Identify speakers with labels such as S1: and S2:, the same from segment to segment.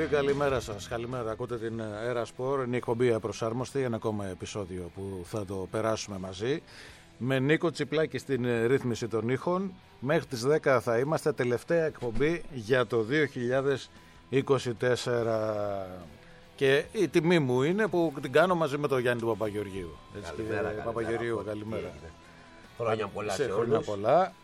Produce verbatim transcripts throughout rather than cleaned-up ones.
S1: πολύ, καλημέρα σας. Καλημέρα, ακούτε την Έρα Σπορ. Είναι η εκπομπή Απροσάρμοστη, ένα ακόμα επεισόδιο που θα το περάσουμε μαζί. Με Νίκο Τσιπλάκη στην ρύθμιση των ήχων. Μέχρι τις δέκα θα είμαστε, τελευταία εκπομπή για το δύο χιλιάδες είκοσι τέσσερα. Και η τιμή μου είναι που την κάνω μαζί με τον Γιάννη του Παπαγεωργίου.
S2: Καλημέρα, καλημέρα.
S1: Παπαγεωργίου, καλημέρα.
S2: Χρόνια πολλά σε,
S1: σε
S2: όλους.
S1: Χρόνια πολλά.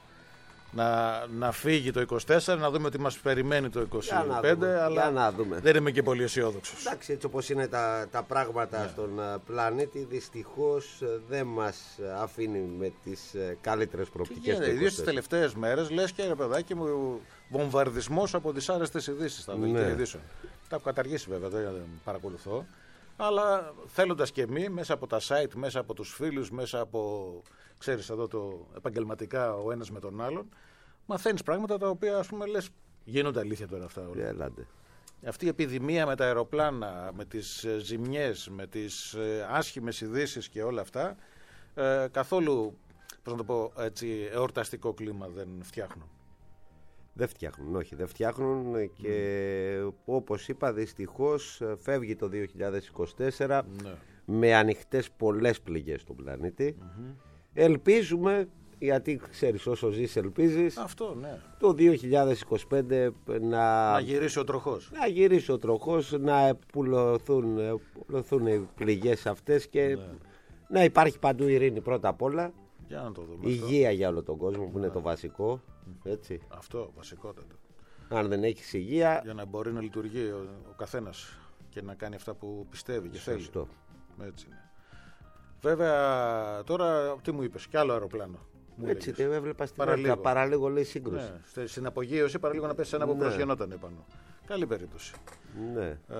S1: Να, να φύγει το είκοσι τέσσερα, να δούμε τι μας περιμένει το είκοσι πέντε,
S2: για
S1: αλλά
S2: να δούμε.
S1: δεν είμαι και πολύ αισιόδοξος.
S2: Εντάξει, έτσι όπως είναι τα, τα πράγματα, ναι, στον πλανήτη, δυστυχώς δεν μας αφήνει με τις καλύτερες προοπτικές.
S1: Και ιδίως τις τελευταίες μέρες, λες και ρε παιδάκι μου, βομβαρδισμός από τις άρεστες ειδήσεις στα δελτία
S2: ναι.
S1: ειδήσεων. Τα έχω καταργήσει βέβαια, δεν παρακολουθώ. Αλλά θέλοντας και εμείς, μέσα από τα site, μέσα από τους φίλους, μέσα από, ξέρεις εδώ το επαγγελματικά ο ένας με τον άλλον, μαθαίνεις πράγματα τα οποία ας πούμε λες γίνονται αλήθεια τώρα αυτά όλα.
S2: Έλατε.
S1: Αυτή η επιδημία με τα αεροπλάνα, με τις ζημιές, με τις άσχημες ειδήσεις και όλα αυτά, ε, καθόλου, πώς να το πω έτσι, εορταστικό κλίμα δεν φτιάχνουν.
S2: Δεν φτιάχνουν, όχι, δεν φτιάχνουν και mm. όπως είπα δυστυχώς φεύγει το δύο χιλιάδες είκοσι τέσσερα ναι. με ανοιχτές πολλές πληγές στον πλανήτη. Mm-hmm. Ελπίζουμε, γιατί ξέρεις όσο ζεις ελπίζεις,
S1: αυτό, ναι.
S2: το δύο χιλιάδες είκοσι πέντε να...
S1: να γυρίσει ο τροχός.
S2: Να γυρίσει ο τροχός, να πουλωθούν, πουλωθούν οι πληγές αυτές και ναι. να υπάρχει παντού ειρήνη πρώτα απ' όλα.
S1: Για να το δούμε.
S2: Υγεία
S1: αυτό.
S2: για όλο τον κόσμο που
S1: ναι.
S2: είναι το βασικό. Έτσι.
S1: Αυτό βασικότατο.
S2: Αν δεν έχεις υγεία.
S1: Για να μπορεί να λειτουργεί ο, ο καθένας και να κάνει αυτά που πιστεύει και
S2: Σωστό.
S1: θέλει. Έτσι είναι. Βέβαια, τώρα τι μου είπες, κι άλλο αεροπλάνο.
S2: Έτσι, δεν έβλεπα στην Ελλάδα. Παραλίγο λέει σύγκρουση.
S1: Ναι, στην απογείωση παραλίγο να πέσει ένα που ναι. προσγειωνόταν επάνω. Καλή περίπτωση.
S2: Ναι.
S1: Ε,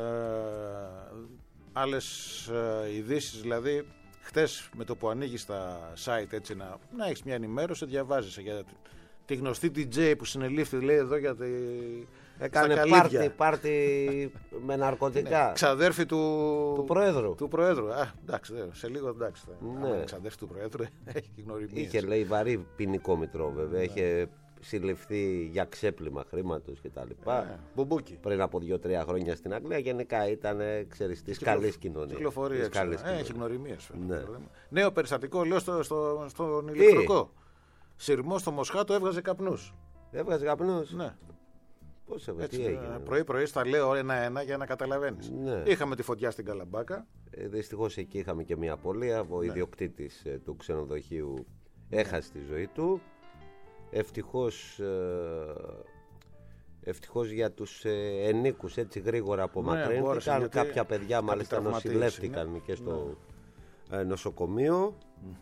S1: άλλες ε, ειδήσεις δηλαδή. Χτες με το που ανοίγεις τα site έτσι να, να έχεις μια ενημέρωση, διαβάζεις για τη, τη γνωστή ντι τζέι που συνελήφθη λέει εδώ για τη,
S2: έκανε πάρτι, πάρτι με ναρκωτικά.
S1: Ναι, ξαδέρφη του,
S2: του Προέδρου.
S1: Του Προέδρου. Α, εντάξει, σε λίγο εντάξει.
S2: Ναι.
S1: Ξαδέρφη του Προέδρου έχει γνωριμίες.
S2: Είχε λέει βαρύ ποινικό μητρό βέβαια. Ναι. Είχε συλληφθεί για ξέπλυμα χρήματος κτλ.
S1: Ναι, μπουμπούκι.
S2: Πριν από δύο τρία χρόνια στην Αγγλία γενικά ήταν ξέρεις της καλής κοινωνίας.
S1: Κυκλοφορία. Έχει γνωριμίες.
S2: Ναι.
S1: Νέο περιστατικό λέω στο, στο, στον ηλεκτρικό. Σειρμός στο Μοσχάτο έβγαζε καπνούς.
S2: Έβγαζε καπνούς.
S1: Ναι.
S2: Πώς έβγαζε, τι έγινε.
S1: Πρωί-πρωί στα λέω ένα-ένα για να καταλαβαίνεις.
S2: Ναι.
S1: Είχαμε τη φωτιά στην Καλαμπάκα.
S2: Ε, δυστυχώς εκεί είχαμε και μια απώλεια. Ο ναι. ιδιοκτήτης ε, του ξενοδοχείου έχασε τη ζωή του. Ευτυχώς, ε, ευτυχώς για τους ε, ενίκους έτσι γρήγορα απομακρύνθηκαν. Ναι, κάποια παιδιά μάλιστα νοσηλεύτηκαν ναι. και στο ναι. ε, νοσοκομείο.
S1: Mm-hmm.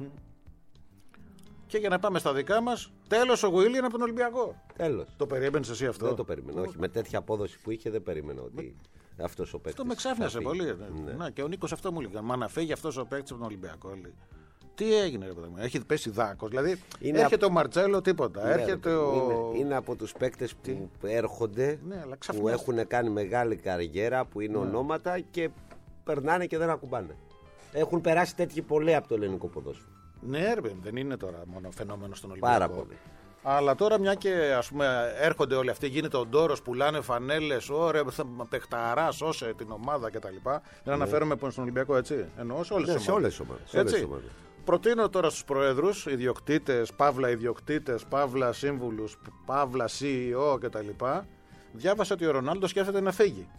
S1: Και για να πάμε στα δικά μας, τέλος ο Γουίλιαν από τον Ολυμπιακό.
S2: Τέλος.
S1: Το περίμενες εσύ αυτό?
S2: Δεν το περίμενα, όχι. Με τέτοια απόδοση που είχε δεν περίμενα ότι με... αυτός ο παίκτης.
S1: Αυτό με ξάφνιασε πολύ. Ναι. Να, και ο Νίκος αυτό μου λέει. Μα να φύγει αυτός ο παίκτης από τον Ολυμπιακό. Λέει. Τι έγινε, ρε παιδί μου, έχει πέσει δάκος. Δηλαδή είναι έρχεται απ... ο Μαρτσέλο, τίποτα. Ναι, έρχεται ο...
S2: είναι, είναι από τους παίκτες που έρχονται,
S1: ναι,
S2: που έχουν κάνει μεγάλη καριέρα, που είναι ναι. ονόματα και περνάνε και δεν ακουμπάνε. Έχουν περάσει τέτοιοι πολλοί από το ελληνικό ποδόσφαιρο.
S1: Ναι, ρε, δεν είναι τώρα μόνο φαινόμενο στον Ολυμπιακό.
S2: Πάρα πολύ.
S1: Αλλά τώρα μια και ας πούμε έρχονται όλοι αυτοί, γίνεται ο ντόρος, πουλάνε φανέλες, ωραία, παιχταρά, σώσε την ομάδα κτλ. Δεν ναι. αναφέρομαι που είναι στον Ολυμπιακό, έτσι. Εννοώ σε όλες
S2: ναι,
S1: τις ομάδες.
S2: Σε όλες τις ομάδες.
S1: Προτείνω τώρα στους προέδρους, ιδιοκτήτες, παύλα ιδιοκτήτες, παύλα σύμβουλους, παύλα σι ι ο κτλ. Διάβασα ότι ο Ρονάλντο σκέφτεται να φύγει.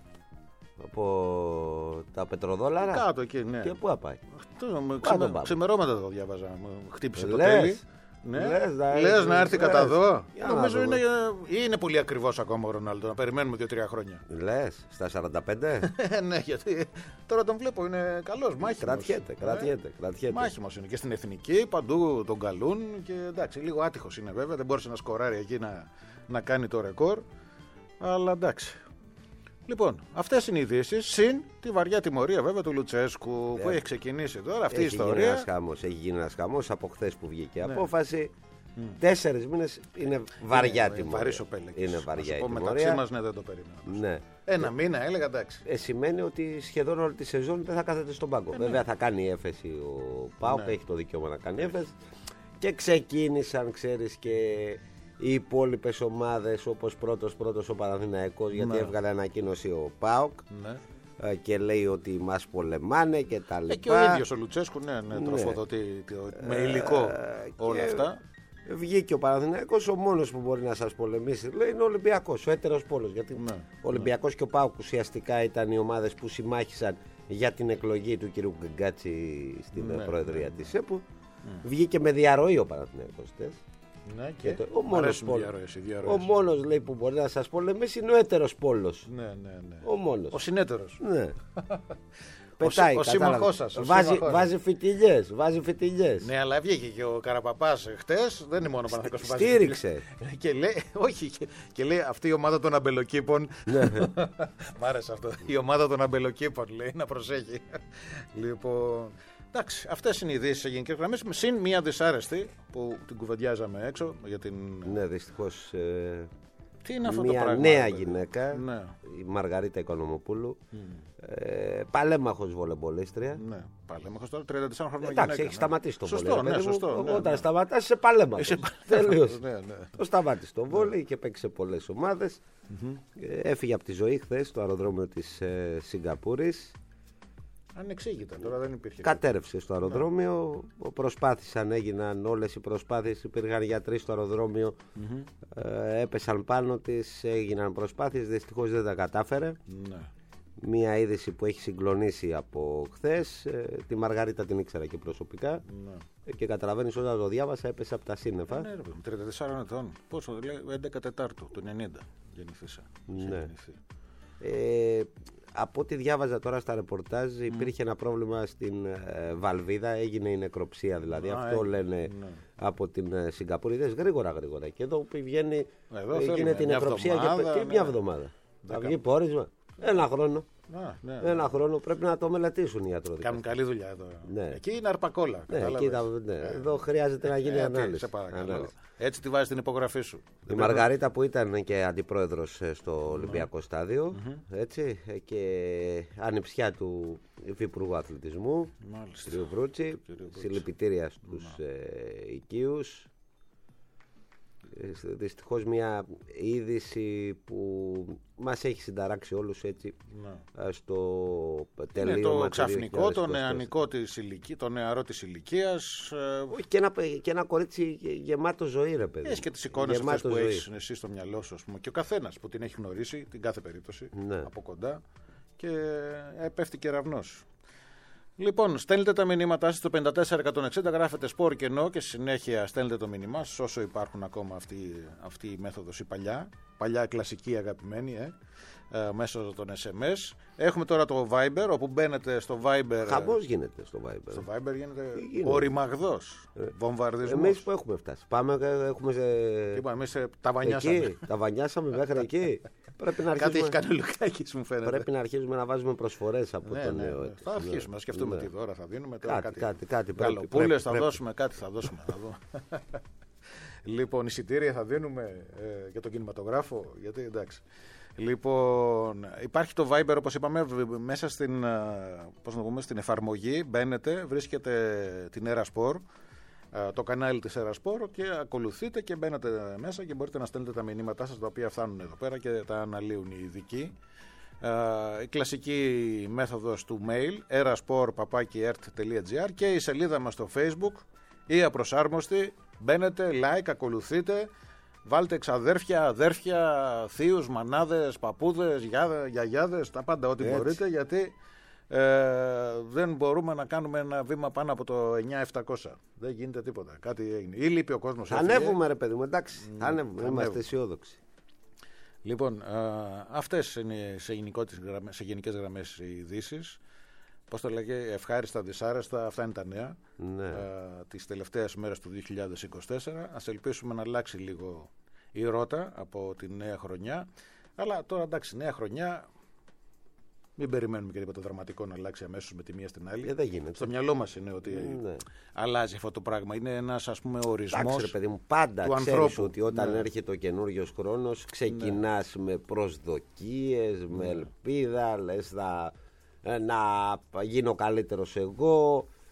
S2: Από τα πετροδόλαρα.
S1: Κάτω εκεί, ναι.
S2: Και πού θα πάει?
S1: Ξημε... Ξημερώματα το διάβαζα. Χτύπησε το
S2: λες,
S1: τέλει. Ναι. Λες, να, λες να έρθει κατά εδώ. Νομίζω είναι, είναι πολύ ακριβώς ακόμα ο Ρονάλντο. Να περιμένουμε δύο τρία χρόνια.
S2: Λες, στα σαράντα πέντε.
S1: Ναι, γιατί τώρα τον βλέπω, είναι καλός. Μάχημος.
S2: Κρατιέται, κρατιέται, κρατιέται.
S1: Μάχημος είναι και στην εθνική, παντού τον καλούν. Και εντάξει, λίγο άτυχος είναι βέβαια. Δεν μπόρεσε να σκοράρει εκεί να, να κάνει το ρεκόρ. Αλλά εντάξει. Λοιπόν, αυτές είναι οι ειδήσεις. Συν τη βαριά τιμωρία βέβαια του Λουτσέσκου yeah. που έχει ξεκινήσει τώρα αυτή
S2: έχει
S1: η ιστορία.
S2: Ένας χαμός, έχει γίνει ένας χαμός από χθες που βγήκε η
S1: ναι.
S2: απόφαση. Mm. Τέσσερις μήνες είναι βαριά είναι, τιμωρία.
S1: Βαρύς ο Πέλεκης.
S2: Είναι βαριά η τιμωρία.
S1: Μεταξύ μας ναι, δεν το περίμενα.
S2: Ναι.
S1: Ένα μήνα έλεγα εντάξει.
S2: Ε, σημαίνει ότι σχεδόν όλη τη σεζόν δεν θα κάθεται στον πάγκο. Ε, βέβαια ναι. θα κάνει έφεση ο ΠΑΟΚ, ναι. έχει το δικαίωμα να κάνει έφεση. Και ξεκίνησαν, ξέρεις, και οι υπόλοιπες ομάδες, όπως πρώτος πρώτος ο Παναθηναϊκός, γιατί ναι. έβγαλε ανακοίνωση ο ΠΑΟΚ ναι. και λέει ότι μας πολεμάνε και τα λοιπά.
S1: Ε, και ο ίδιος ο Λουτσέσκου ναι, ναι, ναι. τροφοδοτεί με υλικό ε, όλα αυτά.
S2: Βγήκε ο Παναθηναϊκός, ο μόνος που μπορεί να σας πολεμήσει λέει είναι ο Ολυμπιακός, ο έτερος πόλος. Γιατί ναι, ο Ολυμπιακός ναι. και ο ΠΑΟΚ ουσιαστικά ήταν οι ομάδες που συμμάχησαν για την εκλογή του κ. Γκάτσι στην ναι, Προεδρία ναι, της ΕΠΟ. Ναι. Βγήκε με διαρροή ο Παναθηναϊκός.
S1: Ναι, και
S2: το, ο μόνος, διαρροές, ο μόνος λέει, που μπορεί να σας πολεμήσει είναι ο έτερος πόλος.
S1: Ναι, ναι, ναι.
S2: Ο μόνος.
S1: Ο συνέτερος.
S2: Ναι. Πετάει,
S1: ο σύμμαχός σας.
S2: Βάζει, βάζει φιτιλιές, βάζει φιτιλιές.
S1: Ναι, αλλά βγήκε και ο Καραπαπάς χτες, δεν είναι μόνο ο Παναθηναϊκός που βάζει.
S2: Στήριξε.
S1: Και λέει, όχι, και, και λέει αυτή η ομάδα των αμπελοκήπων. Ναι. Μ' άρεσε αυτό. Η ομάδα των αμπελοκήπων λέει να προσέχει. Λοιπόν. Εντάξει, αυτές είναι οι ειδήσεις σε γενικές γραμμές. Συν μία δυσάρεστη που την κουβεντιάζαμε έξω. Για την...
S2: Ναι, δυστυχώς. Ε...
S1: Τι είναι αυτό
S2: μια
S1: το πράγμα,
S2: νέα
S1: δηλαδή.
S2: Γυναίκα, ναι. η Μαργαρίτα Οικονομοπούλου, mm. ε, παλέμαχος βολεμπολίστρια.
S1: Ναι, παλέμαχος τώρα, τριάντα τέσσερα χρόνια
S2: γυναίκα.
S1: Εντάξει,
S2: έχει σταματήσει το
S1: σωστό,
S2: βόλεϊ.
S1: Ναι, σωστό, ναι,
S2: όταν
S1: ναι.
S2: σταματάς είσαι παλέμαχος. Τελείως.
S1: Ναι, ναι.
S2: Το σταμάτησε το βόλεϊ και παίξε πολλές ομάδες. Mm-hmm. Ε, έφυγε από τη ζωή χθες στο αεροδρόμιο της ε, Σιγκαπούρης.
S1: Ανεξήγητα, τώρα δεν υπήρχε.
S2: Κατέρευσε στο αεροδρόμιο. Ναι. Προσπάθησαν, έγιναν όλες οι προσπάθειες. Υπήρχαν γιατροί στο αεροδρόμιο. Mm-hmm. Ε, έπεσαν πάνω της, έγιναν προσπάθειες. Δυστυχώς δεν τα κατάφερε. Ναι. Μία είδηση που έχει συγκλονίσει από χθες. Ε, τη Μαργαρίτα την ήξερα και προσωπικά. Ναι. Ε, και καταλαβαίνεις, όταν το διάβασα έπεσε από τα σύννεφα.
S1: Ναι, ρε, τριάντα τέσσερα ετών. Πόσο, λέει, έντεκα Τετάρτου, το ενενήντα γεννηθήσα.
S2: Ναι. Ε, από ό,τι διάβαζα τώρα στα ρεπορτάζ, υπήρχε mm. ένα πρόβλημα στην ε, βαλβίδα, έγινε η νεκροψία δηλαδή. Α, αυτό έγινε, λένε ναι. από την ε, Σιγκαπούρη. Δες γρήγορα γρήγορα. Και εδώ που βγαίνει,
S1: εδώ
S2: γίνεται η νεκροψία εβδομάδα, και, ναι. και μια εβδομάδα. Θα βγει πόρισμα. Ένα χρόνο.
S1: Α, ναι,
S2: ένα
S1: ναι.
S2: χρόνο πρέπει να το μελετήσουν οι ιατροδικαστές.
S1: Κάνουν καλή δουλειά εδώ. Ναι. Εκεί είναι αρπακόλα.
S2: Ναι, εκεί τα, ναι. Ε. Εδώ χρειάζεται να γίνει ε, ανάλυση.
S1: Σε ανάλυση. Έτσι τη βάζει την υπογραφή σου.
S2: Η Μαργαρίτα που ήταν και αντιπρόεδρος στο Ολυμπιακό mm. στάδιο mm-hmm. έτσι, και ανιψιά του Υφυπουργού Αθλητισμού κ. Βρούτσι. Συλληπιτήρια στους ε, οικείους. Δυστυχώς μια είδηση που μας έχει συνταράξει όλους έτσι ναι. στο τελείωμα.
S1: Είναι το ξαφνικό, το νεανικό της ηλικίας, το νεαρό της ηλικίας.
S2: Και ένα, και ένα κορίτσι γεμάτο ζωή, ρε παιδί.
S1: Έχεις και τις εικόνες αυτές που έχεις εσύ στο μυαλό σου, πούμε, και ο καθένας που την έχει γνωρίσει, την κάθε περίπτωση, ναι. από κοντά, και πέφτει κεραυνός. Λοιπόν, στέλνετε τα μηνύματά σας στο πέντε τέσσερα εκατόν εξήντα, γράφετε σπορ και ενώ και συνέχεια στέλνετε το μήνυμά σας, όσο υπάρχουν ακόμα αυτή, αυτή η μέθοδος, η παλιά, παλιά κλασική αγαπημένη, ε, ε, μέσω των ες εμ ες. Έχουμε τώρα το Viber, όπου μπαίνετε στο Viber.
S2: Χαμός γίνεται στο Viber.
S1: Στο Viber γίνεται, γίνεται. Ο ρημαγδός, ε, βομβαρδισμός.
S2: Εμείς που έχουμε φτάσει. Πάμε, έχουμε σε...
S1: Λοιπόν, εμείς τα βανιάσαμε.
S2: Εκεί, τα βανιάσαμε μέχρι εκεί. Πρέπει να αρχίσουμε...
S1: Κάτι έχει κάνει ο Λουκάκης, μου φαίνεται.
S2: Πρέπει να αρχίσουμε να βάζουμε προσφορές από
S1: ναι,
S2: τον
S1: ναι,
S2: νέο.
S1: Ναι. Θα αρχίσουμε να σκεφτούμε
S2: ναι.
S1: τι δώρα θα δίνουμε. Τώρα
S2: κάτι, κάτι, κάτι.
S1: Γαλοπούλες θα πρέπει. δώσουμε, κάτι θα δώσουμε. Θα δω. Λοιπόν, εισιτήρια θα δίνουμε ε, για τον κινηματογράφο. Γιατί εντάξει. Λοιπόν, υπάρχει το Viber, όπως είπαμε, μέσα στην, πώς να πούμε, στην εφαρμογή. Μπαίνετε, βρίσκετε την Erasport, το κανάλι της Erasport, και ακολουθείτε και μπαίνετε μέσα και μπορείτε να στέλνετε τα μηνύματά σας, τα οποία φτάνουν εδώ πέρα και τα αναλύουν οι ειδικοί. Η κλασική μέθοδος του mail erasport παπάκι ερτ τελεία τζι άρ και η σελίδα μας στο Facebook, η απροσάρμοστη. Μπαίνετε, like, ακολουθείτε. Βάλτε εξαδέρφια, αδέρφια, θείους, μανάδες, παππούδες, γιαγιάδες, τα πάντα ό,τι έτσι μπορείτε, γιατί ε, δεν μπορούμε να κάνουμε ένα βήμα πάνω από το εννιά χιλιάδες επτακόσια. Δεν γίνεται τίποτα. Κάτι έγινε. Ή λείπει ο κόσμος.
S2: Ανέβουμε, ρε παιδί μου, εντάξει. Mm, ανέβουμε, είμαστε αισιόδοξοι.
S1: Λοιπόν, ε, αυτές είναι σε, σε γενικές γραμμές οι ειδήσεις. Πώς το λέγε, ευχάριστα, δυσάρεστα, αυτά είναι τα νέα ναι. ε, τις τελευταίες μέρες του δύο χιλιάδες είκοσι τέσσερα. Ας ελπίσουμε να αλλάξει λίγο η ρότα από τη νέα χρονιά. Αλλά τώρα εντάξει, νέα χρονιά, μην περιμένουμε και τίποτα δραματικό να αλλάξει αμέσως με τη μία στην άλλη.
S2: Ε, δεν γίνεται.
S1: Στο μυαλό μας είναι ότι ναι. αλλάζει αυτό το πράγμα. Είναι ένας, ας πούμε, ορισμός.
S2: Εντάξει, ρε παιδί μου, πάντα ξέρεις ότι όταν ναι. έρχεται ο καινούριος χρόνος ξεκινάς ναι. με προσδοκίες, με ελπίδα, λες θα... να γίνω καλύτερος εγώ,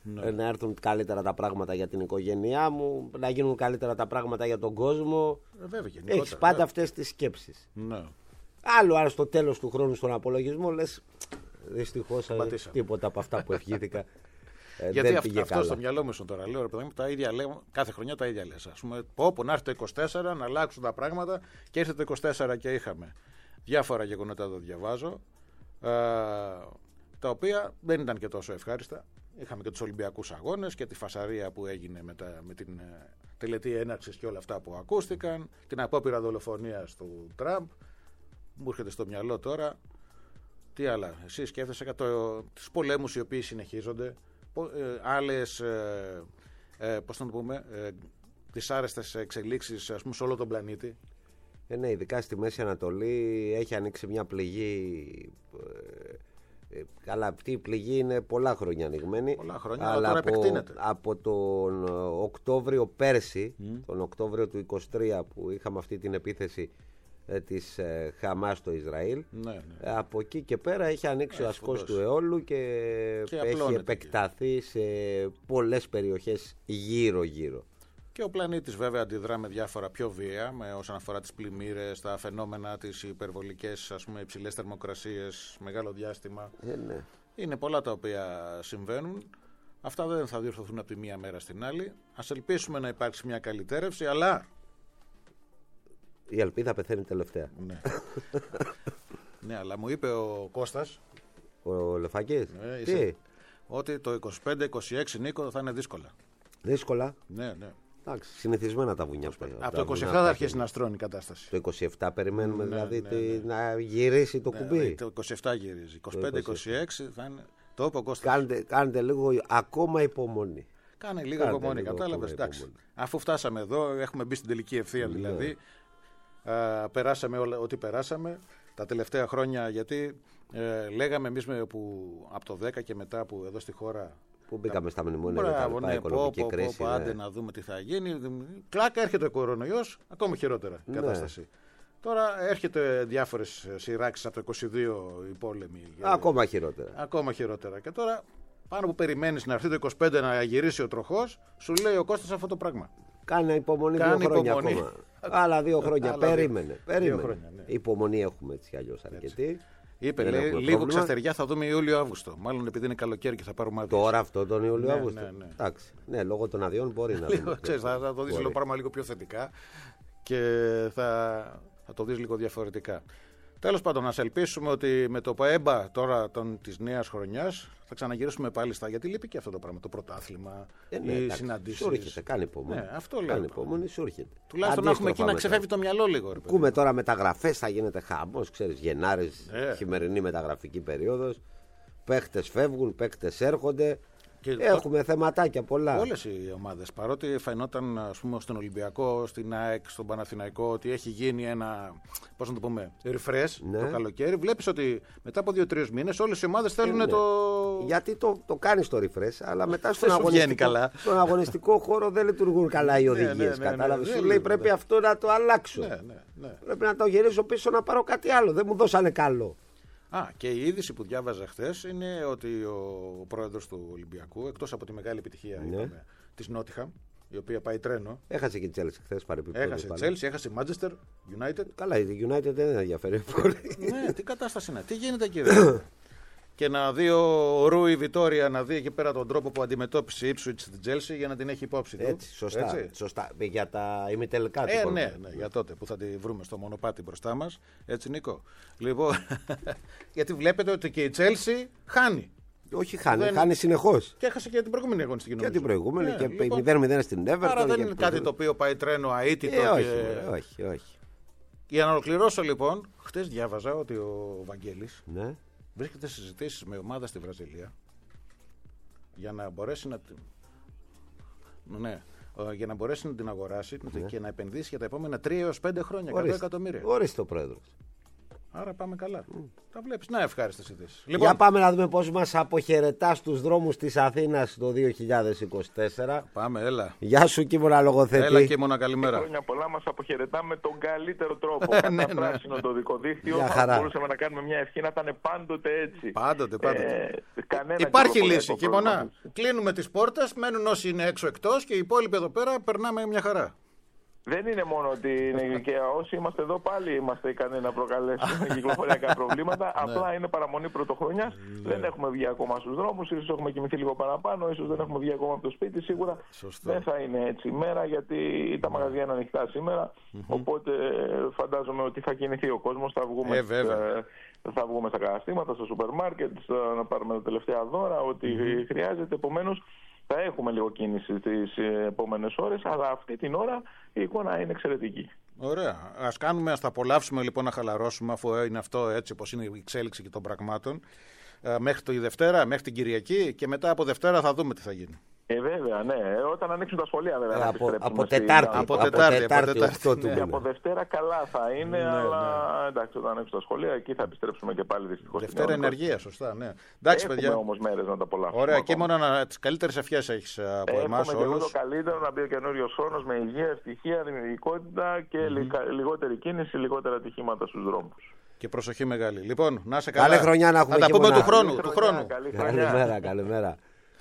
S1: Ναι.
S2: Να έρθουν καλύτερα τα πράγματα για την οικογένειά μου, να γίνουν καλύτερα τα πράγματα για τον κόσμο.
S1: Ε,
S2: Έχεις πάντα αυτές τις σκέψεις.
S1: Ναι.
S2: Άλλο, άρα στο τέλος του χρόνου στον απολογισμό λες δυστυχώς τίποτα από αυτά που ευχήθηκα. Ε,
S1: Γιατί
S2: δεν
S1: αυ,
S2: πήγε
S1: αυτό
S2: καλά.
S1: στο μυαλό μου τώρα λέω, ρε παιδί μου, τα ίδια λέω, κάθε χρονιά τα ίδια λες. Ας πούμε, πω, πω, να έρθει το είκοσι τέσσερα, να αλλάξουν τα πράγματα και ήρθε το είκοσι τέσσερα και είχαμε διάφορα γεγονότα, το διαβάζω, ε, τα οποία δεν ήταν και τόσο ευχάριστα. Είχαμε και τους Ολυμπιακούς Αγώνες και τη φασαρία που έγινε με, τα, με την ε, τελετή έναρξης και όλα αυτά που ακούστηκαν, την απόπειρα δολοφονίας του Τραμπ. Μου έρχεται στο μυαλό τώρα. Τι άλλα, εσύ σκέφτεσαι το, τους πολέμους οι οποίοι συνεχίζονται, ε, άλλες, ε, ε, πώς θα το πούμε, ε, δυσάρεστες εξελίξεις, ας πούμε, σε όλο τον πλανήτη.
S2: Ε, ναι, ειδικά στη Μέση Ανατολή έχει ανοίξει μια πληγή. Ε, ε, καλά, αυτή η πληγή είναι πολλά χρόνια ανοιγμένη.
S1: Πολλά χρόνια, αλλά, αλλά τώρα
S2: από,
S1: επεκτείνεται.
S2: Από τον Οκτώβριο πέρσι, mm. τον Οκτώβριο του είκοσι τρία που είχαμε αυτή την επίθεση της ε, Χαμάς στο Ισραήλ,
S1: ναι, ναι.
S2: Ε, από εκεί και πέρα έχει ανοίξει έχει ο ασκός φωτός. Του αιώλου και,
S1: και
S2: έχει επεκταθεί σε πολλές περιοχές γύρω γύρω.
S1: Και ο πλανήτης βέβαια αντιδρά με διάφορα πιο βία, με όσον αφορά τις πλημμύρες, τα φαινόμενα, τις υπερβολικές, ας πούμε, υψηλές θερμοκρασίες, μεγάλο διάστημα.
S2: Ε, ναι.
S1: Είναι πολλά τα οποία συμβαίνουν. Αυτά δεν θα διορθωθούν από τη μία μέρα στην άλλη. Ας ελπίσουμε να υπάρξει μια καλυτέρευση, αλλά
S2: η ελπίδα πεθαίνει τελευταία.
S1: Ναι. Ναι, αλλά μου είπε ο Κώστας,
S2: ο Λεφάκης,
S1: ναι,
S2: τι?
S1: Είσαι, ότι το είκοσι πέντε είκοσι έξι, Νίκο, θα είναι δύσκολα.
S2: Δύσκολα.
S1: Ναι, ναι.
S2: Εντάξει, συνηθισμένα τα βουνιά.
S1: Από το είκοσι επτά θα αρχίσει να στρώνει η κατάσταση.
S2: Το είκοσι επτά περιμένουμε,
S1: ναι,
S2: δηλαδή
S1: ναι, ναι.
S2: να γυρίσει το
S1: ναι,
S2: κουμπί.
S1: Ναι, το είκοσι επτά γυρίζει. είκοσι πέντε είκοσι έξι θα είναι. Το είπε ο Κώστας.
S2: Κάντε, κάντε λίγο ακόμα υπομονή.
S1: Κάνε λίγο Κάντε υπομονή, κατάλαβες. Αφού φτάσαμε εδώ, έχουμε μπει στην τελική ευθεία δηλαδή. Ναι. Uh, περάσαμε όλα, ό,τι περάσαμε τα τελευταία χρόνια, γιατί ε, λέγαμε εμείς που από το δέκα και μετά που εδώ στη χώρα
S2: που μπήκαμε στα μνημόνια
S1: μπράβο,
S2: τα
S1: ναι,
S2: οικονομική
S1: πω,
S2: κρίση,
S1: πω, πω, άντε
S2: ναι.
S1: να δούμε τι θα γίνει. Κλάκα, έρχεται ο κορονοϊός, ακόμα χειρότερα
S2: ναι.
S1: κατάσταση. Τώρα έρχεται διάφορες σειράξεις από το είκοσι δύο οι πόλεμοι.
S2: Ακόμα χειρότερα.
S1: Ακόμα χειρότερα. Και τώρα πάνω που περιμένεις να έρθει το είκοσι πέντε να γυρίσει ο τροχός, σου λέει ο Κώστας αυτό το πράγμα.
S2: Κάνε υπομονή
S1: Κάνε
S2: δύο χρόνια
S1: υπομονή.
S2: ακόμα. Άλλα δύο χρόνια.
S1: Άλλα
S2: περίμενε.
S1: δύο.
S2: περίμενε.
S1: Δύο χρόνια, ναι.
S2: Υπομονή έχουμε έτσι κι αλλιώς αρκετή.
S1: Είπε, λέει, λίγο ξαστεριά θα δούμε Ιούλιο-Αύγουστο. Μάλλον επειδή είναι καλοκαίρι και θα πάρουμε άδειες.
S2: Τώρα αυτό τον Ιούλιο-Αύγουστο.
S1: Ναι, ναι, ναι.
S2: Εντάξει. Ναι, λόγω των αδειών μπορεί να
S1: δούμε. Ξέρεις, θα, θα το δεις το πράγμα λίγο πιο θετικά και θα, θα το δεις λίγο διαφορετικά. Τέλος πάντων, να ελπίσουμε ότι με το ΠΑΕΜΠΑ τώρα της νέας χρονιάς θα ξαναγυρίσουμε πάλι στα. Γιατί λείπει και αυτό το πράγμα, το πρωτάθλημα,
S2: ε, ναι,
S1: οι συναντήσεις.
S2: Σου έρχεται, κάνει υπομονή.
S1: Ναι, αυτό λέω.
S2: Κάνει υπομονή, σου έρχεται.
S1: Τουλάχιστον να έχουμε εκεί να ξεφεύγει το μυαλό λίγο.
S2: Ακούμε τώρα μεταγραφές, θα γίνεται χαμός, ξέρεις, Γενάρης, ε. χειμερινή μεταγραφική περίοδος. Παίχτες φεύγουν, παίχτες έρχονται. Και έχουμε το... θεματάκια πολλά.
S1: Όλες οι ομάδες, παρότι φαινόταν, ας πούμε, στον Ολυμπιακό, στην ΑΕΚ, στον Παναθηναϊκό, ότι έχει γίνει ένα, πώς να το πούμε, refresh ναι. το καλοκαίρι, βλέπεις ότι μετά από δύο-τρεις μήνες όλες οι ομάδες θέλουν ναι. το.
S2: Γιατί το, το κάνεις το refresh, αλλά μετά στον αγωνιστικό, στον αγωνιστικό χώρο δεν λειτουργούν καλά οι οδηγίες. Ναι, ναι, ναι, κατάλαβες. Ναι, ναι, ναι, σου λέει ναι, πρέπει ναι. αυτό να το αλλάξω.
S1: Ναι, ναι, ναι.
S2: Πρέπει να το γυρίσω πίσω να πάρω κάτι άλλο. Δεν μου δώσανε καλό.
S1: Α, και η είδηση που διάβαζα χθες είναι ότι ο πρόεδρος του Ολυμπιακού, εκτός από τη μεγάλη επιτυχία ναι. είπαμε, της Νότιχαμ, η οποία πάει τρένο.
S2: Έχασε και η Chelsea χθες παρεπιπτόντως.
S1: Έχασε η Chelsea, έχασε η Manchester United.
S2: Καλά, η United δεν ενδιαφέρει πολύ.
S1: Ναι, τι κατάσταση είναι, τι γίνεται εκεί εδώ. Και να δει ο Ρούι Βιτόρια να δει εκεί πέρα τον τρόπο που αντιμετώπισε η Ipswich στην Chelsea για να την έχει υπόψη του.
S2: Έτσι, σωστά. Έτσι. σωστά. Για τα ημιτελικά του.
S1: Ε, ναι, ναι, για τότε που θα τη βρούμε στο μονοπάτι μπροστά μας. Έτσι, Νίκο. Λοιπόν, γιατί βλέπετε ότι και η Chelsea χάνει.
S2: Όχι, χάνει, δεν... χάνει συνεχώς.
S1: Και έχασε και την προηγούμενη αγωνιστική νομίζω.
S2: Και την προηγούμενη
S1: ναι,
S2: και
S1: λοιπόν,
S2: μηδέν μηδέν στην Everton.
S1: Άρα δεν είναι κάτι το οποίο πάει τρένο αίτητο.
S2: Ε, όχι,
S1: και...
S2: όχι, όχι.
S1: Για να ολοκληρώσω λοιπόν, χτες διάβαζα ότι ο Βαγγέλης.
S2: Ναι.
S1: Βρίσκεται σε συζητήσεις με ομάδα στη Βραζιλία για να μπορέσει να, ναι, για να, μπορέσει να την αγοράσει ναι. και να επενδύσει για τα επόμενα τρία έως πέντε χρόνια εκατό εκατομμύρια.
S2: Ορίστε ο πρόεδρος.
S1: Άρα πάμε καλά. Mm. Τα βλέπεις. Να, ευχάριστες ειδήσεις.
S2: Λοιπόν, για πάμε να δούμε πώς μας αποχαιρετά στους δρόμους της Αθήνας το δύο χιλιάδες είκοσι τέσσερα.
S1: Πάμε, έλα.
S2: Γεια σου Κίμωνα Λογοθέτη.
S1: Έλα Κίμωνα, καλημέρα.
S3: Χρόνια πολλά, μας αποχαιρετά με τον καλύτερο τρόπο. Κατά πράσινο το δικό δίκτυο. Θα μπορούσαμε να κάνουμε μια ευχή να ήταν πάντοτε έτσι.
S1: Πάντοτε, πάντοτε. Ε, Υπάρχει λύση, Κίμωνα. Κλείνουμε τις πόρτες, μένουν όσοι είναι έξω εκτός και οι υπόλοιποι εδώ πέρα περνάμε μια χαρά.
S3: Δεν είναι μόνο ότι είναι και όσοι είμαστε εδώ πάλι είμαστε ικανοί να προκαλέσουμε κυκλοφοριακά προβλήματα. Απλά είναι παραμονή πρωτοχρονιάς. Δεν έχουμε βγει ακόμα στους δρόμους. Ίσως έχουμε κοιμηθεί λίγο παραπάνω. Ίσως δεν έχουμε βγει ακόμα από το σπίτι. Σίγουρα Σωστό. δεν θα είναι έτσι η μέρα γιατί τα μαγαζιά είναι ανοιχτά σήμερα. Mm-hmm. Οπότε φαντάζομαι ότι θα κινηθεί ο κόσμος. Θα βγούμε, ε, στα, θα βγούμε στα καταστήματα, στα σούπερ μάρκετ, να πάρουμε τα τελευταία δώρα, ό,τι mm-hmm. χρειάζεται. Επομένως, θα έχουμε λίγο κίνηση τις επόμενες ώρες, αλλά αυτή την ώρα η εικόνα είναι εξαιρετική.
S1: Ωραία. Ας κάνουμε, ας τα απολαύσουμε λοιπόν να χαλαρώσουμε, αφού είναι αυτό έτσι όπως είναι η εξέλιξη και των πραγμάτων. Ε, μέχρι τη Δευτέρα, μέχρι την Κυριακή και μετά από Δευτέρα θα δούμε τι θα γίνει.
S3: Ε, βέβαια, ναι. Όταν ανοίξουν τα σχολεία, βέβαια.
S2: Ε, από, από Τετάρτη.
S1: Από Τετάρτη.
S3: Από Δευτέρα καλά θα είναι, ναι, αλλά ναι. εντάξει, όταν ανοίξουν τα σχολεία, εκεί θα επιστρέψουμε και πάλι δυστυχώς.
S1: Δευτέρα ενεργεία, σωστά. Ναι. Εντάξει,
S3: έχουμε
S1: παιδιά.
S3: όμως μέρες να τα απολαύσουμε.
S1: Ωραία, και μόνο τις καλύτερες ευχές έχεις από εμάς όλους.
S3: Έχουμε το καλύτερο, να μπει ο καινούριος χρόνος με υγεία, ευτυχία, δημιουργικότητα και mm-hmm. λιγότερη κίνηση, λιγότερα ατυχήματα στους δρόμους.
S1: Και προσοχή μεγάλη. Λοιπόν, να σε καλά.
S2: Καλή χρονιά να έχουμε.
S1: Θα τα πούμε του χρόνου.
S3: Καλή
S1: του χρόνου.
S2: Καλημέρα, καλημέρα.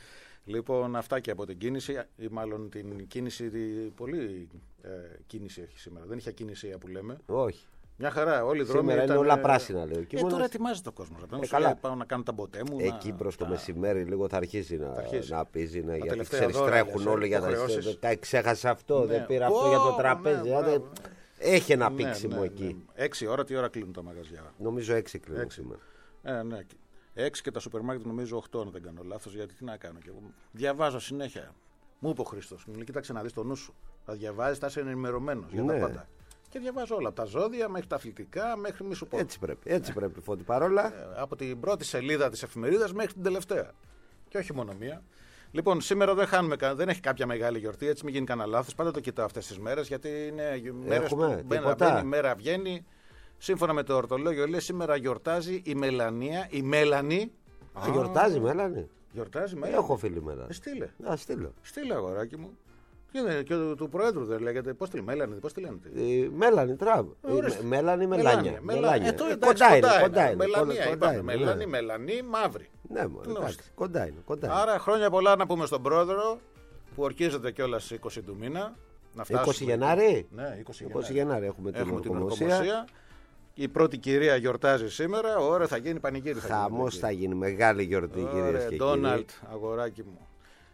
S1: Λοιπόν, αυτά και από την κίνηση, ή μάλλον την κίνηση, πολύ ε, κίνηση έχει σήμερα. Δεν είχε ακίνησία που λέμε.
S2: Όχι.
S1: Μια χαρά, όλοι οι δρόμοι
S2: σήμερα
S1: ήταν...
S2: είναι όλα πράσινα, λέει.
S1: Ε, τώρα ετοιμάζεται ο κόσμος. Ε,
S2: καλά.
S1: Λέει, πάω να κάνω τα μποτέ μου.
S2: Εκεί
S1: να...
S2: προς το
S1: τα...
S2: μεσημέρι λίγο θα αρχίσει να, να πίζει. Να... Γιατί ξέρεις,
S1: δώρα,
S2: τρέχουν όλοι για να ξέχασε αυτό, ναι. δεν πήρα αυτό oh, για το τραπέζι. Ναι, ναι. Έχει ένα πήξιμο ναι, ναι, εκεί.
S1: Ναι. Έξι ώρα, τι ώρα κλείνουν τα μαγαζιά?
S2: Νομίζω έξι κλείνουν σήμερα.
S1: Ε, ναι. Έξι και τα σούπερ μάρκετ νομίζω οκτώ, αν δεν κάνω λάθος, γιατί τι να κάνω κι εγώ. Διαβάζω συνέχεια. Μου είπε ο Χρήστος, μου λέει: κοίταξε να δεις το νου σου. Θα διαβάζεις, θα είσαι ενημερωμένος για
S2: ναι.
S1: τα πάντα. Και διαβάζω όλα. Από τα ζώδια μέχρι τα αθλητικά, μέχρι μη σου πω.
S2: Έτσι πρέπει. Έτσι πρέπει, Φώτη, παρόλα.
S1: Ε, από την πρώτη σελίδα της εφημερίδας μέχρι την τελευταία. Και όχι μόνο μία. Λοιπόν, σήμερα δεν, χάνουμε, δεν έχει κάποια μεγάλη γιορτή, έτσι μην γίνει κανένα λάθος. Πάντα το κοιτάω αυτές τις μέρες, γιατί είναι μέρες που μπαίνει, μέρα βγαίνει. Σύμφωνα με το ορτολόγιο, λέει σήμερα γιορτάζει η Μελανία. Η Μέλανη.
S2: Α, γιορτάζει η Μέλανη.
S1: Γιορτάζει Μέλανη.
S2: Έχω φίλη Μέλανη.
S1: Ε, στείλε.
S2: Α, στείλω.
S1: Στείλε, αγοράκι μου. Και, και του, του Προέδρου δεν λέγεται. Πώς τη Μέλανη, πώς τη λένε.
S2: Η Μέλανη, Τραμπ. Μέλανη, Μελάνια.
S1: Μελάνια.
S2: Κοντά είναι. Κοντά είναι.
S1: Μελανία. Μελανή, Μελανή, μαύρη.
S2: Ναι, μόνο. Κοντά είναι.
S1: Άρα χρόνια πολλά να πούμε στον Πρόεδρο που ορκίζεται κιόλας είκοσι του μήνα.
S2: είκοσι Γενάρη.
S1: Ναι,
S2: είκοσι Γενάρη έχουμε την ορκομοσία.
S1: Η πρώτη κυρία γιορτάζει σήμερα. Ωραία, θα γίνει πανηγύρι.
S2: Χαμός θα γίνει, μεγάλη γιορτή, κυρίες και κύριοι.
S1: Ντόναλτ, αγοράκι μου.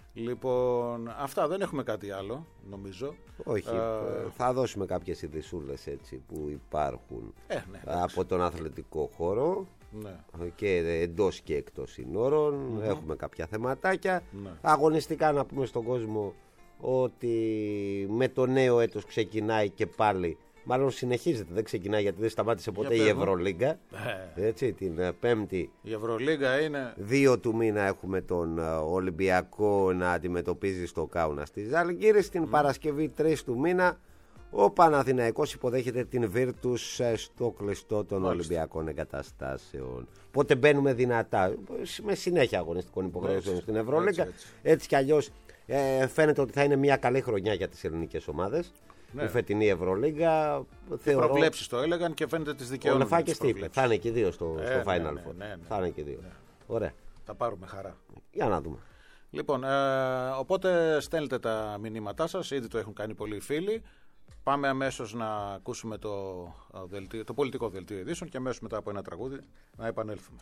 S1: Λοιπόν, αυτά, δεν έχουμε κάτι άλλο, νομίζω.
S2: Όχι, uh, θα δώσουμε κάποιες ειδησούλες έτσι που υπάρχουν
S1: ε, ναι,
S2: από τον αθλητικό χώρο
S1: ναι.
S2: και εντός και εκτός συνόρων. Mm-hmm. Έχουμε κάποια θεματάκια.
S1: Ναι.
S2: Αγωνιστικά να πούμε στον κόσμο ότι με το νέο έτος ξεκινάει και πάλι. Μάλλον συνεχίζεται, δεν ξεκινάει γιατί δεν σταμάτησε ποτέ η Ευρωλίγκα. Ε. Έτσι, την Πέμπτη.
S1: Η Ευρωλίγκα είναι.
S2: Δύο του μήνα έχουμε τον Ολυμπιακό να αντιμετωπίζει στο Κάουνας της Ζαλγκύρης. Την mm. Παρασκευή τρεις του μήνα ο Παναθηναϊκός υποδέχεται την Βίρτους στο κλειστό των Μάλιστα. Ολυμπιακών εγκαταστάσεων. Οπότε μπαίνουμε δυνατά, με συνέχεια αγωνιστικών υποχρεώσεων στην Ευρωλίγκα. Έτσι, έτσι. έτσι κι αλλιώς ε, φαίνεται ότι θα είναι μια καλή χρονιά για τις ελληνικές ομάδες. Ναι. Η φετινή Ευρωλίγκα.
S1: Οι προβλέψεις το έλεγαν και φαίνεται τις δικαιώνουν.
S2: Ο Λεφάκης τι είπε, θα είναι και δύο στο,
S1: ε,
S2: στο Final
S1: ναι,
S2: Four.
S1: Ναι, ναι, ναι.
S2: Θα είναι και δύο.
S1: Ναι.
S2: Ωραία.
S1: Θα πάρουμε χαρά.
S2: Για να δούμε.
S1: Λοιπόν, ε, οπότε στέλνετε τα μηνύματά σας, ήδη το έχουν κάνει πολλοί φίλοι. Πάμε αμέσως να ακούσουμε το, δελτίο, το πολιτικό δελτίο ειδήσεων και αμέσως μετά από ένα τραγούδι να επανέλθουμε.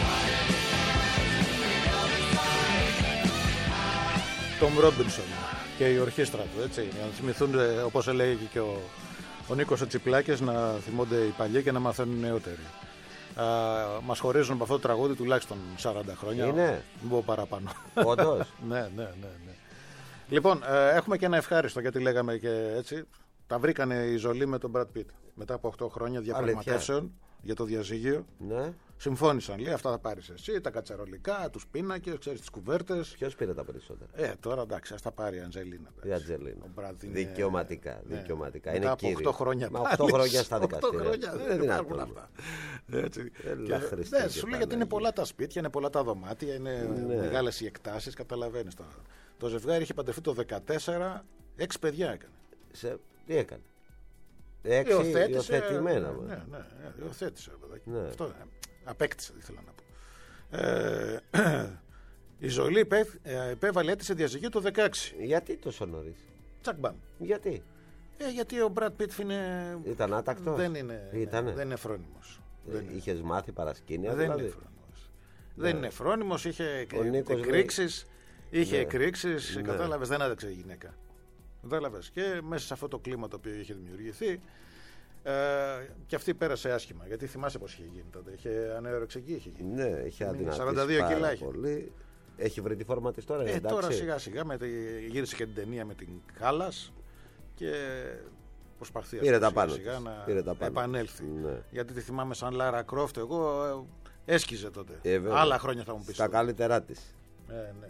S1: Τόμ Ρόμπινσον, και η ορχήστρα του, έτσι. Για να θυμηθούν, όπως έλεγε και ο, ο Νίκος ο Τσιπλάκης, να θυμώνται οι παλιοί και να μαθαίνουν οι νεότεροι. Α, μας χωρίζουν από αυτό το τραγούδι τουλάχιστον σαράντα χρόνια.
S2: Είναι.
S1: Δεν πω παραπάνω.
S2: Όντως.
S1: ναι, ναι, ναι, ναι. Λοιπόν, ε, έχουμε και ένα ευχάριστο, γιατί λέγαμε και έτσι. Τα βρήκανε οι Ζολί με τον Μπραντ Πιτ. Μετά από οκτώ χρόνια διαπραγματεύσεων για το διαζύγιο.
S2: Ναι.
S1: Συμφώνησαν, λέει, αυτά θα πάρεις εσύ, τα κατσαρολικά, τους πίνακες, ξέρεις, τις κουβέρτες.
S2: Ποιος πήρε τα περισσότερα?
S1: Ε, τώρα εντάξει, ας τα πάρει η Αντζελίνα.
S2: Η Αντζελίνα.
S1: Είναι...
S2: Δικαιωματικά.
S1: Ναι.
S2: δικαιωματικά.
S1: Μετά
S2: είναι
S1: από οκτώ χρόνια.
S2: Μα οκτώ χρόνια στα δικαστήρια.
S1: οκτώ χρόνια δεν είναι δυνατόν αυτά. Έτσι. Ναι, σου λέει γιατί είναι πολλά τα σπίτια, είναι πολλά τα δωμάτια, είναι ναι. μεγάλες οι εκτάσεις, καταλαβαίνεις τώρα. Το ζευγάρι είχε παντρευτεί το δεκατέσσερα, έξι παιδιά έκανε.
S2: Σε... Τι έκανε? Έξι υιοθετημένα.
S1: Ναι, ναι, ναι, υιοθέτησε.
S2: Ναι.
S1: Αυτό απέκτησε, ήθελα να πω. Ε, η Ζολί επέβαλε αίτηση διαζυγίου το δεκαέξι.
S2: Γιατί τόσο νωρίς?
S1: Τσακμπάν.
S2: Γιατί?
S1: Ε, γιατί ο Μπραντ Πιτ είναι...
S2: Ήταν άτακτος.
S1: Δεν είναι,
S2: Ήτανε.
S1: δεν είναι φρόνιμος.
S2: Ε, είχες μάθει παρασκήνια?
S1: Δεν
S2: δηλαδή.
S1: είναι φρόνιμος. Ναι. Δεν είναι φρόνιμος, είχε εκρήξεις.
S2: Με...
S1: Είχε
S2: ναι.
S1: εκρήξεις,
S2: ναι.
S1: κατάλαβες, δεν άδεξε η γυναίκα. Κατάλαβες. Και μέσα σε αυτό το κλίμα το οποίο είχε δημιουργηθεί, ε, και αυτή πέρασε άσχημα. Γιατί θυμάσαι πώς είχε γίνει τότε. Είχε ανέρεξεγγύη, είχε γίνει.
S2: Ναι, είχε αδυνατήσει
S1: σαράντα δύο κιλά είχε.
S2: Πολύ. Έχει βρει τη φόρμα της τώρα,
S1: ε,
S2: εντάξει.
S1: Τώρα σιγά σιγά με τη, γύρισε και την ταινία με την Κάλλας και προσπαθεί σιγά, σιγά να επανέλθει.
S2: Ναι.
S1: Γιατί τη θυμάμαι σαν Λάρα Κρόφτ. Εγώ έσκιζε τότε.
S2: Ε,
S1: Άλλα χρόνια θα μου πεις.
S2: Τα καλύτερά της.
S1: Ε, ναι.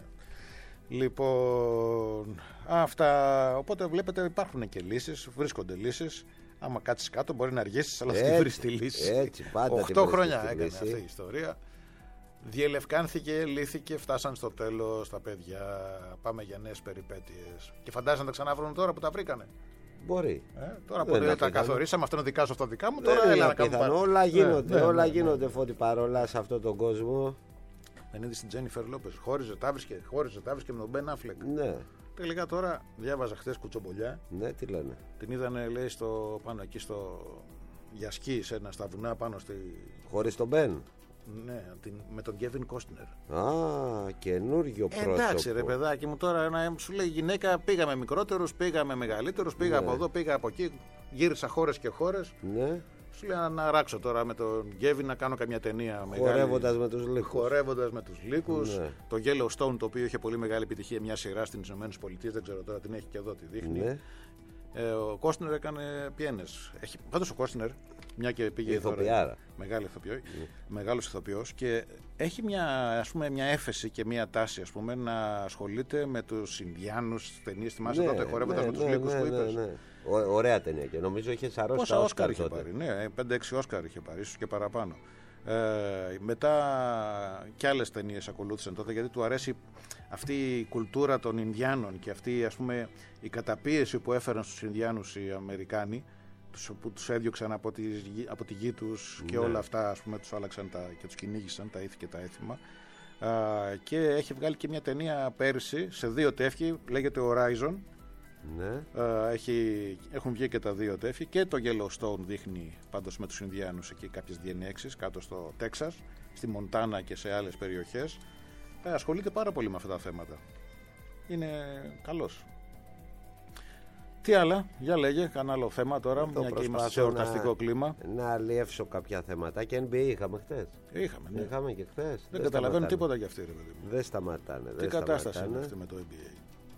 S1: Λοιπόν, αυτά. Οπότε βλέπετε υπάρχουν και λύσεις, βρίσκονται λύσεις. Άμα κάτσεις κάτω μπορεί να αργήσεις, αλλά θα τη βρεις τη λύση.
S2: Έτσι, πάντα.
S1: Οχτώ χρόνια έκανε αυτή η ιστορία. Διελευκάνθηκε, λύθηκε, φτάσαν στο τέλος τα παιδιά. Πάμε για νέες περιπέτειες. Και φαντάζεσαι να τα ξαναβρούν τώρα που τα βρήκανε.
S2: Μπορεί.
S1: Ε, τώρα που τα πιθανό. καθορίσαμε, αυτό είναι δικά σου, αυτό δικά μου. Τώρα
S2: δεν
S1: έλα να κάνουμε.
S2: Όλα γίνονται,
S1: ναι, ναι,
S2: όλα
S1: ναι,
S2: γίνονται
S1: ναι.
S2: Φώτη παρόλα σε αυτόν τον κόσμο.
S1: Δεν είδε την Τζένιφερ Λόπες. Χώριζε, τα βρίσκε, χώριζε, τα βρίσκε με τον Μπεν Αφλεκ.
S2: Ναι.
S1: Τελικά τώρα διάβαζα χθες κουτσομπολιά.
S2: Ναι, τι λένε.
S1: Την είδανε, λέει, στο, πάνω εκεί στο. Για σκι, σε ένα, στα βουνά πάνω στη.
S2: Χωρίς τον Μπεν.
S1: Ναι, την, με τον Κέβιν Κόστνερ.
S2: Α, καινούριο πρόσωπο.
S1: Εντάξει, ρε παιδάκι μου, τώρα ένα, σου λέει γυναίκα, πήγαμε μικρότερους, πήγαμε μεγαλύτερους, πήγα ναι. από εδώ, πήγα από εκεί. Γύρισα χώρες και χώρες.
S2: Ναι.
S1: Σου λέει να ράξω τώρα με τον Γκέβιν να κάνω καμιά ταινία μεγάλη.
S2: Χορεύοντας με τους λύκους.
S1: Χορεύοντας με τους λύκους.
S2: Ναι.
S1: Το Yellowstone, το οποίο είχε πολύ μεγάλη επιτυχία, μια σειρά στις ΗΠΑ, δεν ξέρω τώρα την έχει και εδώ, τη δείχνει. Ναι. Ε, ο Κόστνερ έκανε πιένες. Έχει... Πάντως ο Κόστνερ, μια και πήγε τώρα, μεγάλη ηθοποιό, mm. μεγάλος ηθοποιός, και έχει μια, ας πούμε, μια έφεση και μια τάση, ας πούμε, να ασχολείται με τους Ινδιάνους στις ταινίες. Θυμάσαι ναι, τότε χορεύοντας ναι, με τους ναι, λύκους ναι, που είπες. Ναι, ναι.
S2: Ω, ωραία ταινία, και νομίζω είχε σαρώσει
S1: πόσα Όσκαρ είχε πάρει. Ναι, πέντε έξι Όσκαρ είχε πάρει, ίσως και παραπάνω. Ε, μετά και άλλες ταινίες ακολούθησαν τότε, γιατί του αρέσει αυτή η κουλτούρα των Ινδιάνων και αυτή, ας πούμε, η καταπίεση που έφεραν στους Ινδιάνους οι Αμερικάνοι, που τους έδιωξαν από τη, από τη γη τους και ναι. όλα αυτά, ας πούμε, τους άλλαξαν τα, και τους κυνήγησαν τα ήθη και τα έθιμα. Ε, και έχει βγάλει και μια ταινία πέρυσι σε δύο τεύχη, λέγεται Horizon.
S2: Ναι.
S1: Uh, έχει, έχουν βγει και τα δύο τέφη, και το Yellowstone δείχνει πάντως με τους Ινδιάνους εκεί κάποιες διενέξεις κάτω στο Τέξας, στη Μοντάνα και σε άλλες περιοχές. Uh, ασχολείται πάρα πολύ με αυτά τα θέματα. Είναι καλός. Τι άλλα, για λέγε, κανένα άλλο θέμα τώρα, μια και είμαστε σε εορταστικό
S2: να,
S1: κλίμα.
S2: Να αλλιεύσω κάποια θέματα. Και N B A είχαμε χθες.
S1: Είχαμε, ναι.
S2: Είχαμε και χθες.
S1: Δεν, δεν
S2: σταματάνε.
S1: καταλαβαίνω τίποτα για αυτή, ρε παιδί μου.
S2: Δεν σταματάνε.
S1: Τι
S2: δεν
S1: κατάσταση
S2: σταματάνε.
S1: είναι αυτή με το N B A.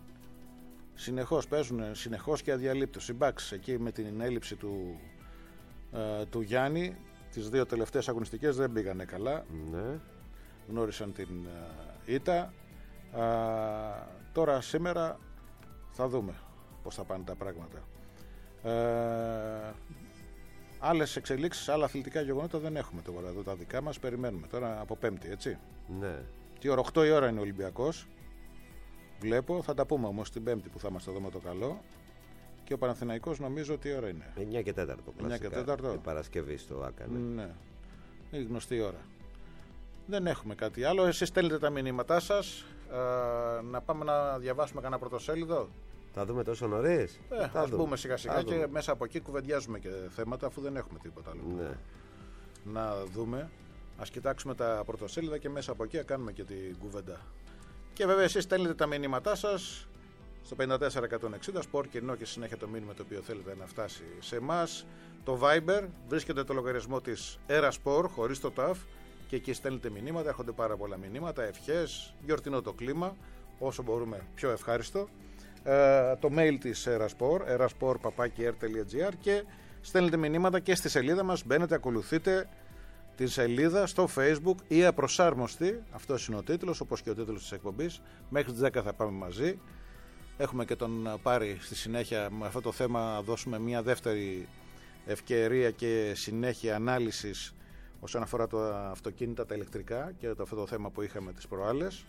S1: Συνεχώς παίζουν, συνεχώς και αδιαλείπτως. Οι Bucks εκεί με την έλλειψη του, ε, του Γιάννη, τις δύο τελευταίες αγωνιστικές δεν πήγανε καλά.
S2: Ναι.
S1: Γνώρισαν την ε, ήττα. Ε, τώρα σήμερα θα δούμε πώς θα πάνε τα πράγματα. Ε, άλλες εξελίξεις, άλλα αθλητικά γεγονότα δεν έχουμε τώρα εδώ τα δικά μας. Περιμένουμε τώρα από Πέμπτη, έτσι.
S2: Ναι.
S1: Τι ώρα, οκτώ η ώρα είναι ο Ολυμπιακός. Βλέπω, θα τα πούμε όμως την Πέμπτη που θα είμαστε εδώ με το καλό. Και ο Παναθηναϊκός νομίζω τι ώρα είναι.
S2: εννιά και τέταρτο
S1: εννιά και τέταρτο.
S2: Η Παρασκευή στο Άκανε.
S1: Ναι. Η γνωστή ώρα. Δεν έχουμε κάτι άλλο. Εσείς στέλνετε τα μηνύματά σας. Ε, να πάμε να διαβάσουμε κανένα πρωτοσέλιδο.
S2: Θα δούμε τόσο νωρίς.
S1: Ε, θα πούμε σιγά σιγά και δούμε. Μέσα από εκεί κουβεντιάζουμε και θέματα, αφού δεν έχουμε τίποτα άλλο.
S2: Ναι.
S1: Να δούμε. Ας κοιτάξουμε τα πρωτοσέλιδα και μέσα από εκεί κάνουμε και την κουβέντα. Και βέβαια εσείς στέλνετε τα μηνύματά σας στο πέντε τέσσερα εκατόν εξήντα σπορ κοινό και συνέχεια το μήνυμα το οποίο θέλετε να φτάσει σε εμάς. Το Viber βρίσκεται το λογαριασμό της Erasport χωρίς το ταφ και εκεί στέλνετε μηνύματα, έρχονται πάρα πολλά μηνύματα, ευχές, γιορτινό το κλίμα, όσο μπορούμε πιο ευχάριστο. Ε, το mail της Erasport, erasport παπάκι air τελεία gr και στέλνετε μηνύματα και στη σελίδα μας, μπαίνετε, ακολουθείτε τη σελίδα στο Facebook ή απροσάρμοστη, αυτός είναι ο τίτλος, όπως και ο τίτλος της εκπομπής. Μέχρι τις δέκα θα πάμε μαζί. Έχουμε και τον Πάρη στη συνέχεια με αυτό το θέμα, δώσουμε μια δεύτερη ευκαιρία και συνέχεια ανάλυσης όσον αφορά τα αυτοκίνητα, τα ηλεκτρικά και το, αυτό το θέμα που είχαμε τις προάλλες.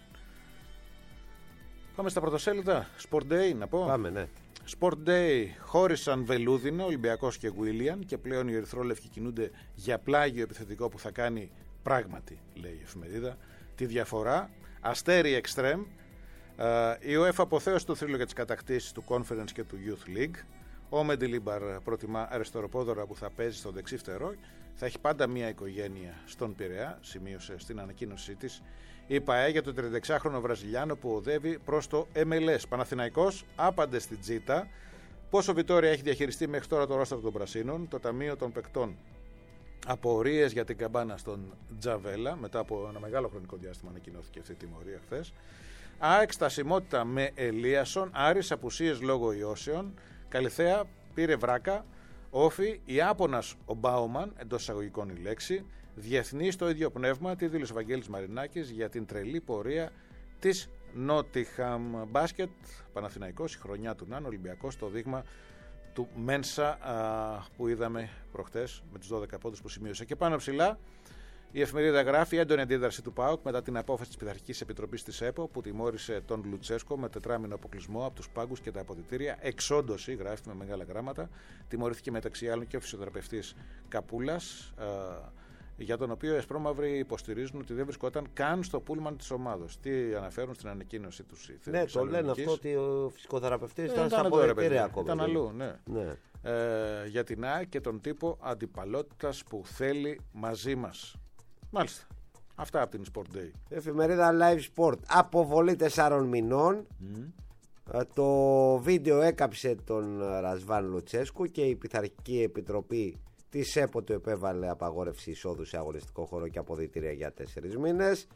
S1: Πάμε στα πρωτοσέλιδα. Sport Day να πω.
S2: Πάμε, ναι.
S1: Sport Day χώρισαν Βελούδινο, Ολυμπιακός και Γουίλιαν και πλέον οι ερυθρόλευκοι κινούνται για πλάγιο επιθετικό που θα κάνει πράγματι, λέει η εφημερίδα, τη διαφορά. Αστέρι Extreme. Η UEFA αποθέωσε το θρύλο για τις κατακτήσεις του Conference και του Youth League. Ο Μεντιλίμπαρ προτιμά αριστεροπόδωρα που θα παίζει στο δεξί φτερό. Θα έχει πάντα μια οικογένεια στον Πειραιά, σημείωσε στην ανακοίνωσή της η ΠΑΕ για το τριανταεξάχρονο Βραζιλιάνο που οδεύει προς το εμ ελ ες. Παναθηναϊκός άπαντε στην Τζίτα. Πόσο Βιτόρια έχει διαχειριστεί μέχρι τώρα το ρόστερ των Πρασίνων, το Ταμείο των Παικτών. Απορίες για την καμπάνα στον Τζαβέλα. Μετά από ένα μεγάλο χρονικό διάστημα ανακοινώθηκε αυτή η τιμωρία χθες. ΑΕΚ στασιμότητα με Ελίασον. Άρης απουσίες λόγω ιώσεων. Καλυθέα πήρε βράκα. Όφι, Ιάπωνας ο Μπάουμαν, εντός εισαγωγικών η λέξη. Διεθνή στο ίδιο πνεύμα, τι δήλωσε ο Βαγγέλης Μαρινάκης για την τρελή πορεία της Νότιχαμ. Μπάσκετ, Παναθηναϊκός, η χρονιά του Ναν, Ολυμπιακός, το δείγμα του Μένσα α, που είδαμε προχτές με τους δώδεκα πόντους που σημείωσε. Και πάνω ψηλά, η εφημερίδα γράφει έντονη αντίδραση του ΠΑΟΚ μετά την απόφαση της Πειθαρχικής Επιτροπής της ΕΠΟ που τιμώρησε τον Λουτσέσκο με τετράμινο αποκλεισμό από τους πάγκους και τα αποδυτήρια. Εξόντωση, γράφει με μεγάλα γράμματα. Τιμωρήθηκε μεταξύ άλλων και ο φυσιοθεραπευτής Καπούλας, α, για τον οποίο οι ασπρόμαυροι υποστηρίζουν ότι δεν βρισκόταν καν στο πούλμαν της ομάδος. Τι αναφέρουν στην ανακοίνωσή τους.
S2: Ναι, το λένε αυτό ότι ο φυσικοθεραπευτής
S1: ε,
S2: ήταν στα αποδυτήρια ακόμα.
S1: Ήταν αλλού, ναι.
S2: ναι.
S1: Ε, για την ΑΕΚ και τον τύπο αντιπαλότητας που θέλει μαζί μας. Μάλιστα. Αυτά από την Sport Day.
S2: Εφημερίδα Live Sport. Αποβολή τεσσάρων μηνών. Mm. Το βίντεο έκαψε τον Ρασβάν Λουτσέσκου και η Πειθαρχική Επιτροπή της ΕΠΟ του επέβαλε απαγόρευση εισόδου σε αγωνιστικό χώρο και αποδυτήρια για τέσσερις μήνες.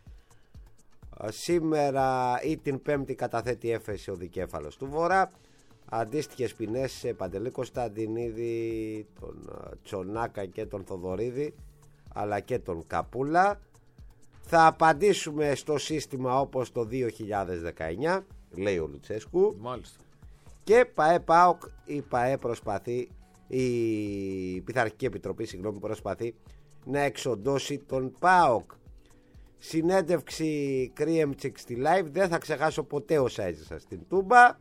S2: Σήμερα ή την Πέμπτη καταθέτει έφεση ο δικέφαλος του Βορρά. Αντίστοιχες ποινές σε Παντελή Κωνσταντινίδη, τον Τσονάκα και τον Θοδωρίδη, αλλά και τον Καπούλα. Θα απαντήσουμε στο σύστημα όπως το δύο χιλιάδες δεκαεννιά, λέει ο Λουτσέσκου.
S1: Μάλιστα.
S2: Και ΠΑΕ ΠΑΟΚ, η ΠΑΕ προσπαθεί, η Πειθαρχική Επιτροπή συγγνώμη, προσπαθεί να εξοντώσει τον ΠΑΟΚ. Συνέντευξη Κρύεμτσικ στη live. Δεν θα ξεχάσω ποτέ όσα έζησα στην Τούμπα.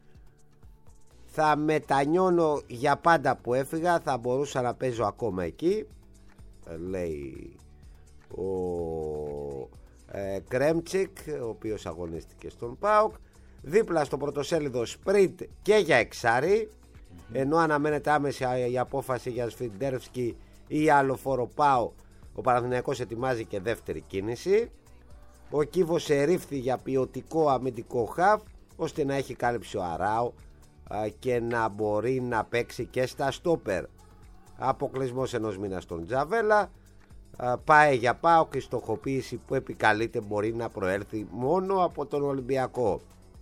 S2: Θα μετανιώνω για πάντα που έφυγα. Θα μπορούσα να παίζω ακόμα εκεί, λέει ο ε, Κρέμτσικ, ο οποίος αγωνίστηκε στον ΠΑΟΚ. Δίπλα στο πρωτοσέλιδο Sprint και για εξάρι, mm-hmm. ενώ αναμένεται άμεση η απόφαση για Σφιντέρσκι ή άλλο φόρο ΠΑΟ, ο Παναθηναϊκός ετοιμάζει και δεύτερη κίνηση. Ο Κίβος ερήφθη για ποιοτικό αμυντικό χαφ, ώστε να έχει κάλυψη ο Αράο και να μπορεί να παίξει και στα στόπερ. Αποκλεισμός ενός μήνα στον Τζαβέλα. Πάει για ΠΑΟ και η στοχοποίηση που επικαλείται μπορεί να προέλθει μόνο από τον Ολυμπιακό.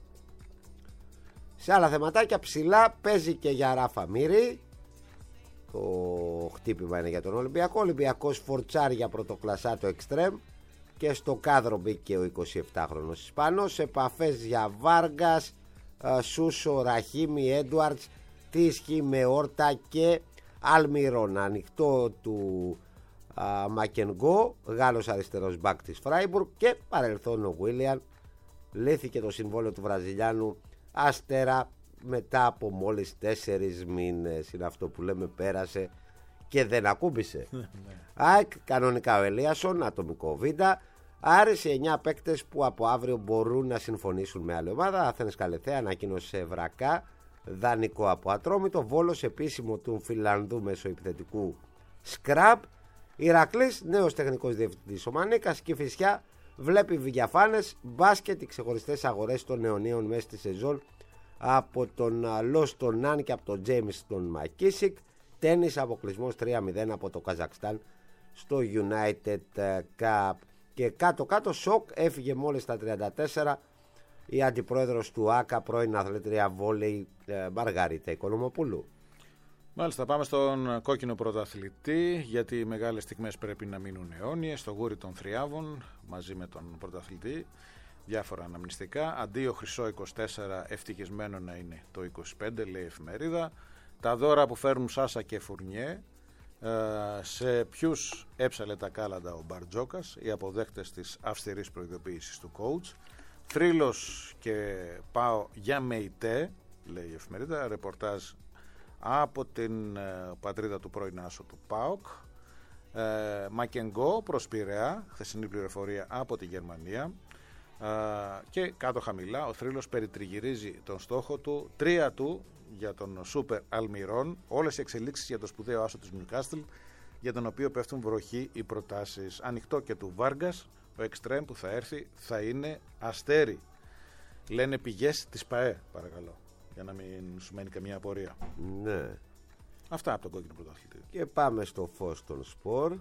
S2: Σε άλλα θεματάκια ψηλά παίζει και για Ράφα Μύρη. Το χτύπημα είναι για τον Ολυμπιακό. Ο Ολυμπιακός φορτσάρει για πρωτοκλασσά το Extreme και στο κάδρο μπήκε ο εικοσιεπτάχρονος Ισπανός. Επαφές για Βάργας, Σούσο, Ραχίμι, Έντουαρτς. Τι ισχύει με Όρτα και Αλμυρών. Ανοιχτό του α, Μακενγκό, Γάλλος αριστερός μπακ της Φράιμπουργκ, και παρελθόν ο Γουίλιαν. Λύθηκε το συμβόλαιο του Βραζιλιάνου Αστέρα μετά από μόλις τέσσερις μήνες. Είναι αυτό που λέμε, πέρασε και δεν ακούμπησε. ΑΕΚ κανονικά ο Ελίασον, ατομικό β'. Άρεσε εννιά παίκτες που από αύριο μπορούν να συμφωνήσουν με άλλη ομάδα. Αθένες Καλεθέα ανακοίνωσε Βρακά, δανεικό από Ατρόμητο. Βόλος επίσημο του Φιλανδού μεσοεπιθετικού Σκραμπ. Ηρακλής νέος τεχνικός διευθυντής ο Μανίκας. Κηφισιά βλέπει διαφάνες. Μπάσκετ, οι ξεχωριστές αγορές των νεωνίων μέσα στη σεζόν από τον Λόστον Ναν και από τον Τζέιμστον Μακίσικ. Τένις, αποκλεισμός τρία μηδέν από το Καζακστάν στο United Cup. Και κάτω κάτω σοκ, έφυγε μόλις στα τριάντα τέσσερα η αντιπρόεδρος του ΆΚΑ, πρώην αθλήτρια βόλεϊ, Μαργαρίτα Οικονομοπούλου.
S1: Μάλιστα, πάμε στον κόκκινο πρωταθλητή, γιατί οι μεγάλες στιγμές πρέπει να μείνουν αιώνιες. Στο γούρι των θριάβων, μαζί με τον πρωταθλητή, διάφορα αναμνηστικά. Αντίο χρυσό είκοσι τέσσερα, ευτυχισμένο να είναι το είκοσι πέντε, λέει η εφημερίδα. Τα δώρα που φέρνουν Σάσα και Φουρνιέ. Σε ποιους έψαλε τα κάλαντα ο Μπαρτζόκας, οι αποδέκτες της αυστηρής προειδοποίησης του coach. Θρύλος και πάω για ΜΕΙΤΕ, λέει η εφημερίδα, ρεπορτάζ από την ε, πατρίδα του πρώην άσο του ΠΑΟΚ. ε, Μακενγκό προς Πειραιά, χθεσινή πληροφορία από τη Γερμανία. ε, και κάτω χαμηλά ο θρύλος περιτριγυρίζει τον στόχο του, τρία του για τον Σούπερ Αλμυρών, όλες οι εξελίξεις για το σπουδαίο άσο της Νιουκάστλ, για τον οποίο πέφτουν βροχή οι προτάσεις. Ανοιχτό και του Βάργκας, ο εξτρέμ που θα έρθει θα είναι αστέρι, λένε πηγές της ΠΑΕ, παρακαλώ, για να μην σου μένει καμία απορία.
S2: Ναι.
S1: Αυτά από τον κόκκινο πρωταθλητή.
S2: Και πάμε στο φως των σπορ.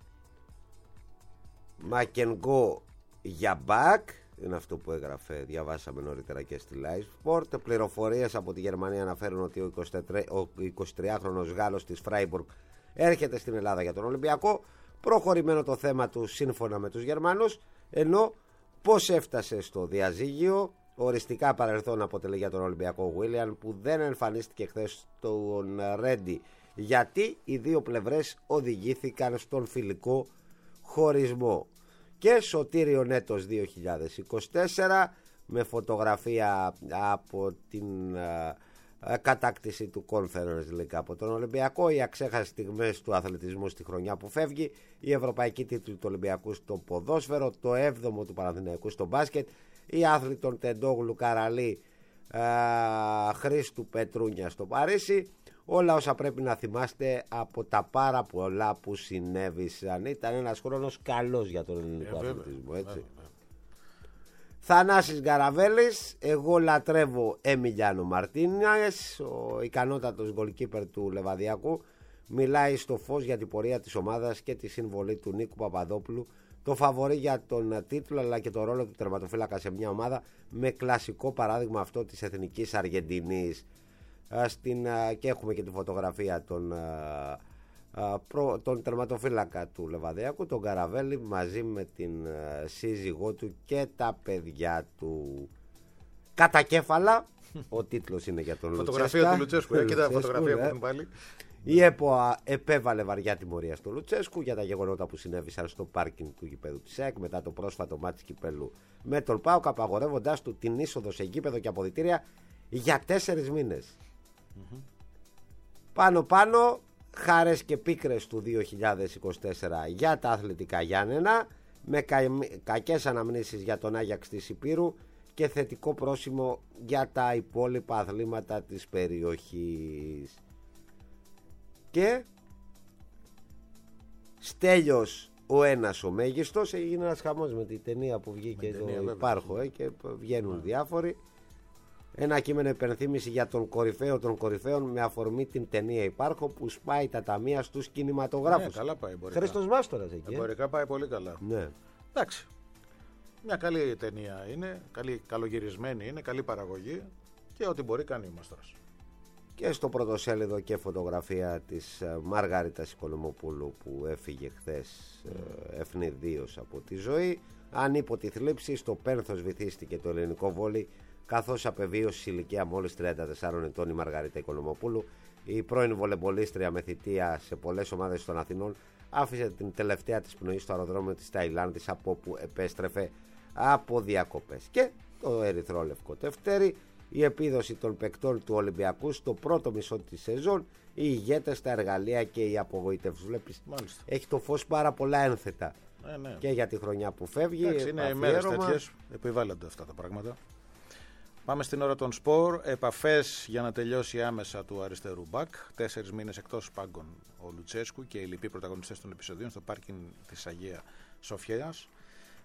S2: Μακενγκό για μπακ, είναι αυτό που έγραφε, διαβάσαμε νωρίτερα και στη Live Sport. Πληροφορίες από τη Γερμανία αναφέρουν ότι ο εικοσιτριάχρονος Γάλλος της Φράιμπουργκ έρχεται στην Ελλάδα για τον Ολυμπιακό. Προχωρημένο το θέμα του σύμφωνα με τους Γερμανούς, ενώ πώς έφτασε στο διαζύγιο. Οριστικά παρελθόν αποτελεί για τον Ολυμπιακό Βίλιαν, που δεν εμφανίστηκε χθες στον Ρέντι, γιατί οι δύο πλευρές οδηγήθηκαν στον φιλικό χωρισμό. Και Σωτήριο Νέτος δύο χιλιάδες είκοσι τέσσερα, με φωτογραφία από την α, α, κατάκτηση του Conference League από τον Ολυμπιακό, οι αξέχαστες στιγμές του αθλητισμού στη χρονιά που φεύγει, η ευρωπαϊκή τίτλη του Ολυμπιακού στο ποδόσφαιρο, το έβδομο του Παναθηναϊκού στο μπάσκετ, οι άθλοι των Τεντόγλου Καραλή, α, Χρήστου Πετρούνια στο Παρίσι. Όλα όσα πρέπει να θυμάστε από τα πάρα πολλά που συνέβησαν. Ήταν ένας χρόνος καλός για τον ελληνικό ε, αθλητισμό, έτσι. Βέβαια. Θανάσης Γκαραβέλης, εγώ λατρεύω Εμιλιάνο Μαρτίνες, ο ικανότατος γκολκίπερ του Λεβαδιακού, μιλάει στο φως για την πορεία της ομάδας και τη συμβολή του Νίκου Παπαδόπουλου, το φαβορί για τον τίτλο αλλά και το ρόλο του τερματοφύλακα σε μια ομάδα, με κλασικό παράδειγμα αυτό της Εθνικής Αργεντινής. Στην, και έχουμε και τη φωτογραφία των, προ, τον τερματοφύλακα του Λεβαδιακού, τον Καραβέλη, μαζί με την σύζυγό του και τα παιδιά του. Κατά κέφαλα, ο τίτλος είναι για τον Λουτσέσκα.
S1: Φωτογραφία του Λουτσέσκου, ε, κοίτα φωτογραφία που έχουν πάλι.
S2: Η ΕΠΟΑ επέβαλε βαριά τιμωρία στο Λουτσέσκου για τα γεγονότα που συνέβησαν στο πάρκινγκ του γηπέδου της ΣΕΚ μετά το πρόσφατο μάτι κυπέλου με τον ΠΑΟΚ, απαγορεύοντάς του την είσοδο σε γήπεδο και αποδυτήρια για τέσσερις μήνες. Mm-hmm. Πάνω πάνω, χάρες και πίκρες του δύο χιλιάδες είκοσι τέσσερα για τα αθλητικά Γιάννενα, με κα... κακές αναμνήσεις για τον Άγιαξ της Υπήρου και θετικό πρόσημο για τα υπόλοιπα αθλήματα της περιοχής. Και Στέλιος ο ένας ο μέγιστος, έγινε ένας χαμός με την ταινία που βγήκε το Υπάρχω ε, και βγαίνουν yeah. διάφοροι. Ένα κείμενο υπενθύμηση για τον κορυφαίο των κορυφαίων με αφορμή την ταινία Υπάρχω, που σπάει τα ταμεία στους κινηματογράφους.
S1: Ναι, καλά πάει.
S2: Χρήστος Μάστορας εκεί.
S1: Εμπορικά πάει πολύ καλά.
S2: Ναι.
S1: Εντάξει. Μια καλή ταινία είναι, καλή, καλογυρισμένη είναι, καλή παραγωγή και ό,τι μπορεί κάνει ο Μάστορας.
S2: Και στο πρωτοσέλιδο και φωτογραφία της Μαργαρίτας Οικονομοπούλου, που έφυγε χθες mm. ευνηδίως από τη ζωή. Ανίποτη θλίψη, στο πένθος βυθίστηκε το ελληνικό βόλι, καθώς απεβίωσε σε ηλικία μόλις τριάντα τεσσάρων ετών η Μαργαρίτα Οικονομοπούλου. Η πρώην βολεμπολίστρια με θητεία σε πολλές ομάδες των Αθηνών άφησε την τελευταία της πνοή στο αεροδρόμιο της Ταϊλάνδης, από όπου επέστρεφε από διακοπές. Και το ερυθρόλευκο τευτέρι, η επίδοση των παικτών του Ολυμπιακού στο πρώτο μισό της σεζόν, οι ηγέτες, τα εργαλεία και οι απογοητεύσεις. Βλέπεις, μάλιστα, έχει το φως πάρα πολλά ένθετα ε, ναι. και για τη χρονιά που φεύγει.
S1: Εντάξει, είναι μέρες τέτοιες, επιβάλλονται αυτά τα πράγματα. Πάμε στην ώρα των σπορ. Επαφές για να τελειώσει άμεσα του αριστερού μπακ. Τέσσερις μήνες εκτός πάγκων ο Λουτσέσκου και οι λοιποί πρωταγωνιστές των επεισοδίων στο πάρκινγκ της Αγία Σοφιάς.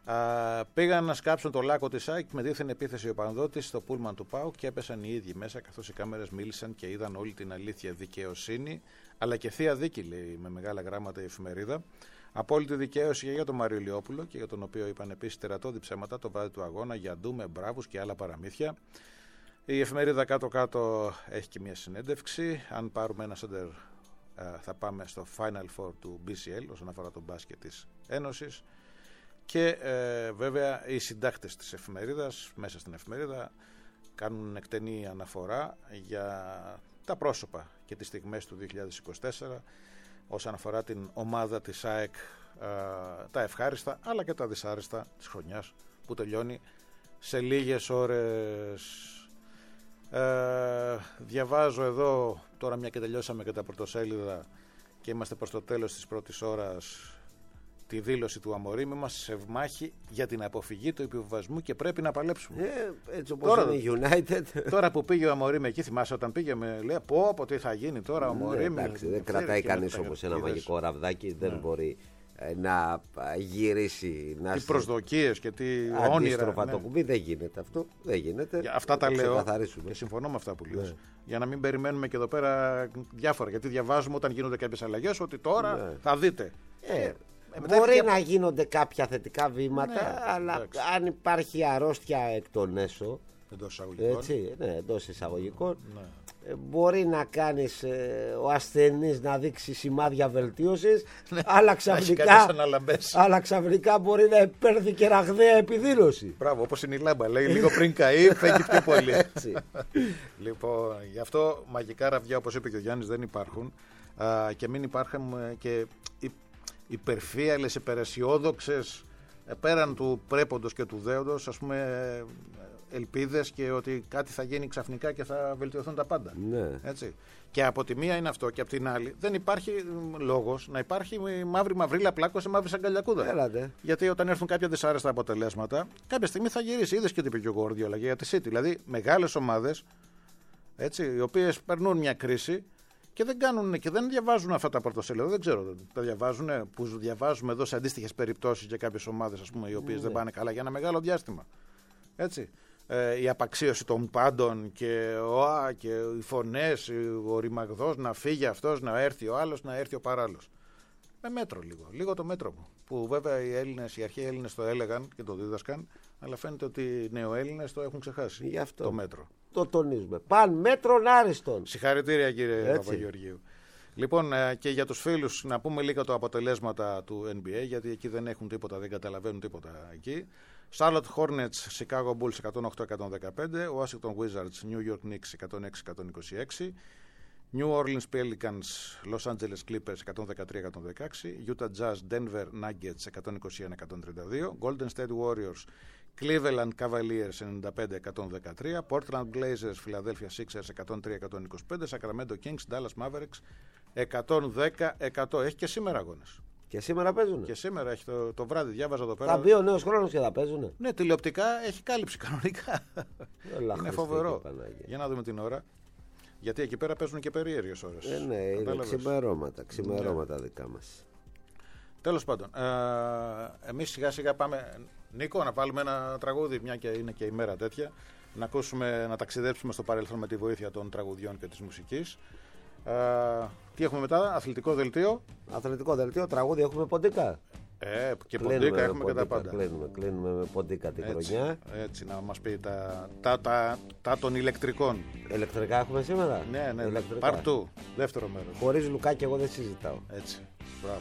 S1: Α, πήγαν να σκάψουν το λάκκο της ΑΕΚ με δίθεν επίθεση οπαδότης στο πούλμαν του ΠΑΟΚ και έπεσαν οι ίδιοι μέσα, καθώς οι κάμερες μίλησαν και είδαν όλη την αλήθεια. Δικαιοσύνη αλλά και θεία δίκη, λέει με μεγάλα γράμματα η εφημερίδα. Απόλυτη δικαίωση και για τον Μάριο Ηλιόπουλο, και για τον οποίο είπαν επίσης τερατώδη ψέματα το βράδυ του αγώνα για ντούμε, μπράβους και άλλα παραμύθια. Η εφημερίδα κάτω-κάτω έχει και μια συνέντευξη. Αν πάρουμε ένα σέντερ, θα πάμε στο Final Four του μπι σι ελ όσον αφορά τον μπάσκετ της Ένωσης. Και ε, βέβαια οι συντάκτες της εφημερίδας, μέσα στην εφημερίδα, κάνουν εκτενή αναφορά για τα πρόσωπα και τις στιγμές του δύο χιλιάδες είκοσι τέσσερα όσον αφορά την ομάδα της ΑΕΚ, ε, τα ευχάριστα αλλά και τα δυσάρεστα της χρονιάς που τελειώνει σε λίγες ώρες. Ε, διαβάζω εδώ τώρα, μια και τελειώσαμε και τα πρωτοσέλιδα και είμαστε προς το τέλος της πρώτης ώρας, τη δήλωση του Αμορίμη μας σε μάχη για την αποφυγή του επιβιβασμού και πρέπει να παλέψουμε.
S2: Ε, έτσι όπως τώρα, είναι United.
S1: Τώρα που πήγε ο Αμορίμη εκεί, θυμάσαι όταν πήγε, με λέει πω πω τι θα γίνει τώρα ο Αμορίμη.
S2: Ναι, εντάξει, δεν κρατάει κανείς όπως ένα μαγικό ραβδάκι, δεν ναι. μπορεί να γυρίσει. Να
S1: τι προσδοκίες και τι όνειρα.
S2: Αντίστροφα ναι. το κουμπί, δεν γίνεται αυτό. Δεν γίνεται.
S1: Για αυτά τα λέω και συμφωνώ με αυτά που λέω. Ναι. Για να μην περιμένουμε και εδώ πέρα διάφορα. Γιατί διαβάζουμε όταν γίνονται κάποιες αλλαγές ότι τώρα ναι. θα δείτε.
S2: Ε, Ε, Μπορεί και... να γίνονται κάποια θετικά βήματα, ναι, αλλά εντάξει. αν υπάρχει αρρώστια εκ των έσω,
S1: εντός εισαγωγικών,
S2: έτσι, ναι, εντός εισαγωγικών
S1: ναι.
S2: ε, μπορεί να κάνεις ε, ο ασθενής να δείξει σημάδια βελτίωσης, ναι, αλλά, ξαφνικά, αλλά ξαφνικά μπορεί να επέρθει και ραγδαία επιδήλωση.
S1: Μπράβο, όπως είναι η λάμπα, λέει λίγο πριν καεί, φέγγει πιο πολύ. Λοιπόν, γι' αυτό μαγικά ραβδιά, όπως είπε και ο Γιάννης, δεν υπάρχουν, α, και μην υπάρχουν και υπερφύαλες, υπεραισιόδοξες, πέραν του πρέποντος και του δέοντος, ας πούμε, ελπίδες και ότι κάτι θα γίνει ξαφνικά και θα βελτιωθούν τα πάντα.
S2: Ναι.
S1: Έτσι. Και από τη μία είναι αυτό και από την άλλη δεν υπάρχει λόγος να υπάρχει μαύρη μαυρίλα πλάκο σε μαύρη σαγκαλιακούδα.
S2: Έλατε.
S1: Γιατί όταν έρθουν κάποια δυσάρεστα αποτελέσματα, κάποια στιγμή θα γυρίσει. Είδες και τι είπε και ο Γκουαρδιόλα για τη City. Δηλαδή μεγάλες ομάδες, έτσι, οι οποίες περνούν μια κρίση και δεν, κάνουν, και δεν διαβάζουν αυτά τα πρωτοσέλιδα. Δεν ξέρω, τα διαβάζουν που διαβάζουμε εδώ σε αντίστοιχες περιπτώσεις για κάποιες ομάδες, ας πούμε, οι οποίες mm. δεν πάνε καλά για ένα μεγάλο διάστημα. Έτσι. Ε, η απαξίωση των πάντων και, ο, και οι φωνές, ο ρημαγδός να φύγει αυτός, να έρθει ο άλλος, να έρθει ο παράλληλος. Με μέτρο λίγο, λίγο το μέτρο μου. Που βέβαια οι Έλληνες, οι αρχαίοι Έλληνες το έλεγαν και το δίδασκαν, αλλά φαίνεται ότι οι νεοέλληνες το έχουν ξεχάσει.
S2: Γι' αυτό
S1: το μέτρο.
S2: Το τονίζουμε. Παν μέτρον άριστον.
S1: Συγχαρητήρια κύριε Παπαγεωργίου. Λοιπόν, και για τους φίλους να πούμε λίγα τα αποτελέσματα του N B A, γιατί εκεί δεν έχουν τίποτα, δεν καταλαβαίνουν τίποτα εκεί. Charlotte Hornets, Chicago Bulls εκατόν οκτώ εκατόν δεκαπέντε, Washington Wizards, New York Knicks εκατόν έξι εκατόν είκοσι έξι, New Orleans Pelicans, Los Angeles Clippers εκατόν δεκατρία εκατόν δεκαέξι, Utah Jazz, Denver Nuggets εκατόν είκοσι ένα εκατόν τριάντα δύο, Golden State Warriors, Cleveland Cavaliers ενενήντα πέντε εκατόν δεκατρία, Portland Blazers, Philadelphia Sixers εκατόν τρία εκατόν είκοσι πέντε, Sacramento Kings, Dallas Mavericks εκατόν δέκα εκατό. Έχει και σήμερα αγώνες.
S2: Και σήμερα παίζουν.
S1: Και σήμερα έχει το, το βράδυ, διάβαζα εδώ πέρα.
S2: Θα μπει ο νέος χρόνος και θα παίζουν.
S1: Ναι, τηλεοπτικά έχει κάλυψη κανονικά. Είναι φοβερό. Για να δούμε την ώρα. Γιατί εκεί πέρα παίζουν και περίεργες ώρες.
S2: Ε, ναι, είναι ξημερώματα, ξημερώματα ναι. δικά μας.
S1: Τέλος πάντων, ε, εμείς σιγά σιγά πάμε, Νίκο, να βάλουμε ένα τραγούδι, μια και είναι και η μέρα τέτοια, να ακούσουμε, να ταξιδέψουμε στο παρελθόν με τη βοήθεια των τραγουδιών και της μουσικής. Ε, τι έχουμε μετά, αθλητικό δελτίο.
S2: Αθλητικό δελτίο, τραγούδι έχουμε ποντίκα.
S1: Ε, και ποντίκα έχουμε και τα πάντα.
S2: Κλείνουμε, κλείνουμε με ποντίκα την
S1: έτσι,
S2: χρονιά.
S1: Έτσι, να μας πει τα, τα, τα, τα των ηλεκτρικών.
S2: Ηλεκτρικά έχουμε σήμερα.
S1: Ναι, ναι, ναι. Part two, δεύτερο μέρος.
S2: Χωρίς Λουκάκι εγώ δεν συζητάω.
S1: Έτσι, μπράβο.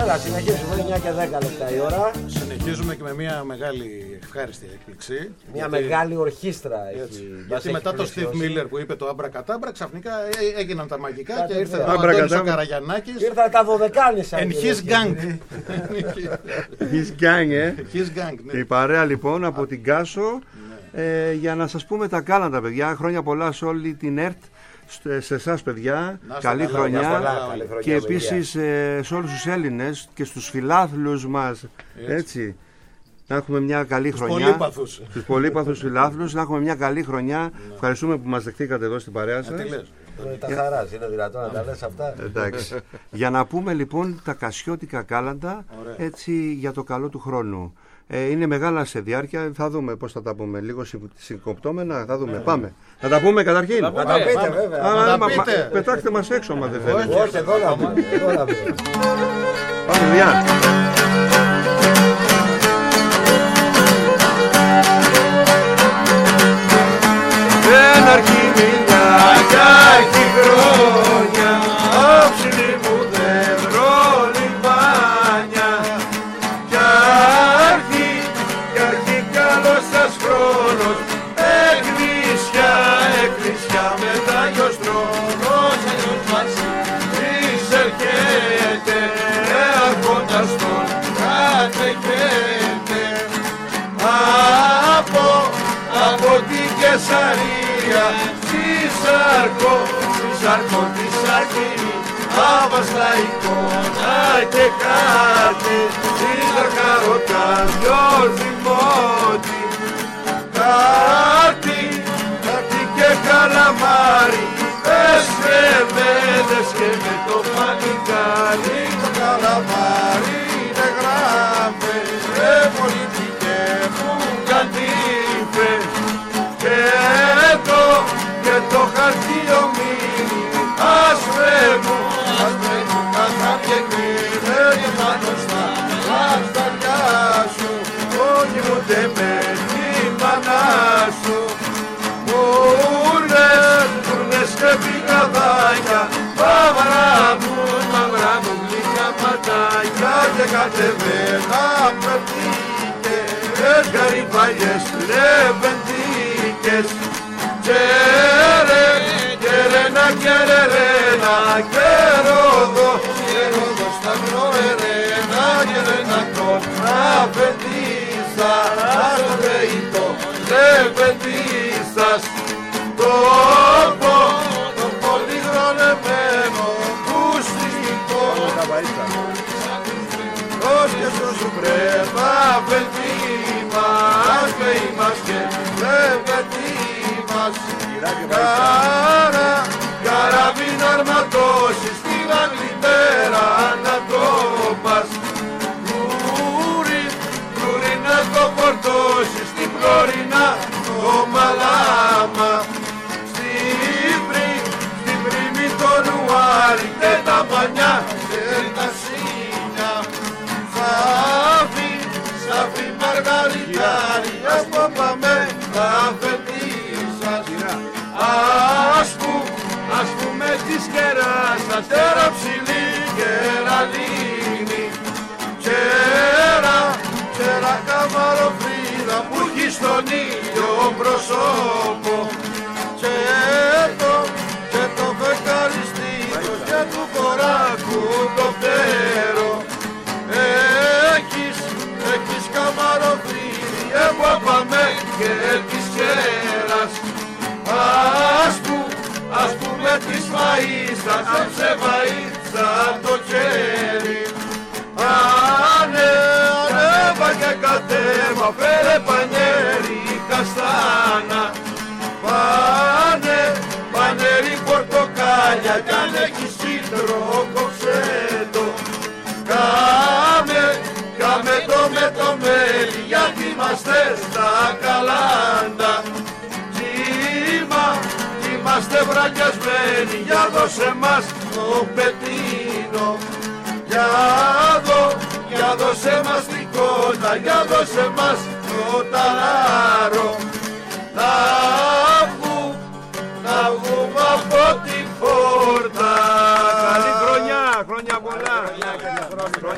S2: Έλα, συνεχίζουμε, εννιά και δέκα λεπτά η ώρα.
S1: Συνεχίζουμε και με μια μεγάλη ευχάριστη έκπληξη.
S2: Μια
S1: γιατί...
S2: μεγάλη ορχήστρα έχει.
S1: Γιατί μετά το Steve Miller που είπε το Αμπρακατάμπρα, ξαφνικά έγιναν τα μαγικά
S2: Κάτι
S1: και ήρθε
S2: ναι.
S1: ο Αντώνης ο Καραγιαννάκης.
S2: Ήρθαν τα δωδεκάνησα.
S1: And his gang.
S4: His gang, ε.
S1: His gang, ναι.
S4: Η παρέα λοιπόν από την Κάσο. Ε, για να σας πούμε τα κάλαντα, παιδιά. Χρόνια πολλά σε όλη την ΕΡΤ, σε εσάς, παιδιά. Καλή
S1: καλά,
S4: χρονιά.
S2: πολλά, καλή χρονιά.
S4: Και επίσης ε, σε όλους τους Έλληνες και στους φιλάθλους μας. Έτσι. έτσι να έχουμε μια καλή
S1: τους
S4: χρονιά.
S1: Πολύπαθους.
S4: Στους πολύπαθους φιλάθλους. Να έχουμε μια καλή χρονιά. Ναι. Ευχαριστούμε που μας δεχτήκατε εδώ στην παρέα σας.
S2: Τα χαράς, είναι δυνατόν να τα λες αυτά.
S4: Εντάξει. Για να πούμε λοιπόν τα κασιώτικα κάλαντα, έτσι, για το καλό του χρόνου. Ε, είναι μεγάλα σε διάρκεια, θα δούμε πώς θα τα πούμε. Λίγο συγκοπτώμενα, θα δούμε. Πάμε. Θα τα πούμε καταρχήν.
S2: Να τα πείτε, βέβαια.
S4: Α,
S1: να τα
S4: μα,
S1: πείτε.
S4: μα, πετάξτε μας έξω, άμα δεν θέλετε.
S2: Όχι, εδώ να πούμε.
S4: Πάμε, παιδιά. Δεν αρκεί μιλιά έχει χρόνια, όψιλη μου δέντρο λιβάνια. Κι αρχή, κι αρχή καλός σας χρόνος, εκκλησιά, εκκλησιά μετά γιος τρόνος. Εισερχέται, αρχόντας τον κατεχέται. Από, από την Κεσαρία, στη Σαρκό, στη Σαρκό, τη Σαρκίνη, άβαστα εικόνα και κάτι, είδα καροτά, δυο δημότη. Κάτι, κάτι και καλαμάρι, εσκευέδες και με το πανικάρι. Το καλαμάρι είναι γράμμε, ρε πολιτικέ μου κατήφες. Και το, και το χαρτί ομίλη, ας φεύγω, ας φεύγω κατά και κρύβε και πάνω στα ασταριά σου, όχι ούτε με τη μανά σου. Μούρνες, μούρνες και πηγαδάκια, μαύρα μου, μαύρα μου γλυκά ματάκια και κατεβαίνα πετύχε, γαριμπάγες λεβεντίκες. Κερε, κερένα, κερερένα, κερόδο, κερόδο στα γνωρερένα, κερένα κόντρα πετύσα, άλλο δεητό, λεβεντίσας. Το πο, το πολύ γρονεμένο, πουστικό, ως και στο σου πρέπα, πετύμας, πέιμας και λεβεντήμας. Κάρα, καραβίν αρματώσεις, στην Αγγλιτέρα να το πας. Λούρι, λούρι να το φορτώσεις, στην Φλωρίνα το μαλάμα. Στην πρι, στην πρίμη το νουάρι και τα πανιά και τα σύνια. Σαφί, σαφί μαργαριτάρι, ας το πάμε τα φετίσας. Ας που, ας πούμε της κεράσας, τέρα ψηλή κεραλίνη. Τσέρα, τσέρα καμαροφρίδα που έχει στον ήλιο προσώπο. Και το, και το φεκαριστήτος και του κοράκου το φτερό. Έχεις, έχεις καμαροφρίδι, εγώ πάμε και της κέρας. Ας που, ας πούμε της φαΐσας, αν σε φαΐσα το χέρι. Ανε, ανέβα και κατέβα, φέρε πανέρι καστάνα. Πάνε, πανέρι πορτοκάλια, κι αν έχεις σύντρο κοψέτο. Κάμε, κάμε το με το μέλι, γιατί είμαστε στα καλάντα. Είμαστε βρακιασμένοι, για δώσε μας το πετίνο. Για δω, για δώσε μας την κότα, για δώσε μας το ταλάρο. Να βγούμε, να βγούμε από την πόρτα. Καλή χρονιά, χρόνια πολλά. Χρόνια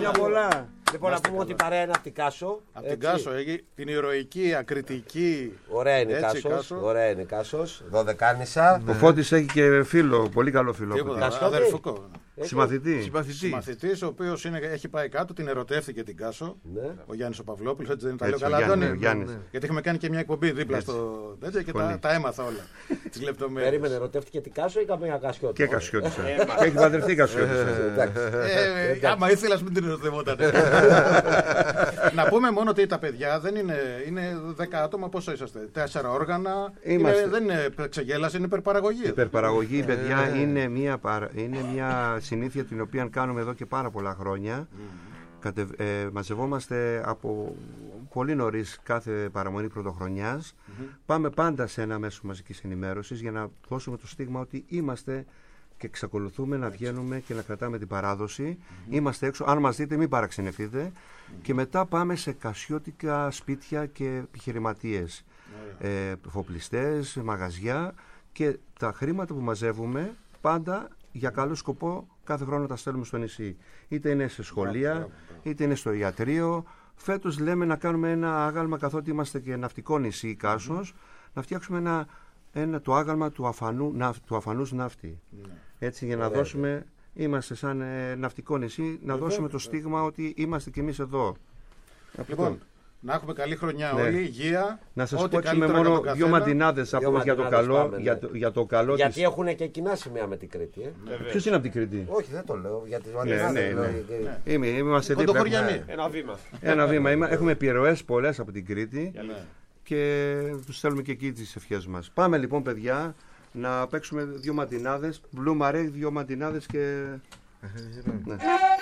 S4: Χρόνια πολλά.
S2: Λοιπόν, να πούμε ότι η παρέα είναι από την Κάσο.
S1: Από την Κάσο, την ηρωική, ακριτική.
S2: Ωραία είναι η Κάσος. Ωραία είναι η Κάσος. Δωδεκάνησα.
S4: Ο Φώτης έχει και φίλο, πολύ καλό φίλο.
S1: Αδερφικό.
S4: Συμμαθητή.
S1: Συμμαθητής, ο οποίος έχει πάει κάτω, την ερωτεύτηκε την Κάσο.
S2: Ναι.
S1: Ο Γιάννης ο Παυλόπουλος, έτσι δεν τα λέω
S4: Έτσι, ο
S1: καλά.
S4: Γιάννης,
S1: Αντώνη?
S4: ο Γιάννης.
S1: Γιατί είχαμε κάνει και μια εκπομπή δίπλα στο τέτοιο και τα, τα έμαθα όλα. Τις λεπτομέρειες.
S2: Περίμενε, ερωτεύτηκε την Κάσο ή καμία Κασιώτησα?
S4: Και Κασιώτησα. Και έχει παντρευτεί Κασιώτησα.
S1: Ε, άμα ήθελα, μην την ερωτευόταν. Να πούμε μόνο ότι τα παιδιά δεν είναι, είναι δέκα άτομα, πόσο είσαστε? Τέσσερα όργανα. Είναι, δεν είναι ξεγέλαση, είναι υπερπαραγωγή.
S4: Υπερπαραγωγή, παιδιά, είναι μια, παρα... είναι μια συνήθεια την οποία κάνουμε εδώ και πάρα πολλά χρόνια. Mm. Κατε... Ε, μαζευόμαστε από πολύ νωρίς κάθε παραμονή πρωτοχρονιάς. Mm-hmm. Πάμε πάντα σε ένα μέσο μαζικής ενημέρωσης για να δώσουμε το στίγμα ότι είμαστε και εξακολουθούμε να βγαίνουμε και να κρατάμε την παράδοση. Mm-hmm. Είμαστε έξω. Αν μας δείτε, μην παραξενευτείτε. Mm-hmm. Και μετά πάμε σε κασιώτικα σπίτια και επιχειρηματίες. Mm-hmm. Ε, φοπλιστές, μαγαζιά. Και τα χρήματα που μαζεύουμε πάντα για καλό σκοπό κάθε χρόνο τα στέλνουμε στο νησί. Είτε είναι σε σχολεία, είτε είναι στο ιατρείο. Φέτος λέμε να κάνουμε ένα άγαλμα, καθότι είμαστε και ναυτικό νησί Κάσος, mm-hmm. να φτιάξουμε ένα, ένα, το άγαλμα του, αφανού, να, του αφανούς ναύτη. Mm-hmm. Έτσι, για να Ωραία. δώσουμε, είμαστε σαν ε, ναυτικό νησί, να mm-hmm. δώσουμε το στίγμα ότι είμαστε κι εμείς εδώ.
S1: Λοιπόν, να έχουμε καλή χρονιά ναι. όλοι, υγεία.
S4: Να σας πω ότι μόνο δύο μαντινάδες από για το καλό. Πάμε, ναι. για, το, για, το καλό
S2: Γιατί
S4: της...
S2: έχουν και κοινά σημαία με την Κρήτη. Ε.
S4: Ναι, ποιος είναι από την Κρήτη?
S2: Όχι, δεν το λέω. Για τις μαντινάδες. Ναι, ναι, ναι.
S4: ναι. Είμαι, είμαστε δίπλα.
S1: Έχουμε...
S5: Ένα βήμα.
S4: Ένα βήμα. Είμα, έχουμε επιρροές πολλές από την Κρήτη ναι. και τους στέλνουμε και εκεί τις ευχές μας. Πάμε λοιπόν, παιδιά, να παίξουμε δύο μαντινάδες. Μπλου μαρέ, δύο μαντινάδες και... ναι.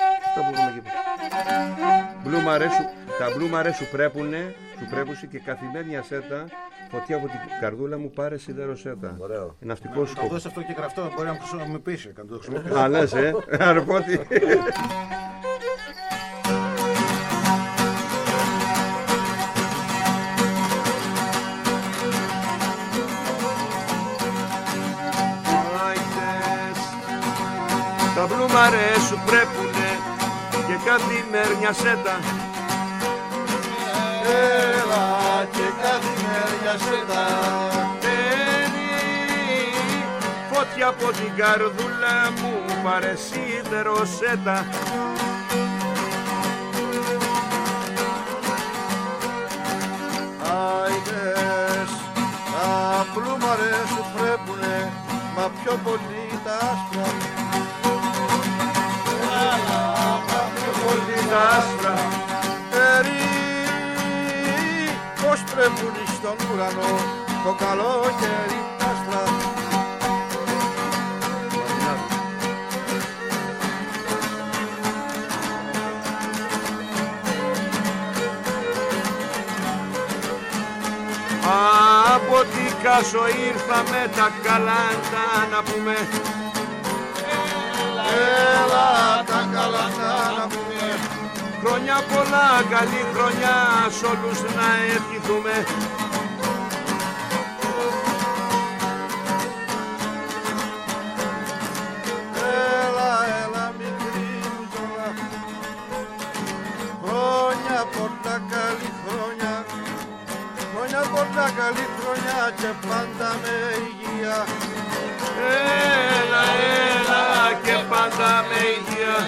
S4: Μπλου μαρέσου, τα μπλου μαρέ σου préπουνε, σου πρέπουσε και καθημερινή ασέτα, φωτιά από την καρδούλα μου, πάρε σιδέρο σέτα.
S2: Ωραίο.
S4: Ναυτικό σκοπό.
S1: Θα δώσει αυτό και γραφτό, μπορεί να μου χρησιμοποιήσει.
S4: Α, λες, ε, αρπότη. Τα μπλου μαρέ σου préπουνε και καθημερινή σέτα.
S5: Έλα και καθημερινή σέτα.
S4: Παίρνει φωτιά από την καρδούλα μου, πάρε σίδερο σέτα.
S5: Άιδες, τα μπλου μαρέ σου préπουνε, μα πιο πολύ τα άσπρα.
S4: Τα άσπρα
S5: ερή, πως πρέπουν στον ουρανό το καλοκαίρι τα άστρα.
S4: Από την Κάσο ήρθαμε τα καλάντα να πούμε.
S5: Έλα τα καλάντα να πούμε.
S4: Χρόνια πολλά, καλή χρονιά σ' όλους να ευχηθούμε.
S5: Έλα, έλα μικρή μου ζώα. Χρόνια πολλά, καλή χρονιά. Χρόνια πολλά, καλή χρονιά και πάντα με υγεία.
S4: Έλα, έλα και πάντα με υγεία.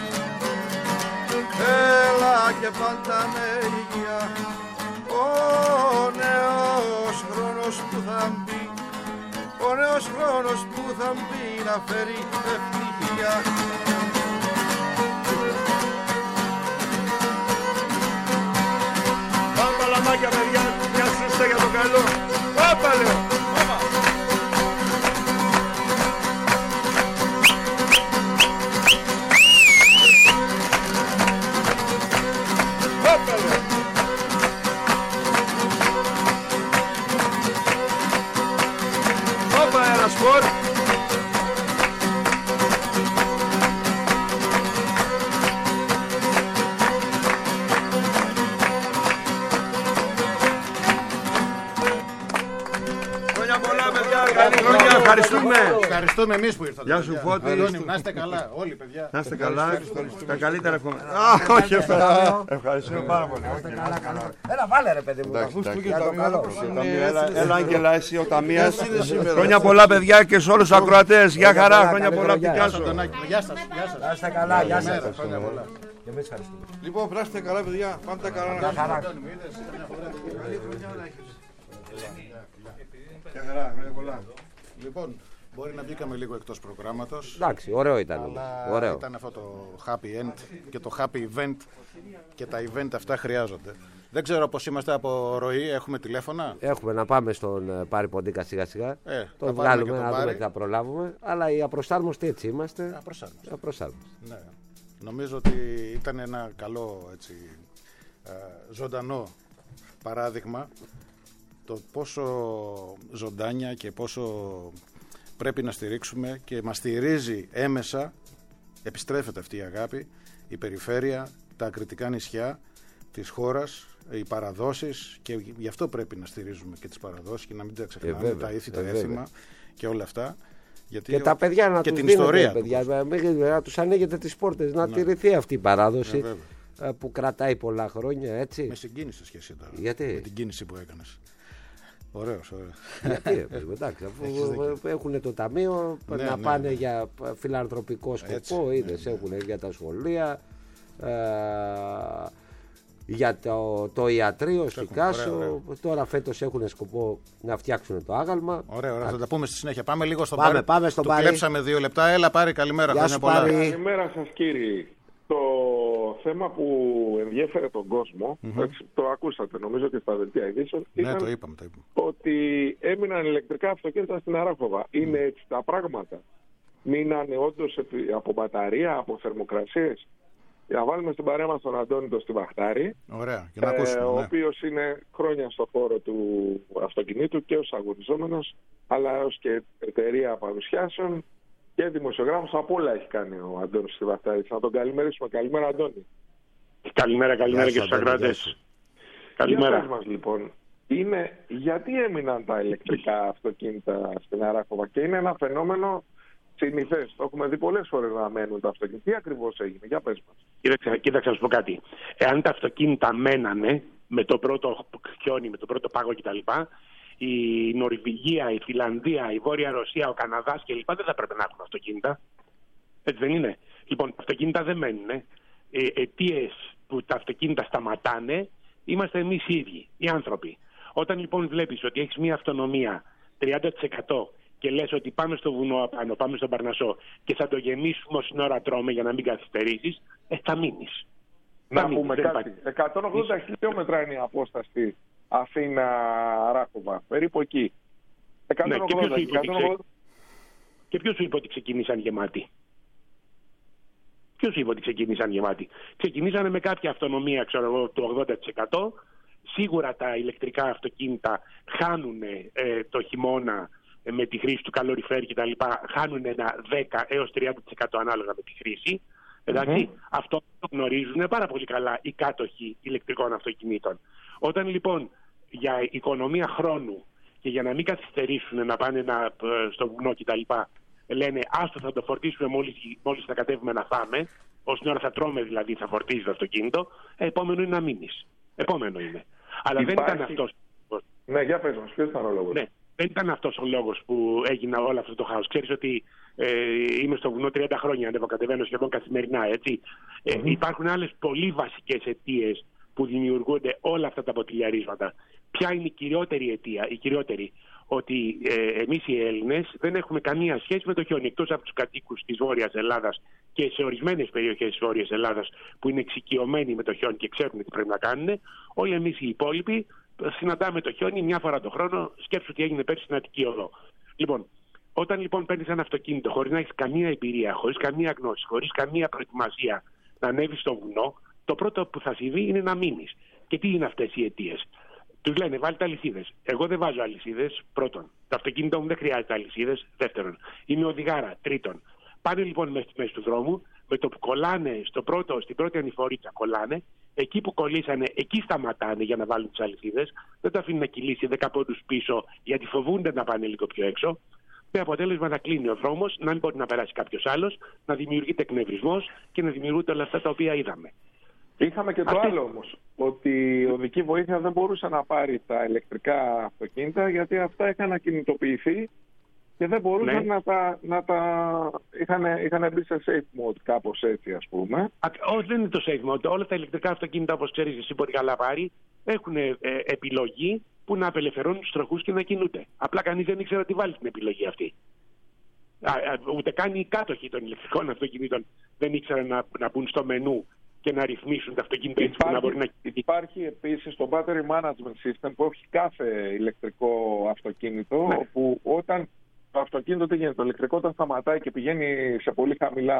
S5: Έλα και πάντα με υγεία. Ο νέος χρόνος που θα μπει, ο νέος χρόνος που θα μπει να φέρει ευτυχία.
S4: Πάμε παλαμάκια, παιδιά, μια σούστα για το καλό. Όπα, λέω. Σπορ. Χρόνια πολλά, παιδιά, καλή χρονιά. ευχαριστούμε.
S1: Ευχαριστούμε εμείς που ήρθατε.
S4: Γεια σου, Φώτη.
S1: Να είστε καλά, όλοι παιδιά.
S4: Να είστε καλά. Τα καλύτερα εύχομαι. Α, όχι, ευχαριστούμε πάρα πολύ.
S6: Έλα, βάλε ρε παιδί μου.
S4: Έλα, Άγγελα, εσύ ο Ταμίας. Χρόνια πολλά, παιδιά, και σε όλους τους ακροατές. Γεια χαρά, χρόνια πολλά από την Κάσο.
S1: Γεια σας.
S6: Να είστε καλά, γεια σας.
S5: Και εμείς ευχαριστούμε. Λοιπόν, πράστε καλά, παιδιά. Πάντα καλά να
S6: χαρά.
S4: Γεια χαρά, χρόνια πολλά.
S1: Λοιπόν, μπορεί να βγήκαμε λίγο εκτός προγράμματος.
S2: Εντάξει, ωραίο ήταν.
S1: Αλλά
S2: Ωραίο.
S1: ήταν αυτό το happy end και το happy event και τα event αυτά χρειάζονται. Δεν ξέρω πώς είμαστε από ροή, έχουμε τηλέφωνα.
S2: Έχουμε να πάμε στον Πάρη Ποντίκα σιγά σιγά.
S1: Ε,
S2: τον βγάλουμε να δούμε τι θα προλάβουμε. Αλλά οι απροσάρμοστοι έτσι είμαστε.
S1: Απροσάρμοστοι.
S2: Απροσάρμοστοι.
S1: Ναι. Νομίζω ότι ήταν ένα καλό έτσι, ε, ζωντανό παράδειγμα το πόσο ζωντάνια και πόσο πρέπει να στηρίξουμε και μας στηρίζει έμεσα, επιστρέφεται αυτή η αγάπη, η περιφέρεια, τα ακριτικά νησιά της χώρας, οι παραδόσεις, και γι' αυτό πρέπει να στηρίζουμε και τις παραδόσεις και να μην τα ξεχνάμε, ε, βέβαια, τα ήθη, τα ε, έθιμα και όλα αυτά. Γιατί
S2: και ο... τα παιδιά να
S1: και
S2: τους
S1: την
S2: δίνετε,
S1: ιστορία
S2: παιδιά,
S1: του.
S2: να τους ανοίγετε τις πόρτες, να ναι. τηρηθεί αυτή η παράδοση
S1: ναι,
S2: που κρατάει πολλά χρόνια, έτσι.
S1: Με συγκίνησε σχέση τώρα.
S2: Γιατί?
S1: Με την κίνηση που έκανες. Ωραίος, ωραίος.
S2: Γιατί, εντάξει, αφού έχουν το ταμείο ναι, να ναι, πάνε ναι. για φιλανθρωπικό σκοπό, είδες, ναι, ναι. έχουν για τα σχολεία, ε, για το, το ιατρείο στην Κάσο. Τώρα φέτος έχουν σκοπό να φτιάξουν το άγαλμα.
S1: Ωραία, ωραία, θα τα πούμε στη συνέχεια. Πάμε λίγο στον
S2: πάμε,
S1: Πάρη.
S2: Πάμε στον
S1: του
S2: Πάρη.
S1: Κλέψαμε δύο λεπτά. Έλα Πάρη, καλημέρα.
S2: Γεια σου,
S1: πολλά.
S3: Καλημέρα σας κύριοι. Το θέμα που ενδιέφερε τον κόσμο, mm-hmm. έτσι, το ακούσατε νομίζω και στα δελτία ειδήσεων,
S1: ναι,
S3: ήταν
S1: το είπαμε, το είπαμε.
S3: ότι έμειναν ηλεκτρικά αυτοκίνητα στην Αράχοβα. Mm. Είναι έτσι τα πράγματα? Μείνανε όντως από μπαταρία, από θερμοκρασίες? Για να βάλουμε στην παρέα μας τον Αντώνη το Στιβαχτάρη,
S1: ωραία, για να ακούσουμε,
S3: ε, ο
S1: ναι.
S3: οποίος είναι χρόνια στο χώρο του αυτοκινήτου και ως αγωνιζόμενος, αλλά ως και εταιρεία παρουσιάσεων και δημοσιογράφος. Από όλα έχει κάνει ο Αντώνης Στιβαχτάρης. Να τον καλημερίσουμε. Καλημέρα Αντώνη.
S7: Καλημέρα, καλημέρα και στους ακροατές. Καλημέρα.
S3: Για μας λοιπόν, είναι, γιατί έμειναν τα ηλεκτρικά αυτοκίνητα στην Αράχοβα? Και είναι ένα φαινόμενο συνηθές. Το έχουμε δει πολλές φορές να μένουν τα αυτοκίνητα. Τι ακριβώς έγινε? Για πες μας.
S7: Κοίταξε, κοίταξε να σου πω κάτι. Εάν τα αυτοκίνητα μένανε με το πρώτο χιόνι, με το πρώτο πάγο κτλ., η Νορβηγία, η Φιλανδία, η Βόρεια Ρωσία, ο Καναδάς κλπ. Δεν θα πρέπει να έχουν αυτοκίνητα. Έτσι δεν είναι? Λοιπόν, τα αυτοκίνητα δεν μένουν. Ε, αιτίες που τα αυτοκίνητα σταματάνε είμαστε εμείς οι ίδιοι, οι άνθρωποι. Όταν λοιπόν βλέπεις ότι έχεις μια αυτονομία τριάντα τοις εκατό και λες ότι πάμε στο βουνό απάνω, πάμε στον Παρνασσό και θα το γεμίσουμε όσοι ώρα τρώμε για να μην καθυστερήσεις, ε, θα μείνεις.
S3: Να
S7: θα
S3: πούμε
S7: μείνεις,
S3: κάτι. εκατόν ογδόντα χιλιόμετρα είναι η απόσταση Αθήνα-Ράχοβα. Περίπου εκεί. εκατόν ογδόντα,
S7: ναι, και ποιος
S3: εκατόν ογδόντα...
S7: σου είπε ότι ξεκίνησαν γεμάτοι? Ποιος σου είπε ότι ξεκίνησαν γεμάτοι? Ξεκινήσανε με κάποια αυτονομία, ξέρω εγώ, του ογδόντα τοις εκατό. Σίγουρα τα ηλεκτρικά αυτοκίνητα χάνουν ε, το χειμώνα ε, με τη χρήση του καλοριφέρ κτλ. Χάνουν ένα δέκα έως τριάντα τοις εκατό ανάλογα με τη χρήση. Εντάξει, mm-hmm. Αυτό το γνωρίζουν πάρα πολύ καλά οι κάτοχοι ηλεκτρικών αυτοκινήτων. Όταν λοιπόν για οικονομία χρόνου και για να μην καθυστερήσουν να πάνε να, στο βουνό κτλ. Λένε άστο θα το φορτίσουμε μόλις, μόλις θα κατέβουμε να φάμε, όστην ώρα θα τρώμε δηλαδή θα φορτίζει το αυτοκίνητο, ε, επόμενο είναι να μείνεις. Επόμενο είναι. Αλλά
S3: Υπάρχει...
S7: δεν ήταν αυτός.
S3: Ναι, για πες μας, ποιος ήταν ο λόγος?
S7: Ναι, δεν ήταν αυτός ο λόγος που έγινε όλο αυτό το χάος. Ξέρεις ότι ε, είμαι στο βουνό τριάντα χρόνια, ανεβοκατεβαίνω σχεδόν καθημερινά, έτσι. Mm-hmm. Ε, υπάρχουν άλλες πολύ βασικές αιτίες που δημιουργούνται όλα αυτά τα ποτηλιαρίσματα. Ποια είναι η κυριότερη αιτία? Η κυριότερη, ότι ε, εμείς οι Έλληνες δεν έχουμε καμία σχέση με το χιόνι, εκτός από τους κατοίκους της Βόρειας Ελλάδας και σε ορισμένες περιοχές της Βόρειας Ελλάδας που είναι εξοικειωμένοι με το χιόνι και ξέρουν τι πρέπει να κάνουν. Όλοι εμείς οι υπόλοιποι συναντάμε το χιόνι μια φορά το χρόνο. Σκέψου τι έγινε πέρσι στην Αττική Οδό. Λοιπόν, όταν λοιπόν παίρνεις ένα αυτοκίνητο χωρίς να έχεις καμία εμπειρία, χωρίς καμία γνώση, χωρίς καμία προετοιμασία να ανέβεις στο βουνό, το πρώτο που θα συμβεί είναι να μείνεις. Και τι είναι αυτές οι αιτίες? Τους λένε βάλτε αλυσίδες. Εγώ δεν βάζω αλυσίδες. Πρώτον, το αυτοκίνητο μου δεν χρειάζεται αλυσίδες. Δεύτερον, είμαι οδηγάρα. Τρίτον, πάνε λοιπόν μέσα στη μέση του δρόμου, με το που κολλάνε στο πρώτο, στην πρώτη ανηφορίτσα, κολλάνε. Εκεί που κολλήσανε, εκεί σταματάνε για να βάλουν τις αλυσίδες. Δεν το αφήνουν να κυλήσει δέκα πόντους πίσω, γιατί φοβούνται να πάνε λίγο πιο έξω. Με αποτέλεσμα να κλείνει ο δρόμος, να μην μπορεί να περάσει κάποιος άλλος, να δημιουργείται εκνευρισμός και να δημιουργούνται όλα αυτά τα οποία είδαμε.
S3: Είχαμε και το Αυτή... άλλο όμως, ότι η οδική βοήθεια δεν μπορούσε να πάρει τα ηλεκτρικά αυτοκίνητα γιατί αυτά είχαν ακινητοποιηθεί και δεν μπορούσαν ναι. να τα... Να τα... Είχαν, είχαν μπει σε safe mode, κάπως έτσι ας πούμε.
S7: Όχι, δεν είναι το safe mode. Όλα τα ηλεκτρικά αυτοκίνητα, όπως ξέρεις εσύ πολύ καλά πάρει, έχουν ε, επιλογή που να απελευθερώνουν τους τροχούς και να κινούνται. Απλά κανείς δεν ήξερε ότι βάλει την επιλογή αυτή. Α, α, ούτε καν οι κάτοχοι των ηλεκτρικών αυτοκινήτων δεν ήξεραν να, να μπουν στο μενού και να ρυθμίσουν τα αυτοκίνητα έτσι που να μπορεί να κινηθεί. Υπάρχει επίσης το battery management system που έχει κάθε ηλεκτρικό αυτοκίνητο, ναι. όπου όταν το αυτοκίνητο τι γίνεται, το ηλεκτρικό όταν σταματάει και πηγαίνει σε πολύ χαμηλά,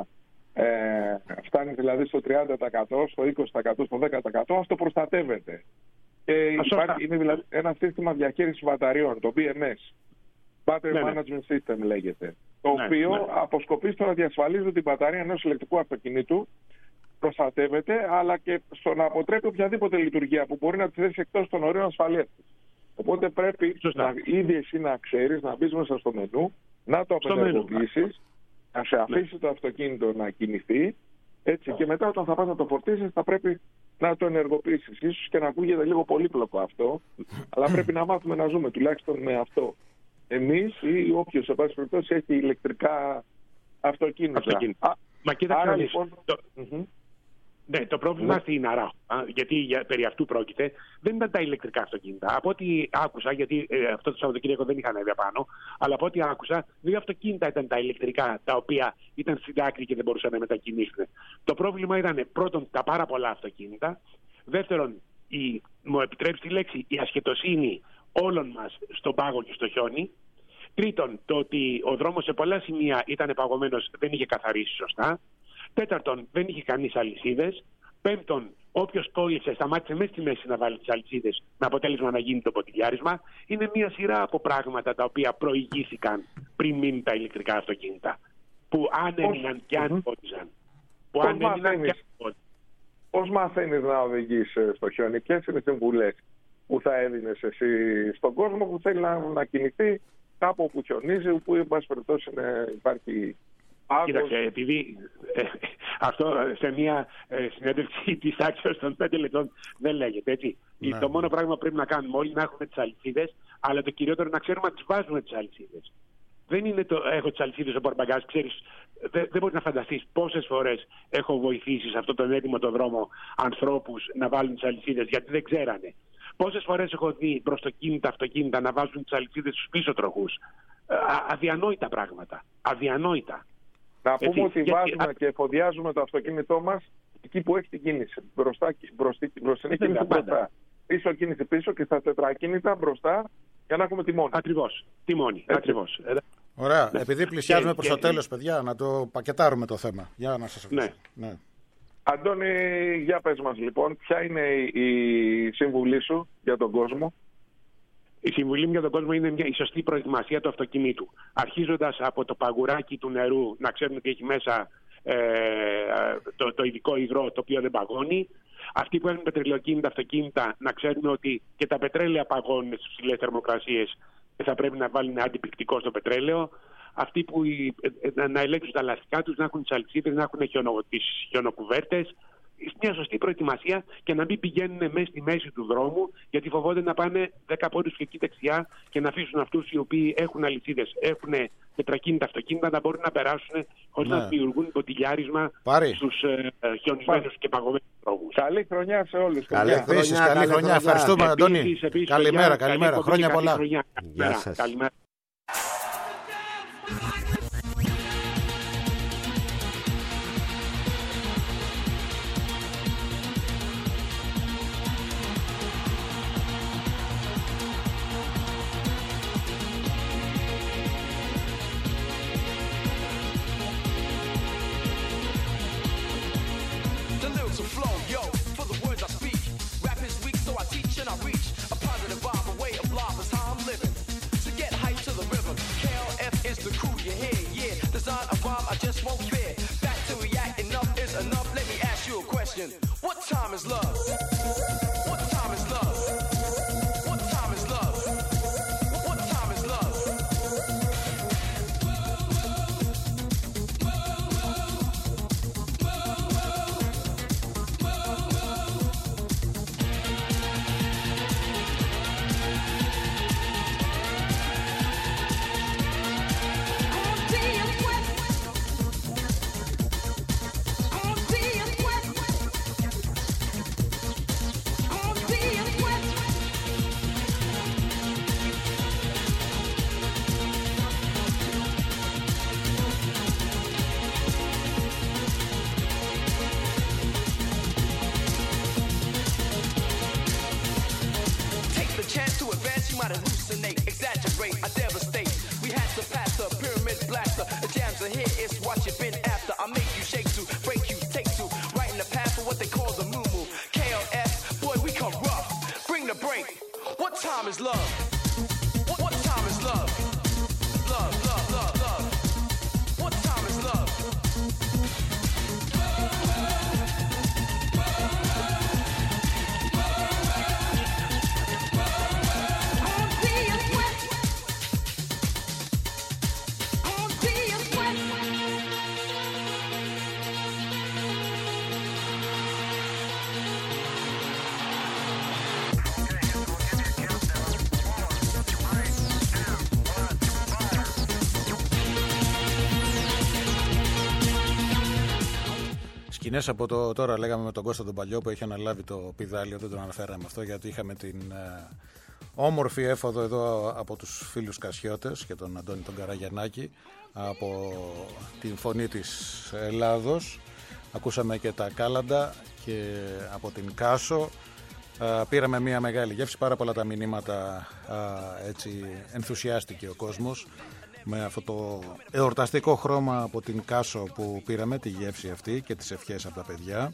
S7: ε, φτάνει δηλαδή στο τριάντα τοις εκατό, στο είκοσι τοις εκατό, στο δέκα τοις εκατό, αυτό προστατεύεται. Και υπάρχει, είναι δηλαδή ένα σύστημα διαχείρισης μπαταριών, το μπι εμ ες. Battery ναι, Management ναι. System λέγεται. Το ναι, οποίο ναι. αποσκοπεί στο να διασφαλίζει ότι η μπαταρία ενός ηλεκτρικού αυτοκινήτου προστατεύεται, αλλά και στο να αποτρέπει οποιαδήποτε λειτουργία που μπορεί να τη θέσει εκτός των ορίων ασφαλείας της. Οπότε πρέπει να, ήδη εσύ να ξέρεις, να μπεις μέσα στο μενού, να το απενεργοποιήσεις, να σε αφήσει ναι. το αυτοκίνητο να κινηθεί, έτσι, και μετά όταν θα πας να το φορτίσεις θα πρέπει να το ενεργοποιήσεις. Ίσως και να ακούγεται λίγο πολύπλοκο αυτό, αλλά πρέπει να μάθουμε να ζούμε τουλάχιστον με αυτό. Εμείς ή όποιος σε πάση περιπτώσει έχει ηλεκτρικά αυτοκίνητα. αυτοκίνητα. Α, Μα κοίταξε να
S3: λοιπόν...
S7: το... Mm-hmm. Ναι, το πρόβλημα mm-hmm. στην Αράχο, γιατί για, περί αυτού πρόκειται, δεν ήταν τα ηλεκτρικά αυτοκίνητα. Από ό,τι άκουσα, γιατί ε, αυτό το Σαββατοκύριακο δεν είχα ανέβει απάνω, αλλά από ό,τι άκουσα, δύο αυτοκίνητα ήταν τα ηλεκτρικά, τα οποία ήταν στην άκρη και δεν μπορούσαν να μετακινήσουν. Το πρόβλημα ήταν πρώτον τα πάρα πολλά αυτοκίνητα, δεύτερον, η, μου επιτρέψει τη λέξη, η ασχετοσύνη όλων μας στον πάγο και στο χιόνι. Τρίτον, το ότι ο δρόμος σε πολλά σημεία ήταν παγωμένος, δεν είχε καθαρίσει σωστά. Τέταρτον, δεν είχε κανείς αλυσίδες. Πέμπτον, όποιος κόλλησε, σταμάτησε μέσα στη μέση να βάλει τις αλυσίδες, με αποτέλεσμα να γίνει το ποτηλιάρισμα. Είναι μια σειρά από πράγματα τα οποία προηγήθηκαν πριν μείνουν τα ηλεκτρικά αυτοκίνητα. Που αν έμειναν και αν πόντιζαν. Που αν έμειναν και αν πόντιζαν.
S3: Πώς μαθαίνεις να οδηγείς στο χιόνι, ποιες είναι οι συμβουλές που θα έδινες εσύ στον κόσμο που θέλει να, να κινηθεί κάπου όπου χιονίζει, όπου εν πάση περιπτώσει υπάρχει άγος.
S7: Κοίταξε, επειδή ε, αυτό σε μια ε, συνέντευξη της άξιος των πέντε λεπτών δεν λέγεται, έτσι. Ναι. Το μόνο πράγμα που πρέπει να κάνουμε όλοι να έχουμε τις αλυσίδες, αλλά το κυριότερο να ξέρουμε να τις βάζουμε τις αλυσίδες. Δεν είναι το έχω τις αλυσίδες στο πορμπαγκάζ, ξέρεις, δεν, δεν μπορείς να φανταστείς πόσες φορές έχω βοηθήσει σε αυτόν τον έτοιμο τον δρόμο ανθρώπους να βάλουν τις αλυσίδες γιατί δεν ξέρανε. Πόσες φορές έχω δει μπροστοκίνητα αυτοκίνητα να βάζουν τις αλυσίδες στους πίσω τροχούς. Α, αδιανόητα πράγματα. Αδιανόητα.
S3: Να πούμε
S7: έτσι,
S3: ότι
S7: γιατί...
S3: βάζουμε και εφοδιάζουμε το αυτοκίνητό μας εκεί που έχει την κίνηση. Μπροστά, μπροστή, μπροστινή κίνηση μπροστά. Πίσω κίνηση πίσω και στα τετρακίνητα μπροστά για να έχουμε τιμόνι.
S7: Ακριβώς. Τιμόνι. Ακριβώς.
S1: Ωραία. Ναι. Επειδή πλησιάζουμε και, προς και... το τέλος, παιδιά, να το πακετάρουμε το θέμα. Για να σας αφήσω. Ναι. Ναι.
S3: Αντώνη, για πες μας λοιπόν, ποια είναι η συμβουλή σου για τον κόσμο?
S7: Η συμβουλή μου για τον κόσμο είναι μια, η σωστή προετοιμασία του αυτοκινήτου. Αρχίζοντας από το παγουράκι του νερού, να ξέρουν ότι έχει μέσα ε, το, το ειδικό υγρό το οποίο δεν παγώνει. Αυτοί που έχουν πετρελαιοκίνητα αυτοκίνητα να ξέρουν ότι και τα πετρέλαια παγώνουν στις ψηλές θερμοκρασίες και θα πρέπει να βάλουν αντιπληκτικό στο πετρέλαιο. Αυτοί που να ελέγξουν τα λαστικά τους, να έχουν τις αλυσίδες, να έχουν τις χιονοκουβέρτες. Μια σωστή προετοιμασία και να μην πηγαίνουν μέσα στη μέση του δρόμου, γιατί φοβόνται να πάνε δέκα πόντους και εκεί δεξιά και να αφήσουν αυτούς οι οποίοι έχουν αλυσίδες, έχουν τετρακίνητα αυτοκίνητα να μπορούν να περάσουν χωρίς ναι. να δημιουργούν ποτηλιάρισμα στους ε, χιονισμένους και παγωμένους δρόμους.
S3: Καλή χρονιά σε όλους.
S1: Καλή, καλή χρονιά, καλή χρονιά. χρονιά. Ευχαριστούμε, Αντώνη. Επίσης, επίσης, καλημέρα, καλημέρα. Χρόνια πολλά.
S7: Γεια σας. Καλημέρα.
S8: What time is love? What time is love? What time is love? What time is love? time is love? What, what time is love? Love, love, love, love. What time is love?
S1: Σκηνές από το τώρα λέγαμε με τον Κώστα τον Παλιό που έχει αναλάβει το πηδάλιο, δεν τον αναφέραμε αυτό γιατί είχαμε την ε, όμορφη έφοδο εδώ από τους φίλους Κασιώτες και τον Αντώνη τον Καραγιαννάκη από την φωνή της Ελλάδος. Ακούσαμε και τα Κάλαντα και από την Κάσο ε, πήραμε μια μεγάλη γεύση, πάρα πολλά τα μηνύματα, ε, έτσι ενθουσιάστηκε ο κόσμος με αυτό το εορταστικό χρώμα από την Κάσο που πήραμε, τη γεύση αυτή και τις ευχές από τα παιδιά.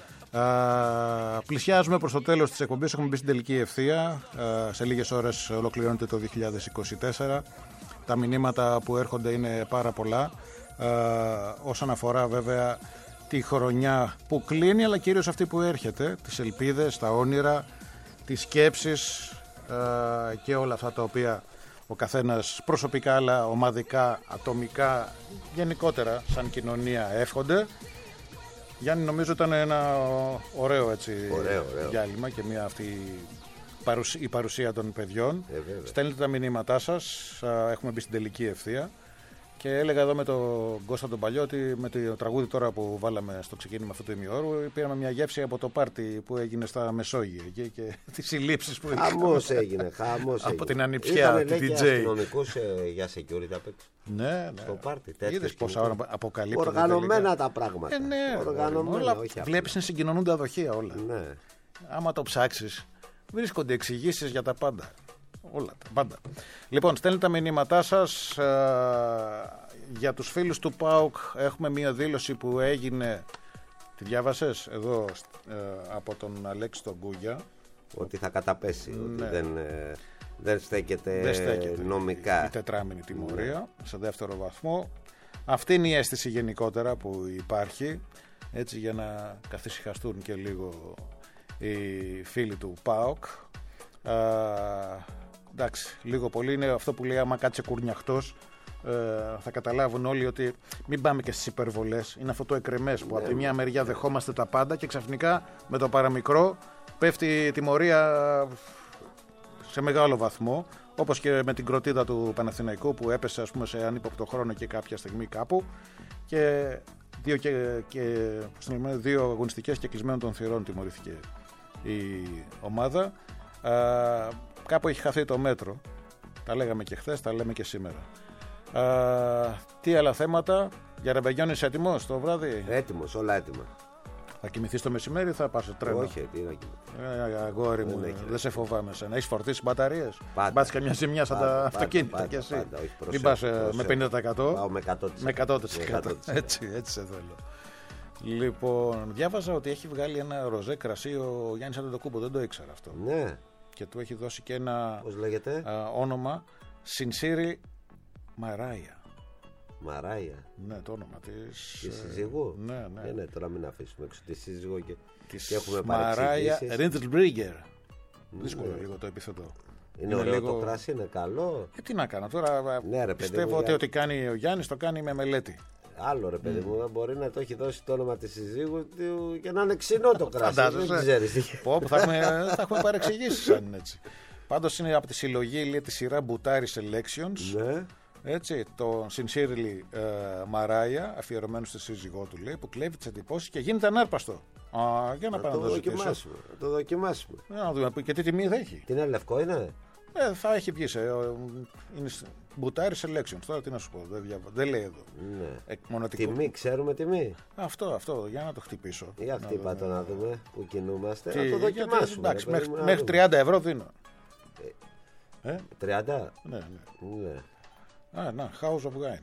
S1: Α, πλησιάζουμε προς το τέλος της εκπομπής, έχουμε μπει στην τελική ευθεία. Α, σε λίγες ώρες ολοκληρώνεται το δύο χιλιάδες είκοσι τέσσερα. Τα μηνύματα που έρχονται είναι πάρα πολλά. Α, όσον αφορά βέβαια τη χρονιά που κλείνει, αλλά κυρίως αυτή που έρχεται, τις ελπίδες, τα όνειρα, τις σκέψεις α, και όλα αυτά τα οποία ο καθένας προσωπικά, αλλά ομαδικά, ατομικά, γενικότερα σαν κοινωνία εύχονται. Γιάννη, νομίζω ήταν ένα ωραίο έτσι
S2: ωραίο, ωραίο.
S1: διάλειμμα και μια αυτή η παρουσία των παιδιών.
S2: Ε,
S1: Στέλνετε τα μηνύματά σας, έχουμε μπει στην τελική ευθεία. Και έλεγα εδώ με τον Κώστα τον Παλιό ότι με το τραγούδι τώρα που βάλαμε στο ξεκίνημα αυτού του ημιώρου πήραμε μια γεύση από το πάρτι που έγινε στα Μεσόγεια εκεί και τις συλλήψεις που έγινε.
S2: Χαμός έγινε, χαμός
S1: από
S2: έγινε.
S1: την ανιψιά, τη ντι τζέι.
S2: Αστυνομικούς ε, για security απ' έξω.
S1: Ναι, ναι.
S2: Στο πάρτι.
S1: Είδες πόσα ώρα αποκαλύπτονται.
S2: Οργανωμένα
S1: τελικά.
S2: τα πράγματα.
S1: Ε, ναι,
S2: Οργανωμένα,
S1: όλα,
S2: όχι
S1: βλέπεις να συγκοινωνούν τα δοχεία όλα.
S2: Ναι.
S1: Άμα το ψάξεις, βρίσκονται εξηγήσεις για τα πάντα. Όλα τα πάντα. Λοιπόν, στέλνετε τα μηνύματά σας. Α, για τους φίλους του ΠΑΟΚ έχουμε μία δήλωση που έγινε. Τη διάβασες εδώ ε, από τον Αλέξη τον Κούγια.
S2: Ότι θα καταπέσει,
S1: ναι.
S2: ότι δεν, ε, δεν, στέκεται
S1: δεν στέκεται
S2: νομικά.
S1: Η τετράμινη τιμωρία ναι. σε δεύτερο βαθμό. Αυτή είναι η αίσθηση γενικότερα που υπάρχει. Έτσι για να καθησυχαστούν και λίγο οι φίλοι του ΠΑΟΚ. Α, εντάξει, λίγο πολύ είναι αυτό που λέει άμα κάτσε κουρνιαχτός. Ε, θα καταλάβουν όλοι ότι μην πάμε και στις υπερβολές. Είναι αυτό το εκρεμές που ναι. από τη μια μεριά δεχόμαστε τα πάντα και ξαφνικά με το παραμικρό πέφτει η τιμωρία σε μεγάλο βαθμό, όπως και με την κροτίδα του Παναθηναϊκού που έπεσε ας πούμε σε ανύποπτο χρόνο και κάποια στιγμή κάπου και δύο, και, και, λέμε, δύο αγωνιστικές και κλεισμένων των θυρών τιμωρήθηκε η ομάδα. Α, κάπου έχει χαθεί το μέτρο. Τα λέγαμε και χθες, τα λέμε και σήμερα. Α, τι άλλα θέματα? Για ρεμπεγιόν είσαι έτοιμος το βράδυ?
S2: Έτοιμος, όλα έτοιμα.
S1: Θα κοιμηθείς το μεσημέρι ή θα πας σε τρένο?
S2: Όχι, τι να κοιμηθείς.
S1: Ε, αγόρι μου, δεν, δεν σε φοβάμαι σένα. Έχεις φορτίσει μπαταρίες? Μπάτσε καμιά ζημιά σαν
S2: πάντα,
S1: τα
S2: πάντα,
S1: αυτοκίνητα
S2: πάντα,
S1: κι εσύ.
S2: Πάντα, όχι, προσέχω,
S1: μην πας
S2: προσέχω.
S1: με πενήντα τοις εκατό.
S2: Πάω με εκατό τοις εκατό.
S1: Με εκατό τοις εκατό. Έτσι, έτσι σε θέλω. Λοιπόν, διάβαζα ότι έχει βγάλει ένα ροζέ κρασί ο Γιάννης Αντετοκούμπο. Δεν το ήξερα αυτό.
S2: Ναι.
S1: Και του έχει δώσει και ένα
S2: πώς λέγεται?
S1: Α, όνομα Sincerely Μαράια.
S2: Μαράια.
S1: Ναι, το όνομα της.
S2: Τη σύζυγου.
S1: Ναι, ναι.
S2: Ε, ναι, τώρα μην αφήσουμε έξω τη σύζυγο και,
S1: της
S2: και έχουμε
S1: Μαράια Ρίντλμπρίγκερ.
S2: Ναι.
S1: Δύσκολο λίγο το επίθετο.
S2: Είναι, είναι ωραίο λίγο... το κράσι, είναι καλό.
S1: Ε, τι να κάνω τώρα. Ναι, ρε, πιστεύω ότι για... ό,τι κάνει ο Γιάννης το κάνει με μελέτη.
S2: Άλλο ρε παιδί mm. μου, μπορεί να το έχει δώσει το όνομα της συζύγου του και να είναι ξινό το κράσι. Δεν ξέρεις.
S1: Πω, θα έχουμε, θα έχουμε παρεξηγήσεις αν είναι έτσι. Πάντως είναι από τη συλλογή, λέει, τη σειρά Μπουτάρι Selections.
S2: Ναι.
S1: Έτσι, το Sincerely ε, Μαράια, αφιερωμένο στη σύζυγό του, λέει, που κλέβει τις εντυπώσεις και γίνεται ανάρπαστο. Α, για να, να πάμε
S2: το
S1: να το
S2: δοκιμάσουμε. Να το δοκιμάσουμε.
S1: Να δούμε και τι τιμή θα έχει.
S2: Τι είναι, λευκό είναι?
S1: Ε, θα έχει βγει σε. Είναι Μπουτάρι Selections. Τώρα τι να σου πω, δεν, διαβα... δεν λέει εδώ.
S2: Ναι.
S1: Ε, μονοτικό...
S2: Τιμή, ξέρουμε τιμή.
S1: Αυτό, αυτό, για να το χτυπήσω.
S2: Για χτύπα το να δούμε που κινούμαστε.
S1: Τι...
S2: Να το δοκιμάσουμε.
S1: Εντάξει, ρε, μέχρι, μέχρι τριάντα ευρώ δίνω.
S2: Ε, ε? τριάντα?
S1: Ναι, ναι.
S2: ναι.
S1: Α, να, House of Wine.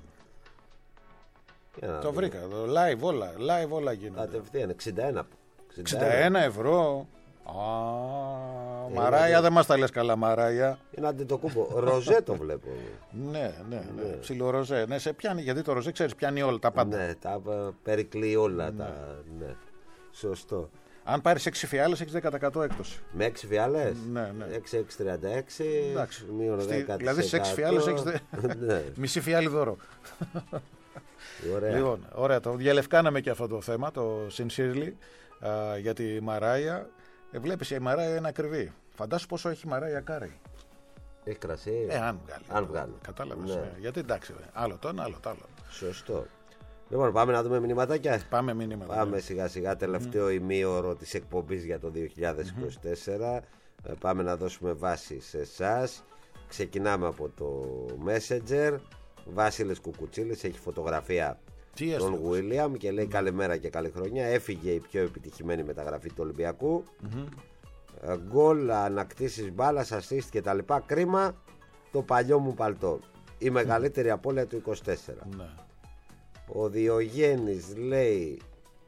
S1: Το
S2: δούμε.
S1: βρήκα εδώ. Live όλα, live όλα γίνονται.
S2: Κατευθείαν, εξήντα ένα.
S1: εξήντα ένα ευρώ. Α, Μαράια, δεν μας τα λες καλά, Μαράια.
S2: Είναι αντιτοκούμπο. Ροζέ το βλέπω.
S1: Ναι, ναι, ναι. Ψιλο ροζέ. Ναι, σε πιάνει, γιατί το ροζέ ξέρεις, πιάνει όλα τα πάντα.
S2: Ναι, τα περικλεί όλα. Τα... Ναι. Σωστό.
S1: Αν πάρεις έξι φιάλες, έχεις δέκα τοις εκατό έκπτωση.
S2: Με έξι φιάλες?
S1: Ναι, ναι.
S2: έξι έξι τριάντα έξι. Μείον δέκα τοις εκατό.
S1: Δηλαδή σε έξι φιάλες έχεις ναι. Μισή φιάλη δώρο.
S2: Ωραία.
S1: Λοιπόν, ωραία, το διαλευκάναμε και αυτό το θέμα, το sincerely, α, για τη Μαράια. Ε, βλέπεις, η Μαράια είναι ακριβή. Φαντάσου πόσο έχει η Μαράια Κάρεϊ.
S2: Έχει κρασί.
S1: Ε, αν βγάλει.
S2: Αν βγάλει.
S1: Κατάλαβες.
S2: Ναι.
S1: Ε, γιατί εντάξει, άλλο το ένα, άλλο το άλλο.
S2: Σωστό. Λοιπόν, πάμε να δούμε μηνυματάκια.
S1: Πάμε μηνύματα.
S2: Πάμε
S1: ναι.
S2: σιγά σιγά, τελευταίο mm. ημίωρο της εκπομπής για το δύο χιλιάδες είκοσι τέσσερα. Mm-hmm. Πάμε να δώσουμε βάση σε εσάς. Ξεκινάμε από το Messenger. Βασίλης Κουκουτσίλης έχει φωτογραφία τον William και λέει mm-hmm. καλημέρα και καλή χρονιά. Έφυγε η πιο επιτυχημένη μεταγραφή του Ολυμπιακού. Mm-hmm. Γκολ, ανακτήσεις μπάλας, ασίστ και τα λοιπά. Κρίμα το παλιό μου παλτό. Η μεγαλύτερη mm-hmm. απώλεια του είκοσι τέσσερα. Mm-hmm. Ο Διογέννης λέει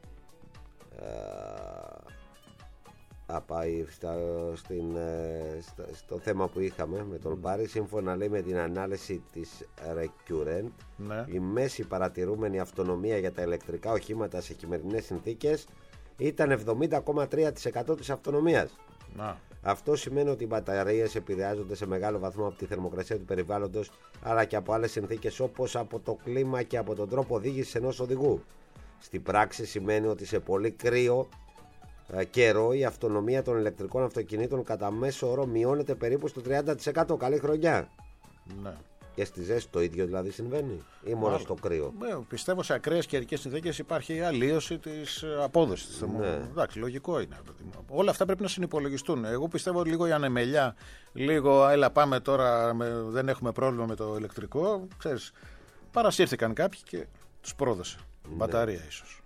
S2: α, πάει στα, στην, στα, στο θέμα που είχαμε με τον Πάρη. Σύμφωνα λέει με την ανάλυση της Recurrent, ναι. η μέση παρατηρούμενη αυτονομία για τα ηλεκτρικά οχήματα σε χειμερινές συνθήκες ήταν εβδομήντα κόμμα τρία τοις εκατό της αυτονομίας. Να. Αυτό σημαίνει ότι οι μπαταρίες επηρεάζονται σε μεγάλο βαθμό από τη θερμοκρασία του περιβάλλοντος, αλλά και από άλλες συνθήκες όπως από το κλίμα και από τον τρόπο οδήγησης ενός οδηγού. Στην πράξη σημαίνει ότι σε πολύ κρύο ε, καιρό η αυτονομία των ηλεκτρικών αυτοκινήτων κατά μέσο όρο μειώνεται περίπου στο τριάντα τοις εκατό. Καλή χρονιά. Ναι. Και στη ζέστη το ίδιο δηλαδή συμβαίνει ή μόνο Άρα, στο κρύο?
S1: Ναι, πιστεύω σε ακραίες καιρικές συνθήκες υπάρχει αλλίωση της απόδοσης. Ναι. Εντάξει, λογικό είναι. Όλα αυτά πρέπει να συνυπολογιστούν. Εγώ πιστεύω λίγο η ανεμελιά, λίγο έλα πάμε τώρα, με, δεν έχουμε πρόβλημα με το ηλεκτρικό. Ξέρεις, παρασύρθηκαν κάποιοι και τους πρόδωσε. Ναι. Μπαταρία ίσως.